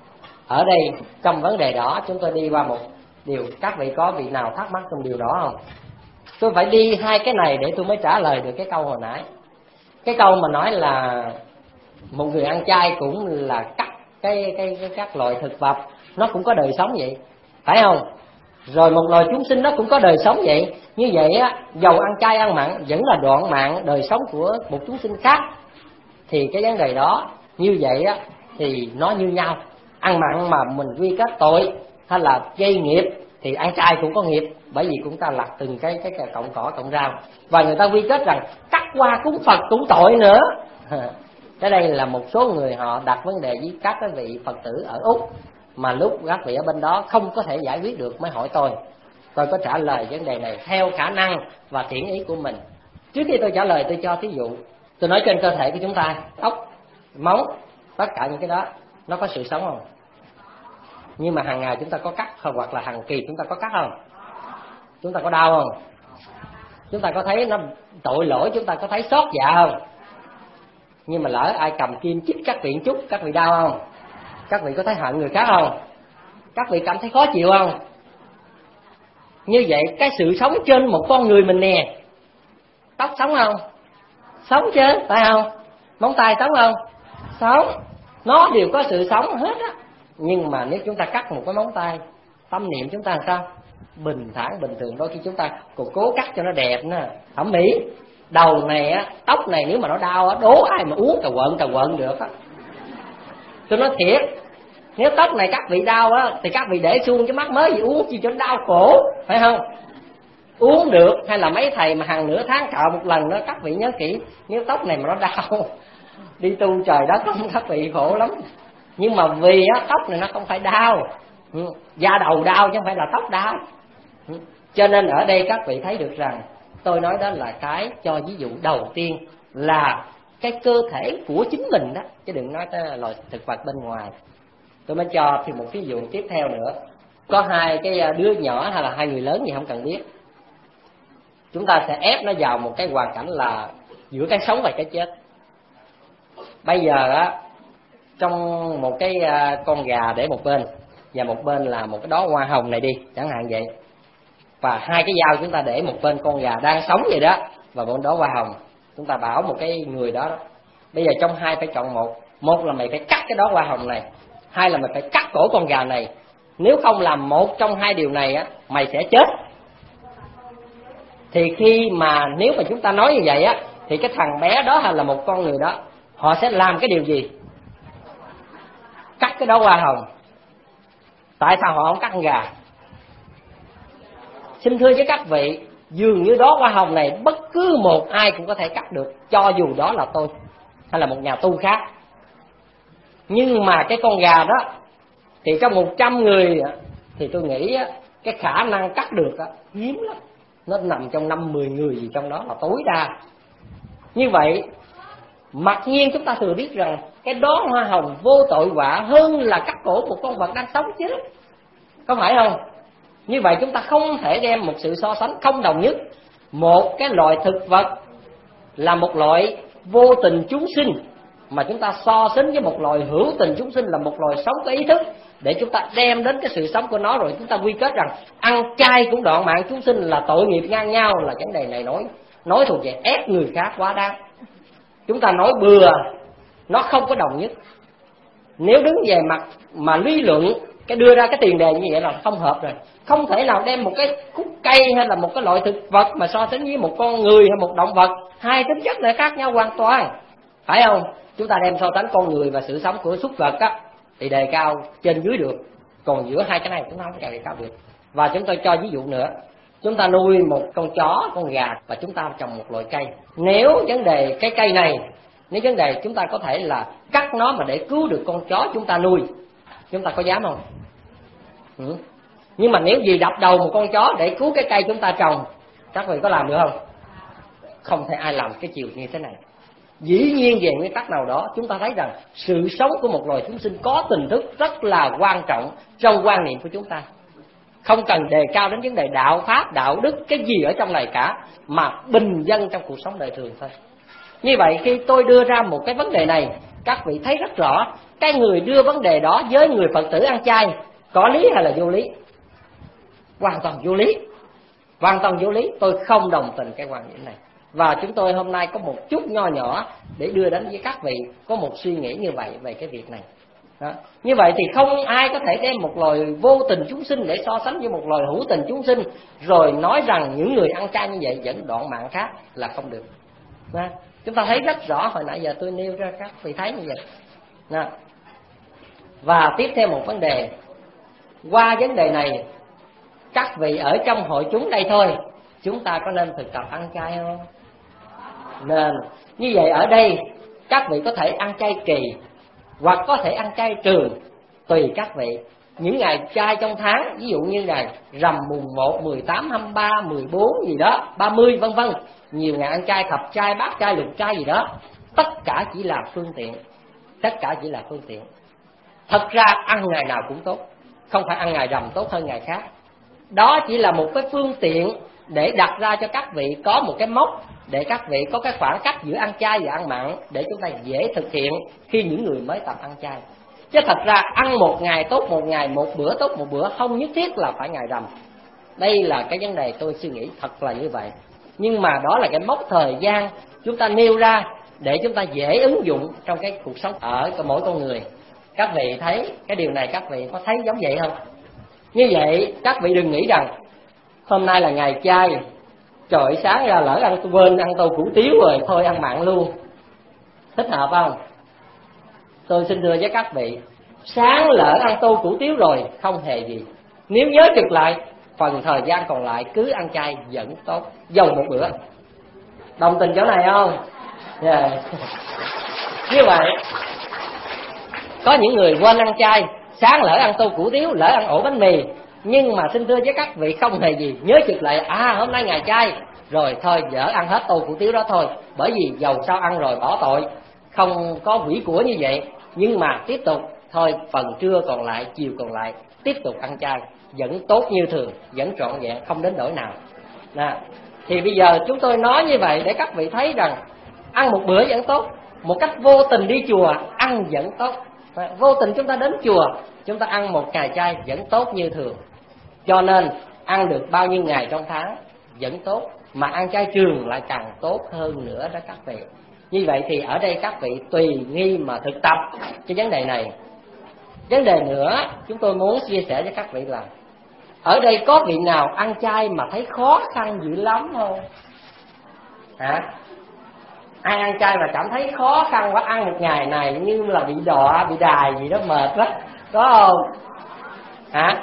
Ở đây trong vấn đề đó chúng tôi đi qua một điều, các vị có vị nào thắc mắc trong điều đó không? Tôi phải đi hai cái này để tôi mới trả lời được cái câu hồi nãy. Cái câu mà nói là một người ăn chay cũng là cắt cái, cái, cái các loại thực vật, nó cũng có đời sống vậy, phải không? Rồi một loài chúng sinh nó cũng có đời sống vậy. Như vậy á, dầu ăn chay ăn mặn vẫn là đoạn mạng đời sống của một chúng sinh khác. Thì cái vấn đề đó như vậy á thì nó như nhau. Ăn mặn mà mình quy kết tội hay là gây nghiệp thì ăn chay cũng có nghiệp, bởi vì chúng ta lặt từng cái cái cọng cỏ cọng rau. Và người ta quy kết rằng cắt qua cúng Phật cũng tội nữa. Cái đây là một số người họ đặt vấn đề với các cái vị Phật tử ở Úc, mà lúc các vị ở bên đó không có thể giải quyết được mới hỏi tôi. Tôi có trả lời vấn đề này theo khả năng và thiện ý của mình. Trước khi tôi trả lời tôi cho thí dụ. Tôi nói trên cơ thể của chúng ta, tóc, móng, tất cả những cái đó nó có sự sống không? Nhưng mà hàng ngày chúng ta có cắt không? Hoặc là hàng kỳ chúng ta có cắt không? Chúng ta có đau không? Chúng ta có thấy nó tội lỗi, chúng ta có thấy xót dạ không? Nhưng mà lỡ ai cầm kim chích các vị chút, các vị đau không? Các vị có thấy hận người khác không? Các vị cảm thấy khó chịu không? Như vậy cái sự sống trên một con người mình nè, tóc sống không? Sống chứ, phải không? Móng tay sống không? Sống. Nó đều có sự sống hết á. Nhưng mà nếu chúng ta cắt một cái móng tay, tâm niệm chúng ta làm sao? Bình thản bình thường. Đôi khi chúng ta còn cố cắt cho nó đẹp nữa, thẩm mỹ. Đầu này á, tóc này nếu mà nó đau á, đố ai mà uống cà quợn cà quợn được á. Tôi nói thiệt, nếu tóc này các vị đau á thì các vị để xuông cái mắt mới gì uống chi cho nó đau cổ, phải không? Uống được. Hay là mấy thầy mà hàng nửa tháng cạo một lần đó, các vị nhớ kỹ, nếu tóc này mà nó đau đi tu trời đất không, các vị khổ lắm. Nhưng mà vì á, tóc này nó không phải đau, da đầu đau chứ không phải là tóc đau. Cho nên ở đây các vị thấy được rằng tôi nói đó là cái cho ví dụ đầu tiên là cái cơ thể của chính mình đó, chứ đừng nói tới loài thực vật bên ngoài. Tôi mới cho thêm một ví dụ tiếp theo nữa. Có hai cái đứa nhỏ hay là hai người lớn gì không cần biết, chúng ta sẽ ép nó vào một cái hoàn cảnh là giữa cái sống và cái chết. Bây giờ á, trong một cái con gà để một bên và một bên là một cái đó hoa hồng này đi, chẳng hạn vậy. Và hai cái dao chúng ta để một bên con gà đang sống vậy đó, và bên đó hoa hồng. Chúng ta bảo một cái người đó, đó bây giờ trong hai phải chọn một. Một là mày phải cắt cái đó hoa hồng này, hai là mày phải cắt cổ con gà này. Nếu không làm một trong hai điều này á, mày sẽ chết. Thì khi mà nếu mà chúng ta nói như vậy á, thì cái thằng bé đó hay là một con người đó, họ sẽ làm cái điều gì? Cắt cái đó hoa hồng. Tại sao họ không cắt con gà? Xin thưa với các vị, dường như đó hoa hồng này bất cứ một ai cũng có thể cắt được, cho dù đó là tôi hay là một nhà tu khác. Nhưng mà cái con gà đó thì trong một trăm người thì tôi nghĩ cái khả năng cắt được hiếm lắm. Nó nằm trong năm mười người gì trong đó là tối đa. Như vậy mặc nhiên chúng ta thừa biết rằng cái đó hoa hồng vô tội vạ hơn là cắt cổ một con vật đang sống chứ, có phải không? Như vậy chúng ta không thể đem một sự so sánh không đồng nhất. Một cái loại thực vật là một loại vô tình chúng sinh, mà chúng ta so sánh với một loài hữu tình chúng sinh là một loài sống có ý thức, để chúng ta đem đến cái sự sống của nó, rồi chúng ta quy kết rằng ăn chay cũng đoạn mạng chúng sinh là tội nghiệp ngang nhau, là vấn đề này nói nói thuộc về ép người khác quá đáng. Chúng ta nói bừa nó không có đồng nhất. Nếu đứng về mặt mà lý luận, cái đưa ra cái tiền đề như vậy là không hợp rồi. Không thể nào đem một cái khúc cây hay là một cái loại thực vật mà so sánh với một con người hay một động vật, hai tính chất lại khác nhau hoàn toàn, phải không? Chúng ta đem so sánh con người và sự sống của súc vật á thì đề cao trên dưới được, còn giữa hai cái này chúng ta không đề cao được. Và chúng tôi cho ví dụ nữa, chúng ta nuôi một con chó, con gà và chúng ta trồng một loại cây. Nếu vấn đề cái cây này, nếu vấn đề chúng ta có thể là cắt nó mà để cứu được con chó chúng ta nuôi, chúng ta có dám không? Ừ. Nhưng mà nếu gì đập đầu một con chó để cứu cái cây chúng ta trồng, các vị có làm được không? Không thể ai làm cái chiều như thế này. Dĩ nhiên về nguyên tắc nào đó chúng ta thấy rằng sự sống của một loài chúng sinh có tình thức rất là quan trọng trong quan niệm của chúng ta. Không cần đề cao đến vấn đề đạo pháp, đạo đức cái gì ở trong này cả, mà bình dân trong cuộc sống đời thường thôi. Như vậy khi tôi đưa ra một cái vấn đề này, các vị thấy rất rõ cái người đưa vấn đề đó với người Phật tử ăn chay có lý hay là vô lý? Hoàn toàn vô lý. Hoàn toàn vô lý. Tôi không đồng tình cái quan điểm này. Và chúng tôi hôm nay có một chút nho nhỏ để đưa đến với các vị có một suy nghĩ như vậy về cái việc này. Đó. Như vậy thì không ai có thể đem một loài vô tình chúng sinh để so sánh với một loài hữu tình chúng sinh, rồi nói rằng những người ăn chay như vậy vẫn đoạn mạng khác, là không được. Đó. Chúng ta thấy rất rõ, hồi nãy giờ tôi nêu ra các vị thấy như vậy. Đó. Và tiếp theo một vấn đề, qua vấn đề này các vị ở trong hội chúng đây thôi, chúng ta có nên thực tập ăn chay không? Nên. Như vậy ở đây các vị có thể ăn chay kỳ hoặc có thể ăn chay trường, tùy các vị. Những ngày chay trong tháng, ví dụ như ngày rằm mùng một, mười tám, hai mươi ba, mười bốn gì đó, ba mươi vân vân, nhiều ngày ăn chay, thập chay, bát chay, lục chay gì đó, tất cả chỉ là phương tiện. Tất cả chỉ là phương tiện. Thật ra ăn ngày nào cũng tốt, không phải ăn ngày rằm tốt hơn ngày khác. Đó chỉ là một cái phương tiện để đặt ra cho các vị có một cái mốc, để các vị có cái khoảng cách giữa ăn chay và ăn mặn, để chúng ta dễ thực hiện khi những người mới tập ăn chay. Chứ thật ra ăn một ngày tốt một ngày, một bữa tốt một bữa, không nhất thiết là phải ngày rằm. Đây là cái vấn đề tôi suy nghĩ thật là như vậy. Nhưng mà đó là cái mốc thời gian chúng ta nêu ra để chúng ta dễ ứng dụng trong cái cuộc sống ở mỗi con người. Các vị thấy cái điều này, các vị có thấy giống vậy không? Như vậy các vị đừng nghĩ rằng hôm nay là ngày chay, trời sáng ra lỡ ăn quên ăn tô hủ tiếu rồi thôi ăn mặn luôn, thích hợp không? Tôi xin thưa với các vị, sáng lỡ ăn tô hủ tiếu rồi không hề gì, nếu nhớ trực lại phần thời gian còn lại cứ ăn chay vẫn tốt, dầu một bữa. Đồng tình chỗ này không? Yeah. Như vậy có những người quên ăn chay, sáng lỡ ăn tô hủ tiếu, lỡ ăn ổ bánh mì, nhưng mà xin thưa với các vị không hề gì, nhớ trực lại à hôm nay ngày chay rồi thôi dỡ ăn hết tô hủ tiếu đó thôi, bởi vì dầu sao ăn rồi bỏ tội, không có quỷ của như vậy. Nhưng mà tiếp tục thôi, phần trưa còn lại, chiều còn lại tiếp tục ăn chay vẫn tốt như thường, vẫn trọn vẹn, không đến đổi nào. Nè, thì bây giờ chúng tôi nói như vậy để các vị thấy rằng ăn một bữa vẫn tốt, một cách vô tình đi chùa ăn vẫn tốt. Vô tình chúng ta đến chùa, chúng ta ăn một ngày chay vẫn tốt như thường. Cho nên ăn được bao nhiêu ngày trong tháng vẫn tốt, mà ăn chay trường lại càng tốt hơn nữa đó các vị. Như vậy thì ở đây các vị tùy nghi mà thực tập cái vấn đề này. Vấn đề nữa chúng tôi muốn chia sẻ với các vị là ở đây có vị nào ăn chay mà thấy khó khăn dữ lắm không? Hả? Ai ăn chay mà cảm thấy khó khăn quá, ăn một ngày này như là bị đọa, bị đài gì đó, mệt lắm, có không? Hả?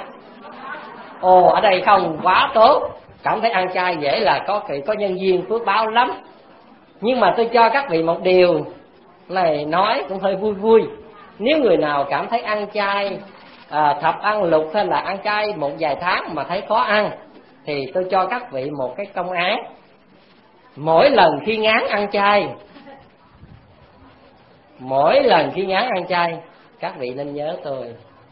Ồ, ở đây không, quá tốt, cảm thấy ăn chay dễ là có có nhân duyên phước báo lắm. Nhưng mà tôi cho các vị một điều này nói cũng hơi vui vui. Nếu người nào cảm thấy ăn chay à, thập ăn lục hay là ăn chay một vài tháng mà thấy khó ăn, thì tôi cho các vị một cái công án. Mỗi lần khi ngán ăn chay, mỗi lần khi ngán ăn chay, các vị nên nhớ tôi.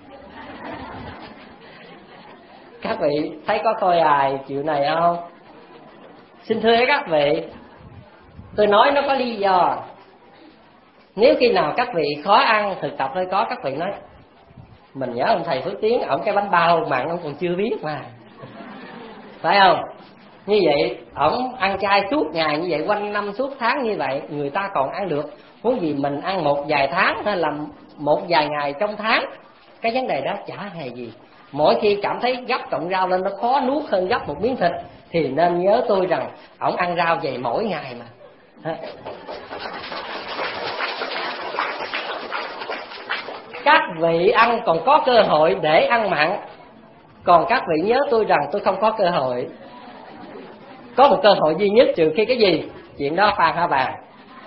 Các vị thấy có khôi hài chuyện này không? Xin thưa các vị, tôi nói nó có lý do. Nếu khi nào các vị khó ăn, thực tập hơi có, các vị nói mình nhớ ông thầy Phước Tiến, ổng cái bánh bao mặn ông còn chưa biết mà, phải không? Như vậy ổng ăn chay suốt ngày như vậy, quanh năm suốt tháng như vậy, người ta còn ăn được, huống gì mình ăn một vài tháng hay là một vài ngày trong tháng. Cái vấn đề đó chả hề gì. Mỗi khi cảm thấy gấp cọng rau lên nó khó nuốt hơn gấp một miếng thịt, thì nên nhớ tôi rằng ổng ăn rau vậy mỗi ngày mà. Các vị ăn còn có cơ hội để ăn mặn, còn các vị nhớ tôi rằng tôi không có cơ hội. Có một cơ hội duy nhất, trừ khi cái gì? Chuyện đó Phan hả bà?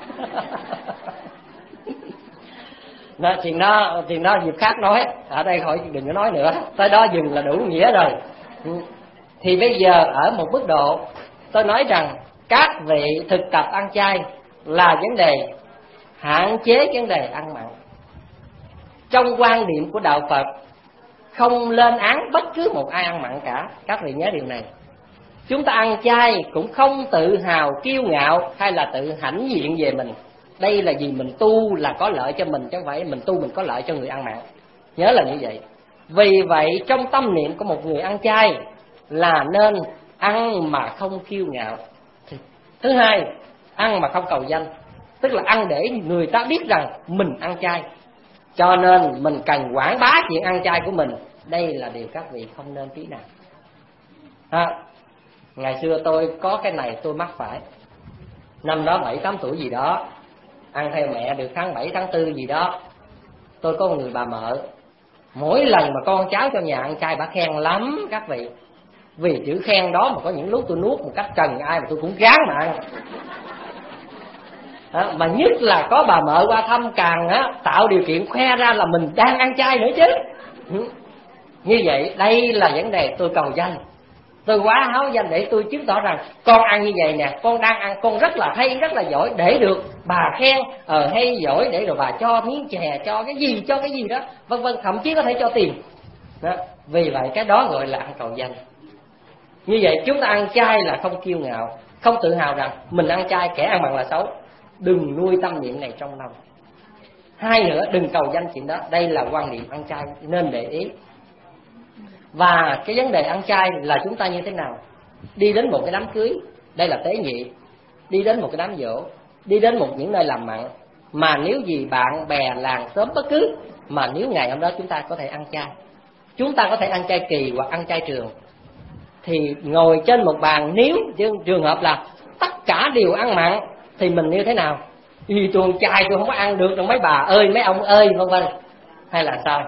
Đó, chuyện đó chuyện đó dịp khác nói, ở đây khỏi đừng có nói nữa, tới đó dừng là đủ nghĩa rồi. Thì bây giờ ở một mức độ tôi nói rằng các vị thực tập ăn chay là vấn đề hạn chế vấn đề ăn mặn. Trong quan điểm của đạo Phật không lên án bất cứ một ai ăn mặn cả, các vị nhớ điều này. Chúng ta ăn chay cũng không tự hào kiêu ngạo hay là tự hãnh diện về mình. Đây là vì mình tu là có lợi cho mình, chứ không phải mình tu mình có lợi cho người ăn mặn. Nhớ là như vậy. Vì vậy trong tâm niệm của một người ăn chay là nên ăn mà không kiêu ngạo. Thứ hai, ăn mà không cầu danh, tức là ăn để người ta biết rằng mình ăn chay, cho nên mình cần quảng bá chuyện ăn chay của mình. Đây là điều các vị không nên tí nào. À, ngày xưa tôi có cái này tôi mắc phải. Năm đó bảy tám tuổi gì đó, ăn theo mẹ được tháng bảy tháng tư gì đó. Tôi có một người bà mợ, mỗi lần mà con cháu trong nhà ăn chay bà khen lắm các vị. Vì chữ khen đó mà có những lúc tôi nuốt một cách trần ai mà tôi cũng ráng mà ăn. À, mà nhất là có bà mợ qua thăm càng á, tạo điều kiện khoe ra là mình đang ăn chay nữa chứ. Như vậy đây là vấn đề tôi cầu danh. Tôi quá háo danh để tôi chứng tỏ rằng con ăn như vậy nè, con đang ăn, con rất là hay, rất là giỏi, để được bà khen ờ hay giỏi, để rồi bà cho miếng chè, cho cái gì, cho cái gì đó, vân vân, thậm chí có thể cho tiền đó. Vì vậy cái đó gọi là ăn cầu danh. Như vậy chúng ta ăn chay là không kiêu ngạo, không tự hào rằng mình ăn chay, kẻ ăn mặn là xấu. Đừng nuôi tâm niệm này trong lòng. Hai nữa, đừng cầu danh chuyện đó. Đây là quan niệm ăn chay nên để ý. Và cái vấn đề ăn chay là chúng ta như thế nào? Đi đến một cái đám cưới, đây là tế nhị. Đi đến một cái đám giỗ, đi đến một những nơi làm mặn, mà nếu gì bạn bè làng xóm bất cứ, mà nếu ngày hôm đó chúng ta có thể ăn chay, chúng ta có thể ăn chay kỳ hoặc ăn chay trường, thì ngồi trên một bàn, nếu trường hợp là tất cả đều ăn mặn thì mình như thế nào? Vì tôi ăn chay tôi không có ăn được đâu mấy bà ơi, mấy ông ơi, vân vân. Hay là sao?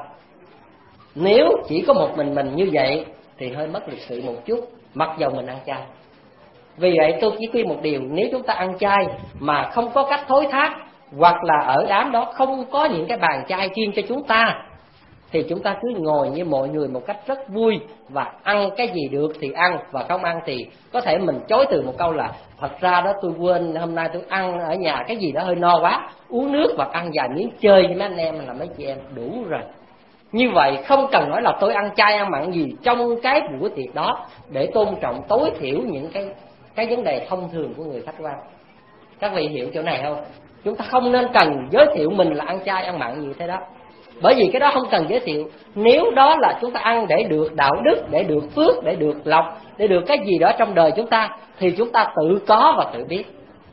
Nếu chỉ có một mình mình như vậy thì hơi mất lịch sự một chút, mặc dầu mình ăn chay. Vì vậy tôi chỉ khuyên một điều, nếu chúng ta ăn chay mà không có cách thối thác, hoặc là ở đám đó không có những cái bàn chay chuyên cho chúng ta, thì chúng ta cứ ngồi như mọi người một cách rất vui, và ăn cái gì được thì ăn, và không ăn thì có thể mình chối từ một câu là thật ra đó tôi quên, hôm nay tôi ăn ở nhà cái gì đó hơi no quá, uống nước và ăn vài miếng chơi với mấy anh em là mấy chị em đủ rồi. Như vậy không cần nói là tôi ăn chay ăn mặn gì trong cái buổi tiệc đó, để tôn trọng tối thiểu những cái cái vấn đề thông thường của người khách quan. Các vị hiểu chỗ này không? Chúng ta không nên cần giới thiệu mình là ăn chay ăn mặn gì thế đó, bởi vì cái đó không cần giới thiệu. Nếu đó là chúng ta ăn để được đạo đức, để được phước, để được lộc, để được cái gì đó trong đời chúng ta, thì chúng ta tự có và tự biết.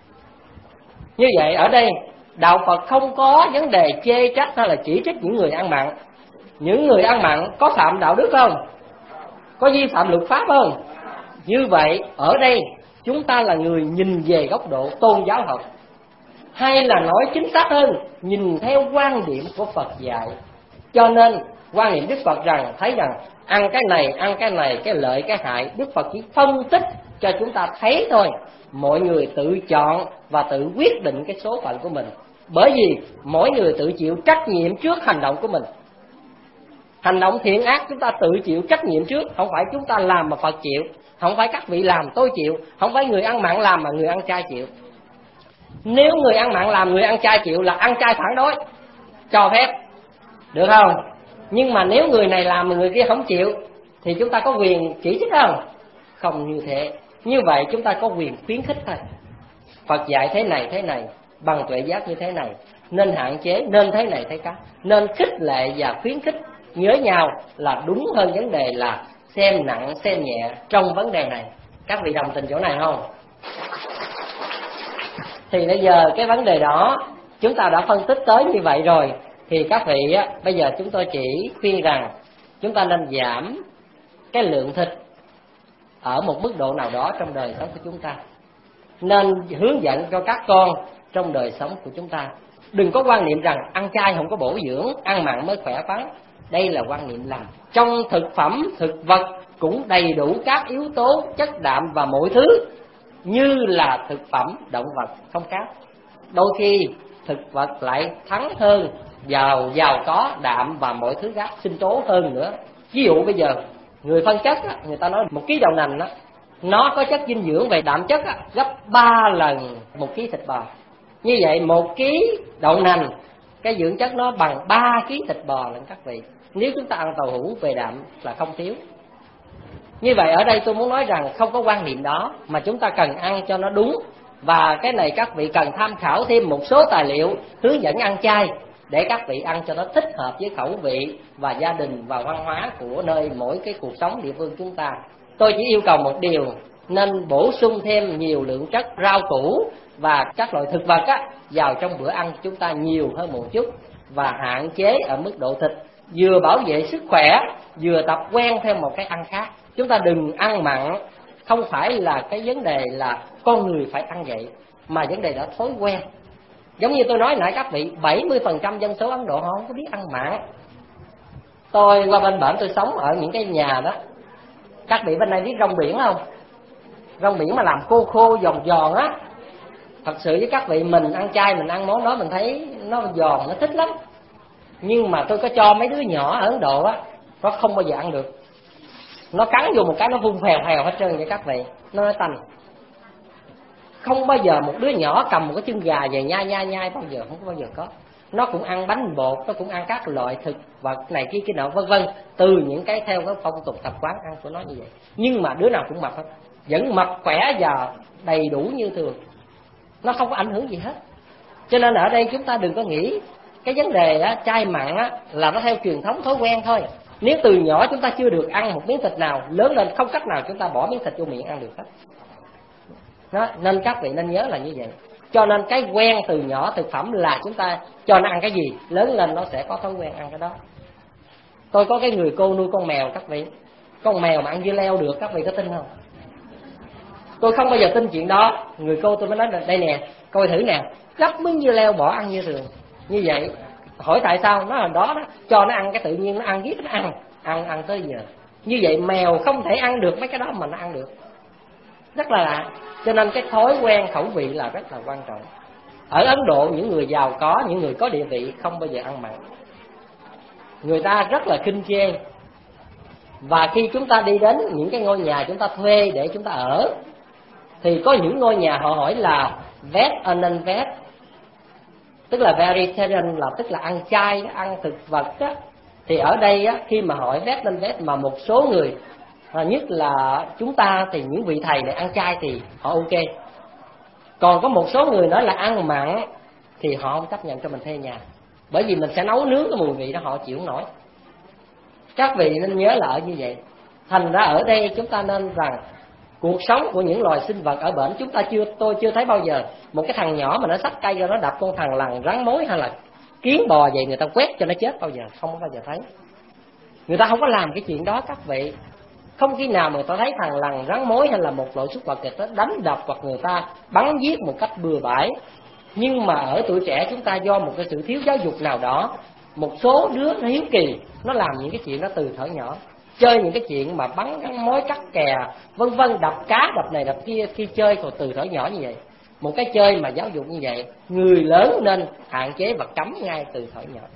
Như vậy ở đây đạo Phật không có vấn đề chê trách hay là chỉ trích những người ăn mặn. Những người ăn mặn có phạm đạo đức không? Có vi phạm luật pháp không? Như vậy ở đây chúng ta là người nhìn về góc độ tôn giáo học, hay là nói chính xác hơn, nhìn theo quan điểm của Phật dạy. Cho nên quan niệm Đức Phật rằng thấy rằng ăn cái này, ăn cái này, cái lợi cái hại, Đức Phật chỉ phân tích cho chúng ta thấy thôi. Mọi người tự chọn và tự quyết định cái số phận của mình, bởi vì mỗi người tự chịu trách nhiệm trước hành động của mình. Hành động thiện ác chúng ta tự chịu trách nhiệm trước, không phải chúng ta làm mà Phật chịu, không phải các vị làm tôi chịu, không phải người ăn mặn làm mà người ăn chay chịu. Nếu người ăn mặn làm, người ăn chay chịu là ăn chay phản đối, cho phép, được không? Nhưng mà nếu người này làm mà người kia không chịu thì chúng ta có quyền chỉ trích không? Không như thế. Như vậy chúng ta có quyền khuyến khích thôi. Phật dạy thế này thế này, bằng tuệ giác như thế này, nên hạn chế, nên thế này thế khác, nên khích lệ và khuyến khích nhớ nhau là đúng hơn vấn đề là xem nặng xem nhẹ trong vấn đề này. Các vị đồng tình chỗ này không? Thì bây giờ cái vấn đề đó chúng ta đã phân tích tới như vậy rồi, thì các vị á, bây giờ chúng tôi chỉ khuyên rằng chúng ta nên giảm cái lượng thịt ở một mức độ nào đó trong đời sống của chúng ta, nên hướng dẫn cho các con trong đời sống của chúng ta. Đừng có quan niệm rằng ăn chay không có bổ dưỡng, ăn mặn mới khỏe khoắn. Đây là quan niệm lầm. Trong thực phẩm, thực vật cũng đầy đủ các yếu tố chất đạm và mọi thứ như là thực phẩm động vật không khác. Đôi khi thực vật lại thắng hơn, giàu giàu có đạm và mọi thứ khác sinh tố hơn nữa. Ví dụ bây giờ người phân chất á, người ta nói một ký đậu nành á, nó có chất dinh dưỡng về đạm chất á, gấp ba lần một ký thịt bò. Như vậy một ký đậu nành cái dưỡng chất nó bằng ba ký thịt bò lần các vị. Nếu chúng ta ăn tàu hũ về đạm là không thiếu. Như vậy ở đây tôi muốn nói rằng không có quan niệm đó, mà chúng ta cần ăn cho nó đúng. Và cái này các vị cần tham khảo thêm một số tài liệu hướng dẫn ăn chay để các vị ăn cho nó thích hợp với khẩu vị và gia đình và văn hóa của nơi mỗi cái cuộc sống địa phương chúng ta. Tôi chỉ yêu cầu một điều, nên bổ sung thêm nhiều lượng chất rau củ và các loại thực vật á, vào trong bữa ăn chúng ta nhiều hơn một chút, và hạn chế ở mức độ thịt, vừa bảo vệ sức khỏe vừa tập quen theo một cái ăn khác. Chúng ta đừng ăn mặn, không phải là cái vấn đề là con người phải ăn vậy, mà vấn đề đã thói quen. Giống như tôi nói nãy các vị, bảy mươi phần trăm dân số Ấn Độ họ không có biết ăn mặn. Tôi qua bên bển tôi sống ở những cái nhà đó, các vị bên đây biết rong biển không? Rong biển mà làm khô khô giòn giòn á. Thật sự với các vị, mình ăn chay mình ăn món đó mình thấy nó giòn, nó thích lắm. Nhưng mà tôi có cho mấy đứa nhỏ ở Ấn Độ á, nó không bao giờ ăn được. Nó cắn vô một cái nó vung phèo phèo hết trơn vậy các vị, nó nói tanh. Không bao giờ một đứa nhỏ cầm một cái chân gà về nhai nhai nhai bao giờ, không có bao giờ có. Nó cũng ăn bánh bột, nó cũng ăn các loại thực vật này kia kia nọ vân vân, từ những cái theo cái phong tục tập quán ăn của nó như vậy. Nhưng mà đứa nào cũng mập hết, vẫn mập khỏe và đầy đủ như thường, nó không có ảnh hưởng gì hết. Cho nên ở đây chúng ta đừng có nghĩ cái vấn đề á, chay mặn á, là nó theo truyền thống thói quen thôi. Nếu từ nhỏ chúng ta chưa được ăn một miếng thịt nào, lớn lên không cách nào chúng ta bỏ miếng thịt vô miệng ăn được hết. Đó, nên các vị nên nhớ là như vậy. Cho nên cái quen từ nhỏ thực phẩm là chúng ta cho nó ăn cái gì, lớn lên nó sẽ có thói quen ăn cái đó. Tôi có cái người cô nuôi con mèo các vị, con mèo mà ăn dưa leo được, các vị có tin không? Tôi không bao giờ tin chuyện đó. Người cô tôi mới nói đây nè, coi thử nè, gấp miếng dưa leo bỏ ăn như thường. Như vậy hỏi tại sao, nó là đó đó, cho nó ăn cái tự nhiên nó ăn, giết nó ăn, ăn ăn tới giờ. Như vậy mèo không thể ăn được mấy cái đó mà nó ăn được, rất là lạ. Cho nên cái thói quen khẩu vị là rất là quan trọng. Ở Ấn Độ những người giàu có, những người có địa vị không bao giờ ăn mặn, người ta rất là khinh chê. Và khi chúng ta đi đến những cái ngôi nhà chúng ta thuê để chúng ta ở, thì có những ngôi nhà họ hỏi là veg or non veg, tức là vegetarian, là tức là ăn chay, ăn thực vật á. Thì ở đây á, khi mà hỏi veg non veg mà một số người, nhất là chúng ta thì những vị thầy này ăn chay thì họ ok. Còn có một số người nói là ăn mặn thì họ không chấp nhận cho mình thuê nhà, bởi vì mình sẽ nấu nướng cái mùi vị đó họ chịu không nổi. Các vị nên nhớ là ở như vậy. Thành ra ở đây chúng ta nên rằng cuộc sống của những loài sinh vật ở bển, chúng ta chưa tôi chưa thấy bao giờ một cái thằng nhỏ mà nó xách cây ra nó đập con thằng lằn, rắn mối hay là kiến bò vậy, người ta quét cho nó chết bao giờ, không có bao giờ thấy. Người ta không có làm cái chuyện đó các vị. Không khi nào mà người ta thấy thằng lằn, rắn mối hay là một loại súc vật người ta đánh đập hoặc người ta bắn giết một cách bừa bãi. Nhưng mà ở tuổi trẻ chúng ta do một cái sự thiếu giáo dục nào đó, một số đứa nó hiếu kỳ, nó làm những cái chuyện đó từ thuở nhỏ, chơi những cái chuyện mà bắn gắn mối, cắt kè vân vân, đập cá đập này đập kia, khi chơi còn từ thuở nhỏ như vậy. Một cái chơi mà giáo dục như vậy, người lớn nên hạn chế và cấm ngay từ thuở nhỏ.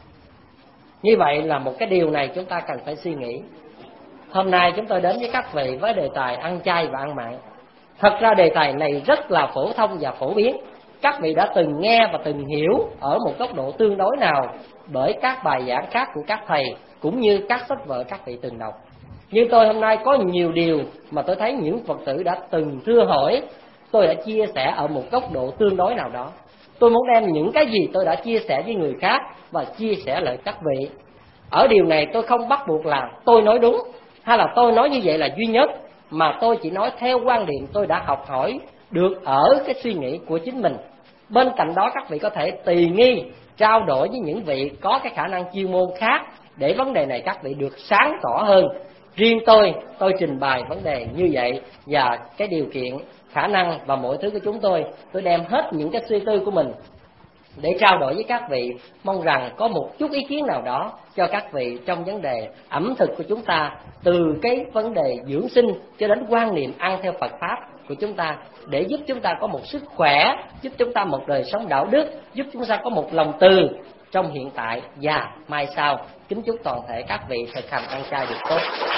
Như vậy là một cái điều này chúng ta cần phải suy nghĩ. Hôm nay chúng tôi đến với các vị với đề tài ăn chay và ăn mặn. Thật ra đề tài này rất là phổ thông và phổ biến. Các vị đã từng nghe và từng hiểu ở một góc độ tương đối nào bởi các bài giảng khác của các thầy, cũng như các sách vở các vị từng đọc. Nhưng tôi hôm nay có nhiều điều mà tôi thấy những Phật tử đã từng thưa hỏi, tôi đã chia sẻ ở một góc độ tương đối nào đó. Tôi muốn đem những cái gì tôi đã chia sẻ với người khác và chia sẻ lại các vị. Ở điều này tôi không bắt buộc là tôi nói đúng hay là tôi nói như vậy là duy nhất, mà tôi chỉ nói theo quan điểm tôi đã học hỏi được ở cái suy nghĩ của chính mình. Bên cạnh đó các vị có thể tùy nghi trao đổi với những vị có cái khả năng chuyên môn khác để vấn đề này các vị được sáng tỏ hơn. Riêng tôi, tôi trình bày vấn đề như vậy và cái điều kiện, khả năng và mọi thứ của chúng tôi, tôi đem hết những cái suy tư của mình để trao đổi với các vị, mong rằng có một chút ý kiến nào đó cho các vị trong vấn đề ẩm thực của chúng ta, từ cái vấn đề dưỡng sinh cho đến quan niệm ăn theo Phật Pháp của chúng ta, để giúp chúng ta có một sức khỏe, giúp chúng ta một đời sống đạo đức, giúp chúng ta có một lòng từ trong hiện tại và mai sau. Kính chúc toàn thể các vị thực hành ăn chay được tốt.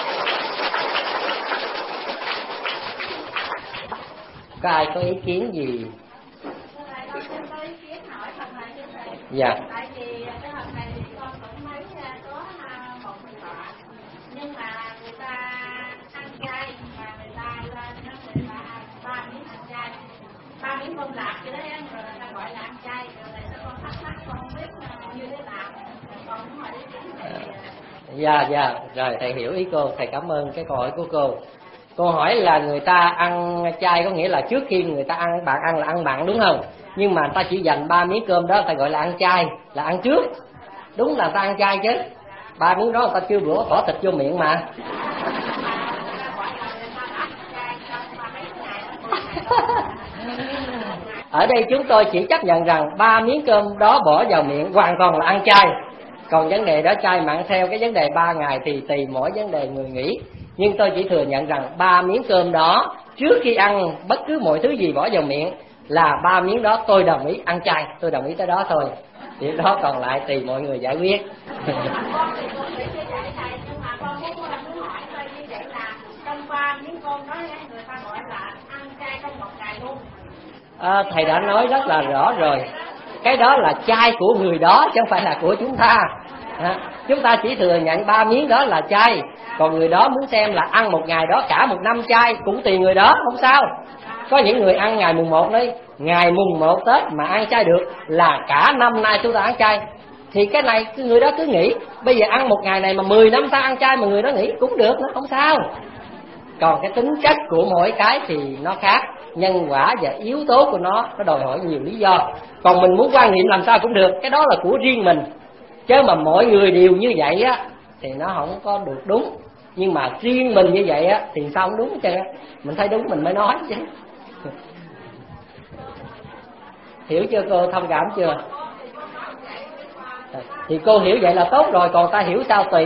Có ai có ý kiến gì? Dạ. Tại vì cái hôm này thì con cũng mới có một người bạn, nhưng mà người ta ăn chay mà người ta lên nó người ta ba miếng ăn chay, ba miếng không lạc cho đấy, rồi người ta gọi là ăn chay. Rồi này con thắc mắc, con không biết như thế nào, con muốn hỏi ý kiến này. Dạ dạ, rồi thầy hiểu ý cô, thầy cảm ơn cái câu hỏi của cô. Cô hỏi là người ta ăn chay có nghĩa là trước khi người ta ăn, bạn ăn là ăn mặn đúng không? Nhưng mà người ta chỉ dành ba miếng cơm đó, người ta gọi là ăn chay, là ăn trước. Đúng là người ta ăn chay chứ. Ba miếng đó người ta chưa bữa bỏ thịt vô miệng mà. Ở đây chúng tôi chỉ chấp nhận rằng ba miếng cơm đó bỏ vào miệng hoàn toàn là ăn chay. Còn vấn đề đó chay mặn theo cái vấn đề ba ngày thì tùy mỗi vấn đề người nghĩ. Nhưng tôi chỉ thừa nhận rằng ba miếng cơm đó trước khi ăn bất cứ mọi thứ gì bỏ vào miệng là ba miếng đó tôi đồng ý ăn chay, tôi đồng ý tới đó thôi. Việc đó còn lại tùy mọi người giải quyết. À, thầy đã nói rất là rõ rồi. Cái đó là chay của người đó chứ không phải là của chúng ta. À, chúng ta chỉ thừa nhận ba miếng đó là chay. Còn người đó muốn xem là ăn một ngày đó cả một năm chay cũng tùy người đó, không sao. Có những người ăn ngày mùng một đấy, ngày mùng một Tết mà ăn chay được là cả năm nay chúng ta ăn chay. Thì cái này người đó cứ nghĩ bây giờ ăn một ngày này mà mười năm ta ăn chay mà người đó nghĩ cũng được, nó không sao. Còn cái tính chất của mỗi cái thì nó khác, nhân quả và yếu tố của nó nó đòi hỏi nhiều lý do. Còn mình muốn quan niệm làm sao cũng được, cái đó là của riêng mình. Chứ mà mọi người đều như vậy á thì nó không có được đúng. Nhưng mà riêng mình như vậy á thì sao không đúng chứ? Mình thấy đúng mình mới nói chứ. Hiểu chưa cô, thông cảm chưa? Thì cô hiểu vậy là tốt rồi, còn ta hiểu sao tùy.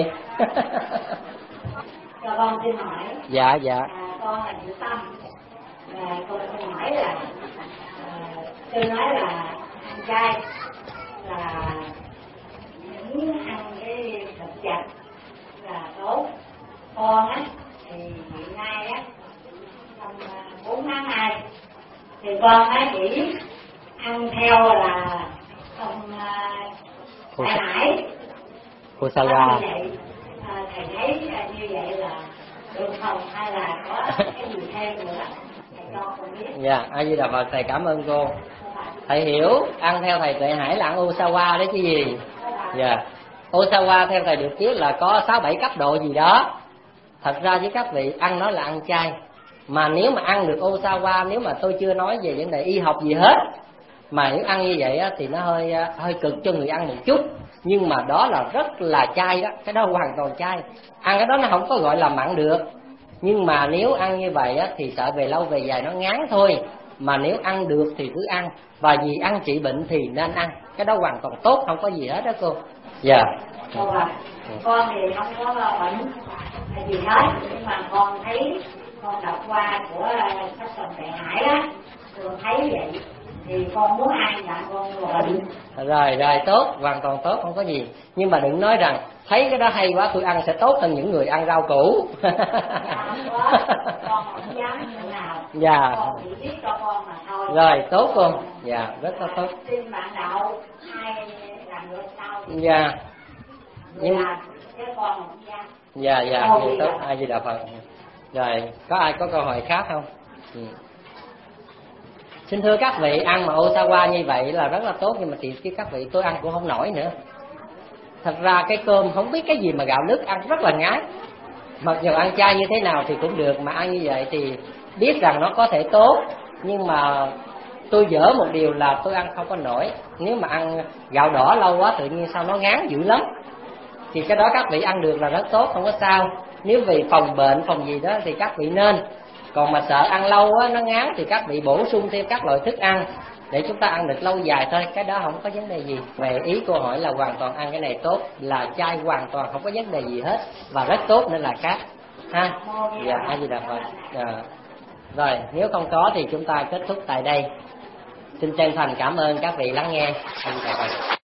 Cho con xin hỏi. Dạ dạ. À, con là Diệu Tâm. Và con xin hỏi là à, tôi nói là ăn chay là những ăn cái thực vật là tốt. Con á thì hiện nay á trong bốn tháng hai thì con á chỉ ăn theo là ông Đại Hải. Cô sao ra? À, thầy thấy như vậy là được không hay là có cái gì thêm nữa thầy cho con biết. Dạ, A Di Đà Phật, thầy cảm ơn cô. Thầy hiểu ăn theo thầy Tuệ Hải là ăn Osawa đấy chứ gì. Dạ, Osawa theo thầy được biết là có sáu bảy cấp độ gì đó. Thật ra với các vị ăn nó là ăn chay. Mà nếu mà ăn được Osawa, nếu mà tôi chưa nói về vấn đề y học gì hết, mà nếu ăn như vậy á, thì nó hơi hơi cực cho người ăn một chút. Nhưng mà đó là rất là chay đó, cái đó hoàn toàn chay. Ăn cái đó nó không có gọi là mặn được. Nhưng mà nếu ăn như vậy á, thì sợ về lâu về dài nó ngán thôi. Mà nếu ăn được thì cứ ăn. Và vì ăn trị bệnh thì nên ăn. Cái đó hoàn toàn tốt, không có gì hết đó cô. Dạ. Cô à, con thì không có bệnh gì hết. Nhưng mà con thấy, con đọc qua của sách Tuệ Đại Hải á, con thấy vậy thì con muốn ăn dạ con bệnh. Rồi rồi, tốt, hoàn toàn tốt, không có gì. Nhưng mà đừng nói rằng thấy cái đó hay quá tôi ăn sẽ tốt hơn những người ăn rau củ. Con không dám tự nào. Dạ. Con chỉ biết cho con mà thôi. Rồi, tốt con. Dạ, rất là tốt. Xin bạn đậu hai làm được sau. Dạ. Nhưng chứ con không dám. Dạ dạ, nhiều tốt, A Di Đà Phật. Rồi, có ai có câu hỏi khác không? Ừ. Xin thưa các vị, ăn mà Osawa như vậy là rất là tốt, nhưng mà thì chứ các vị tôi ăn cũng không nổi nữa. Thật ra cái cơm không biết cái gì mà gạo lứt ăn rất là ngán. Mặc dù ăn chay như thế nào thì cũng được, mà ăn như vậy thì biết rằng nó có thể tốt, nhưng mà tôi dở một điều là tôi ăn không có nổi. Nếu mà ăn gạo đỏ lâu quá tự nhiên sao nó ngán dữ lắm. Thì cái đó các vị ăn được là rất tốt, không có sao. Nếu vì phòng bệnh phòng gì đó thì các vị nên. Còn mà sợ ăn lâu á nó ngán thì các vị bổ sung thêm các loại thức ăn để chúng ta ăn được lâu dài thôi, cái đó không có vấn đề gì. Về ý cô hỏi là hoàn toàn ăn cái này tốt, là chay hoàn toàn không có vấn đề gì hết và rất tốt nên là khác ha. Dạ, a di đà Phật. À. Rồi, nếu không có thì chúng ta kết thúc tại đây. Xin chân thành cảm ơn các vị lắng nghe. A di đà Phật.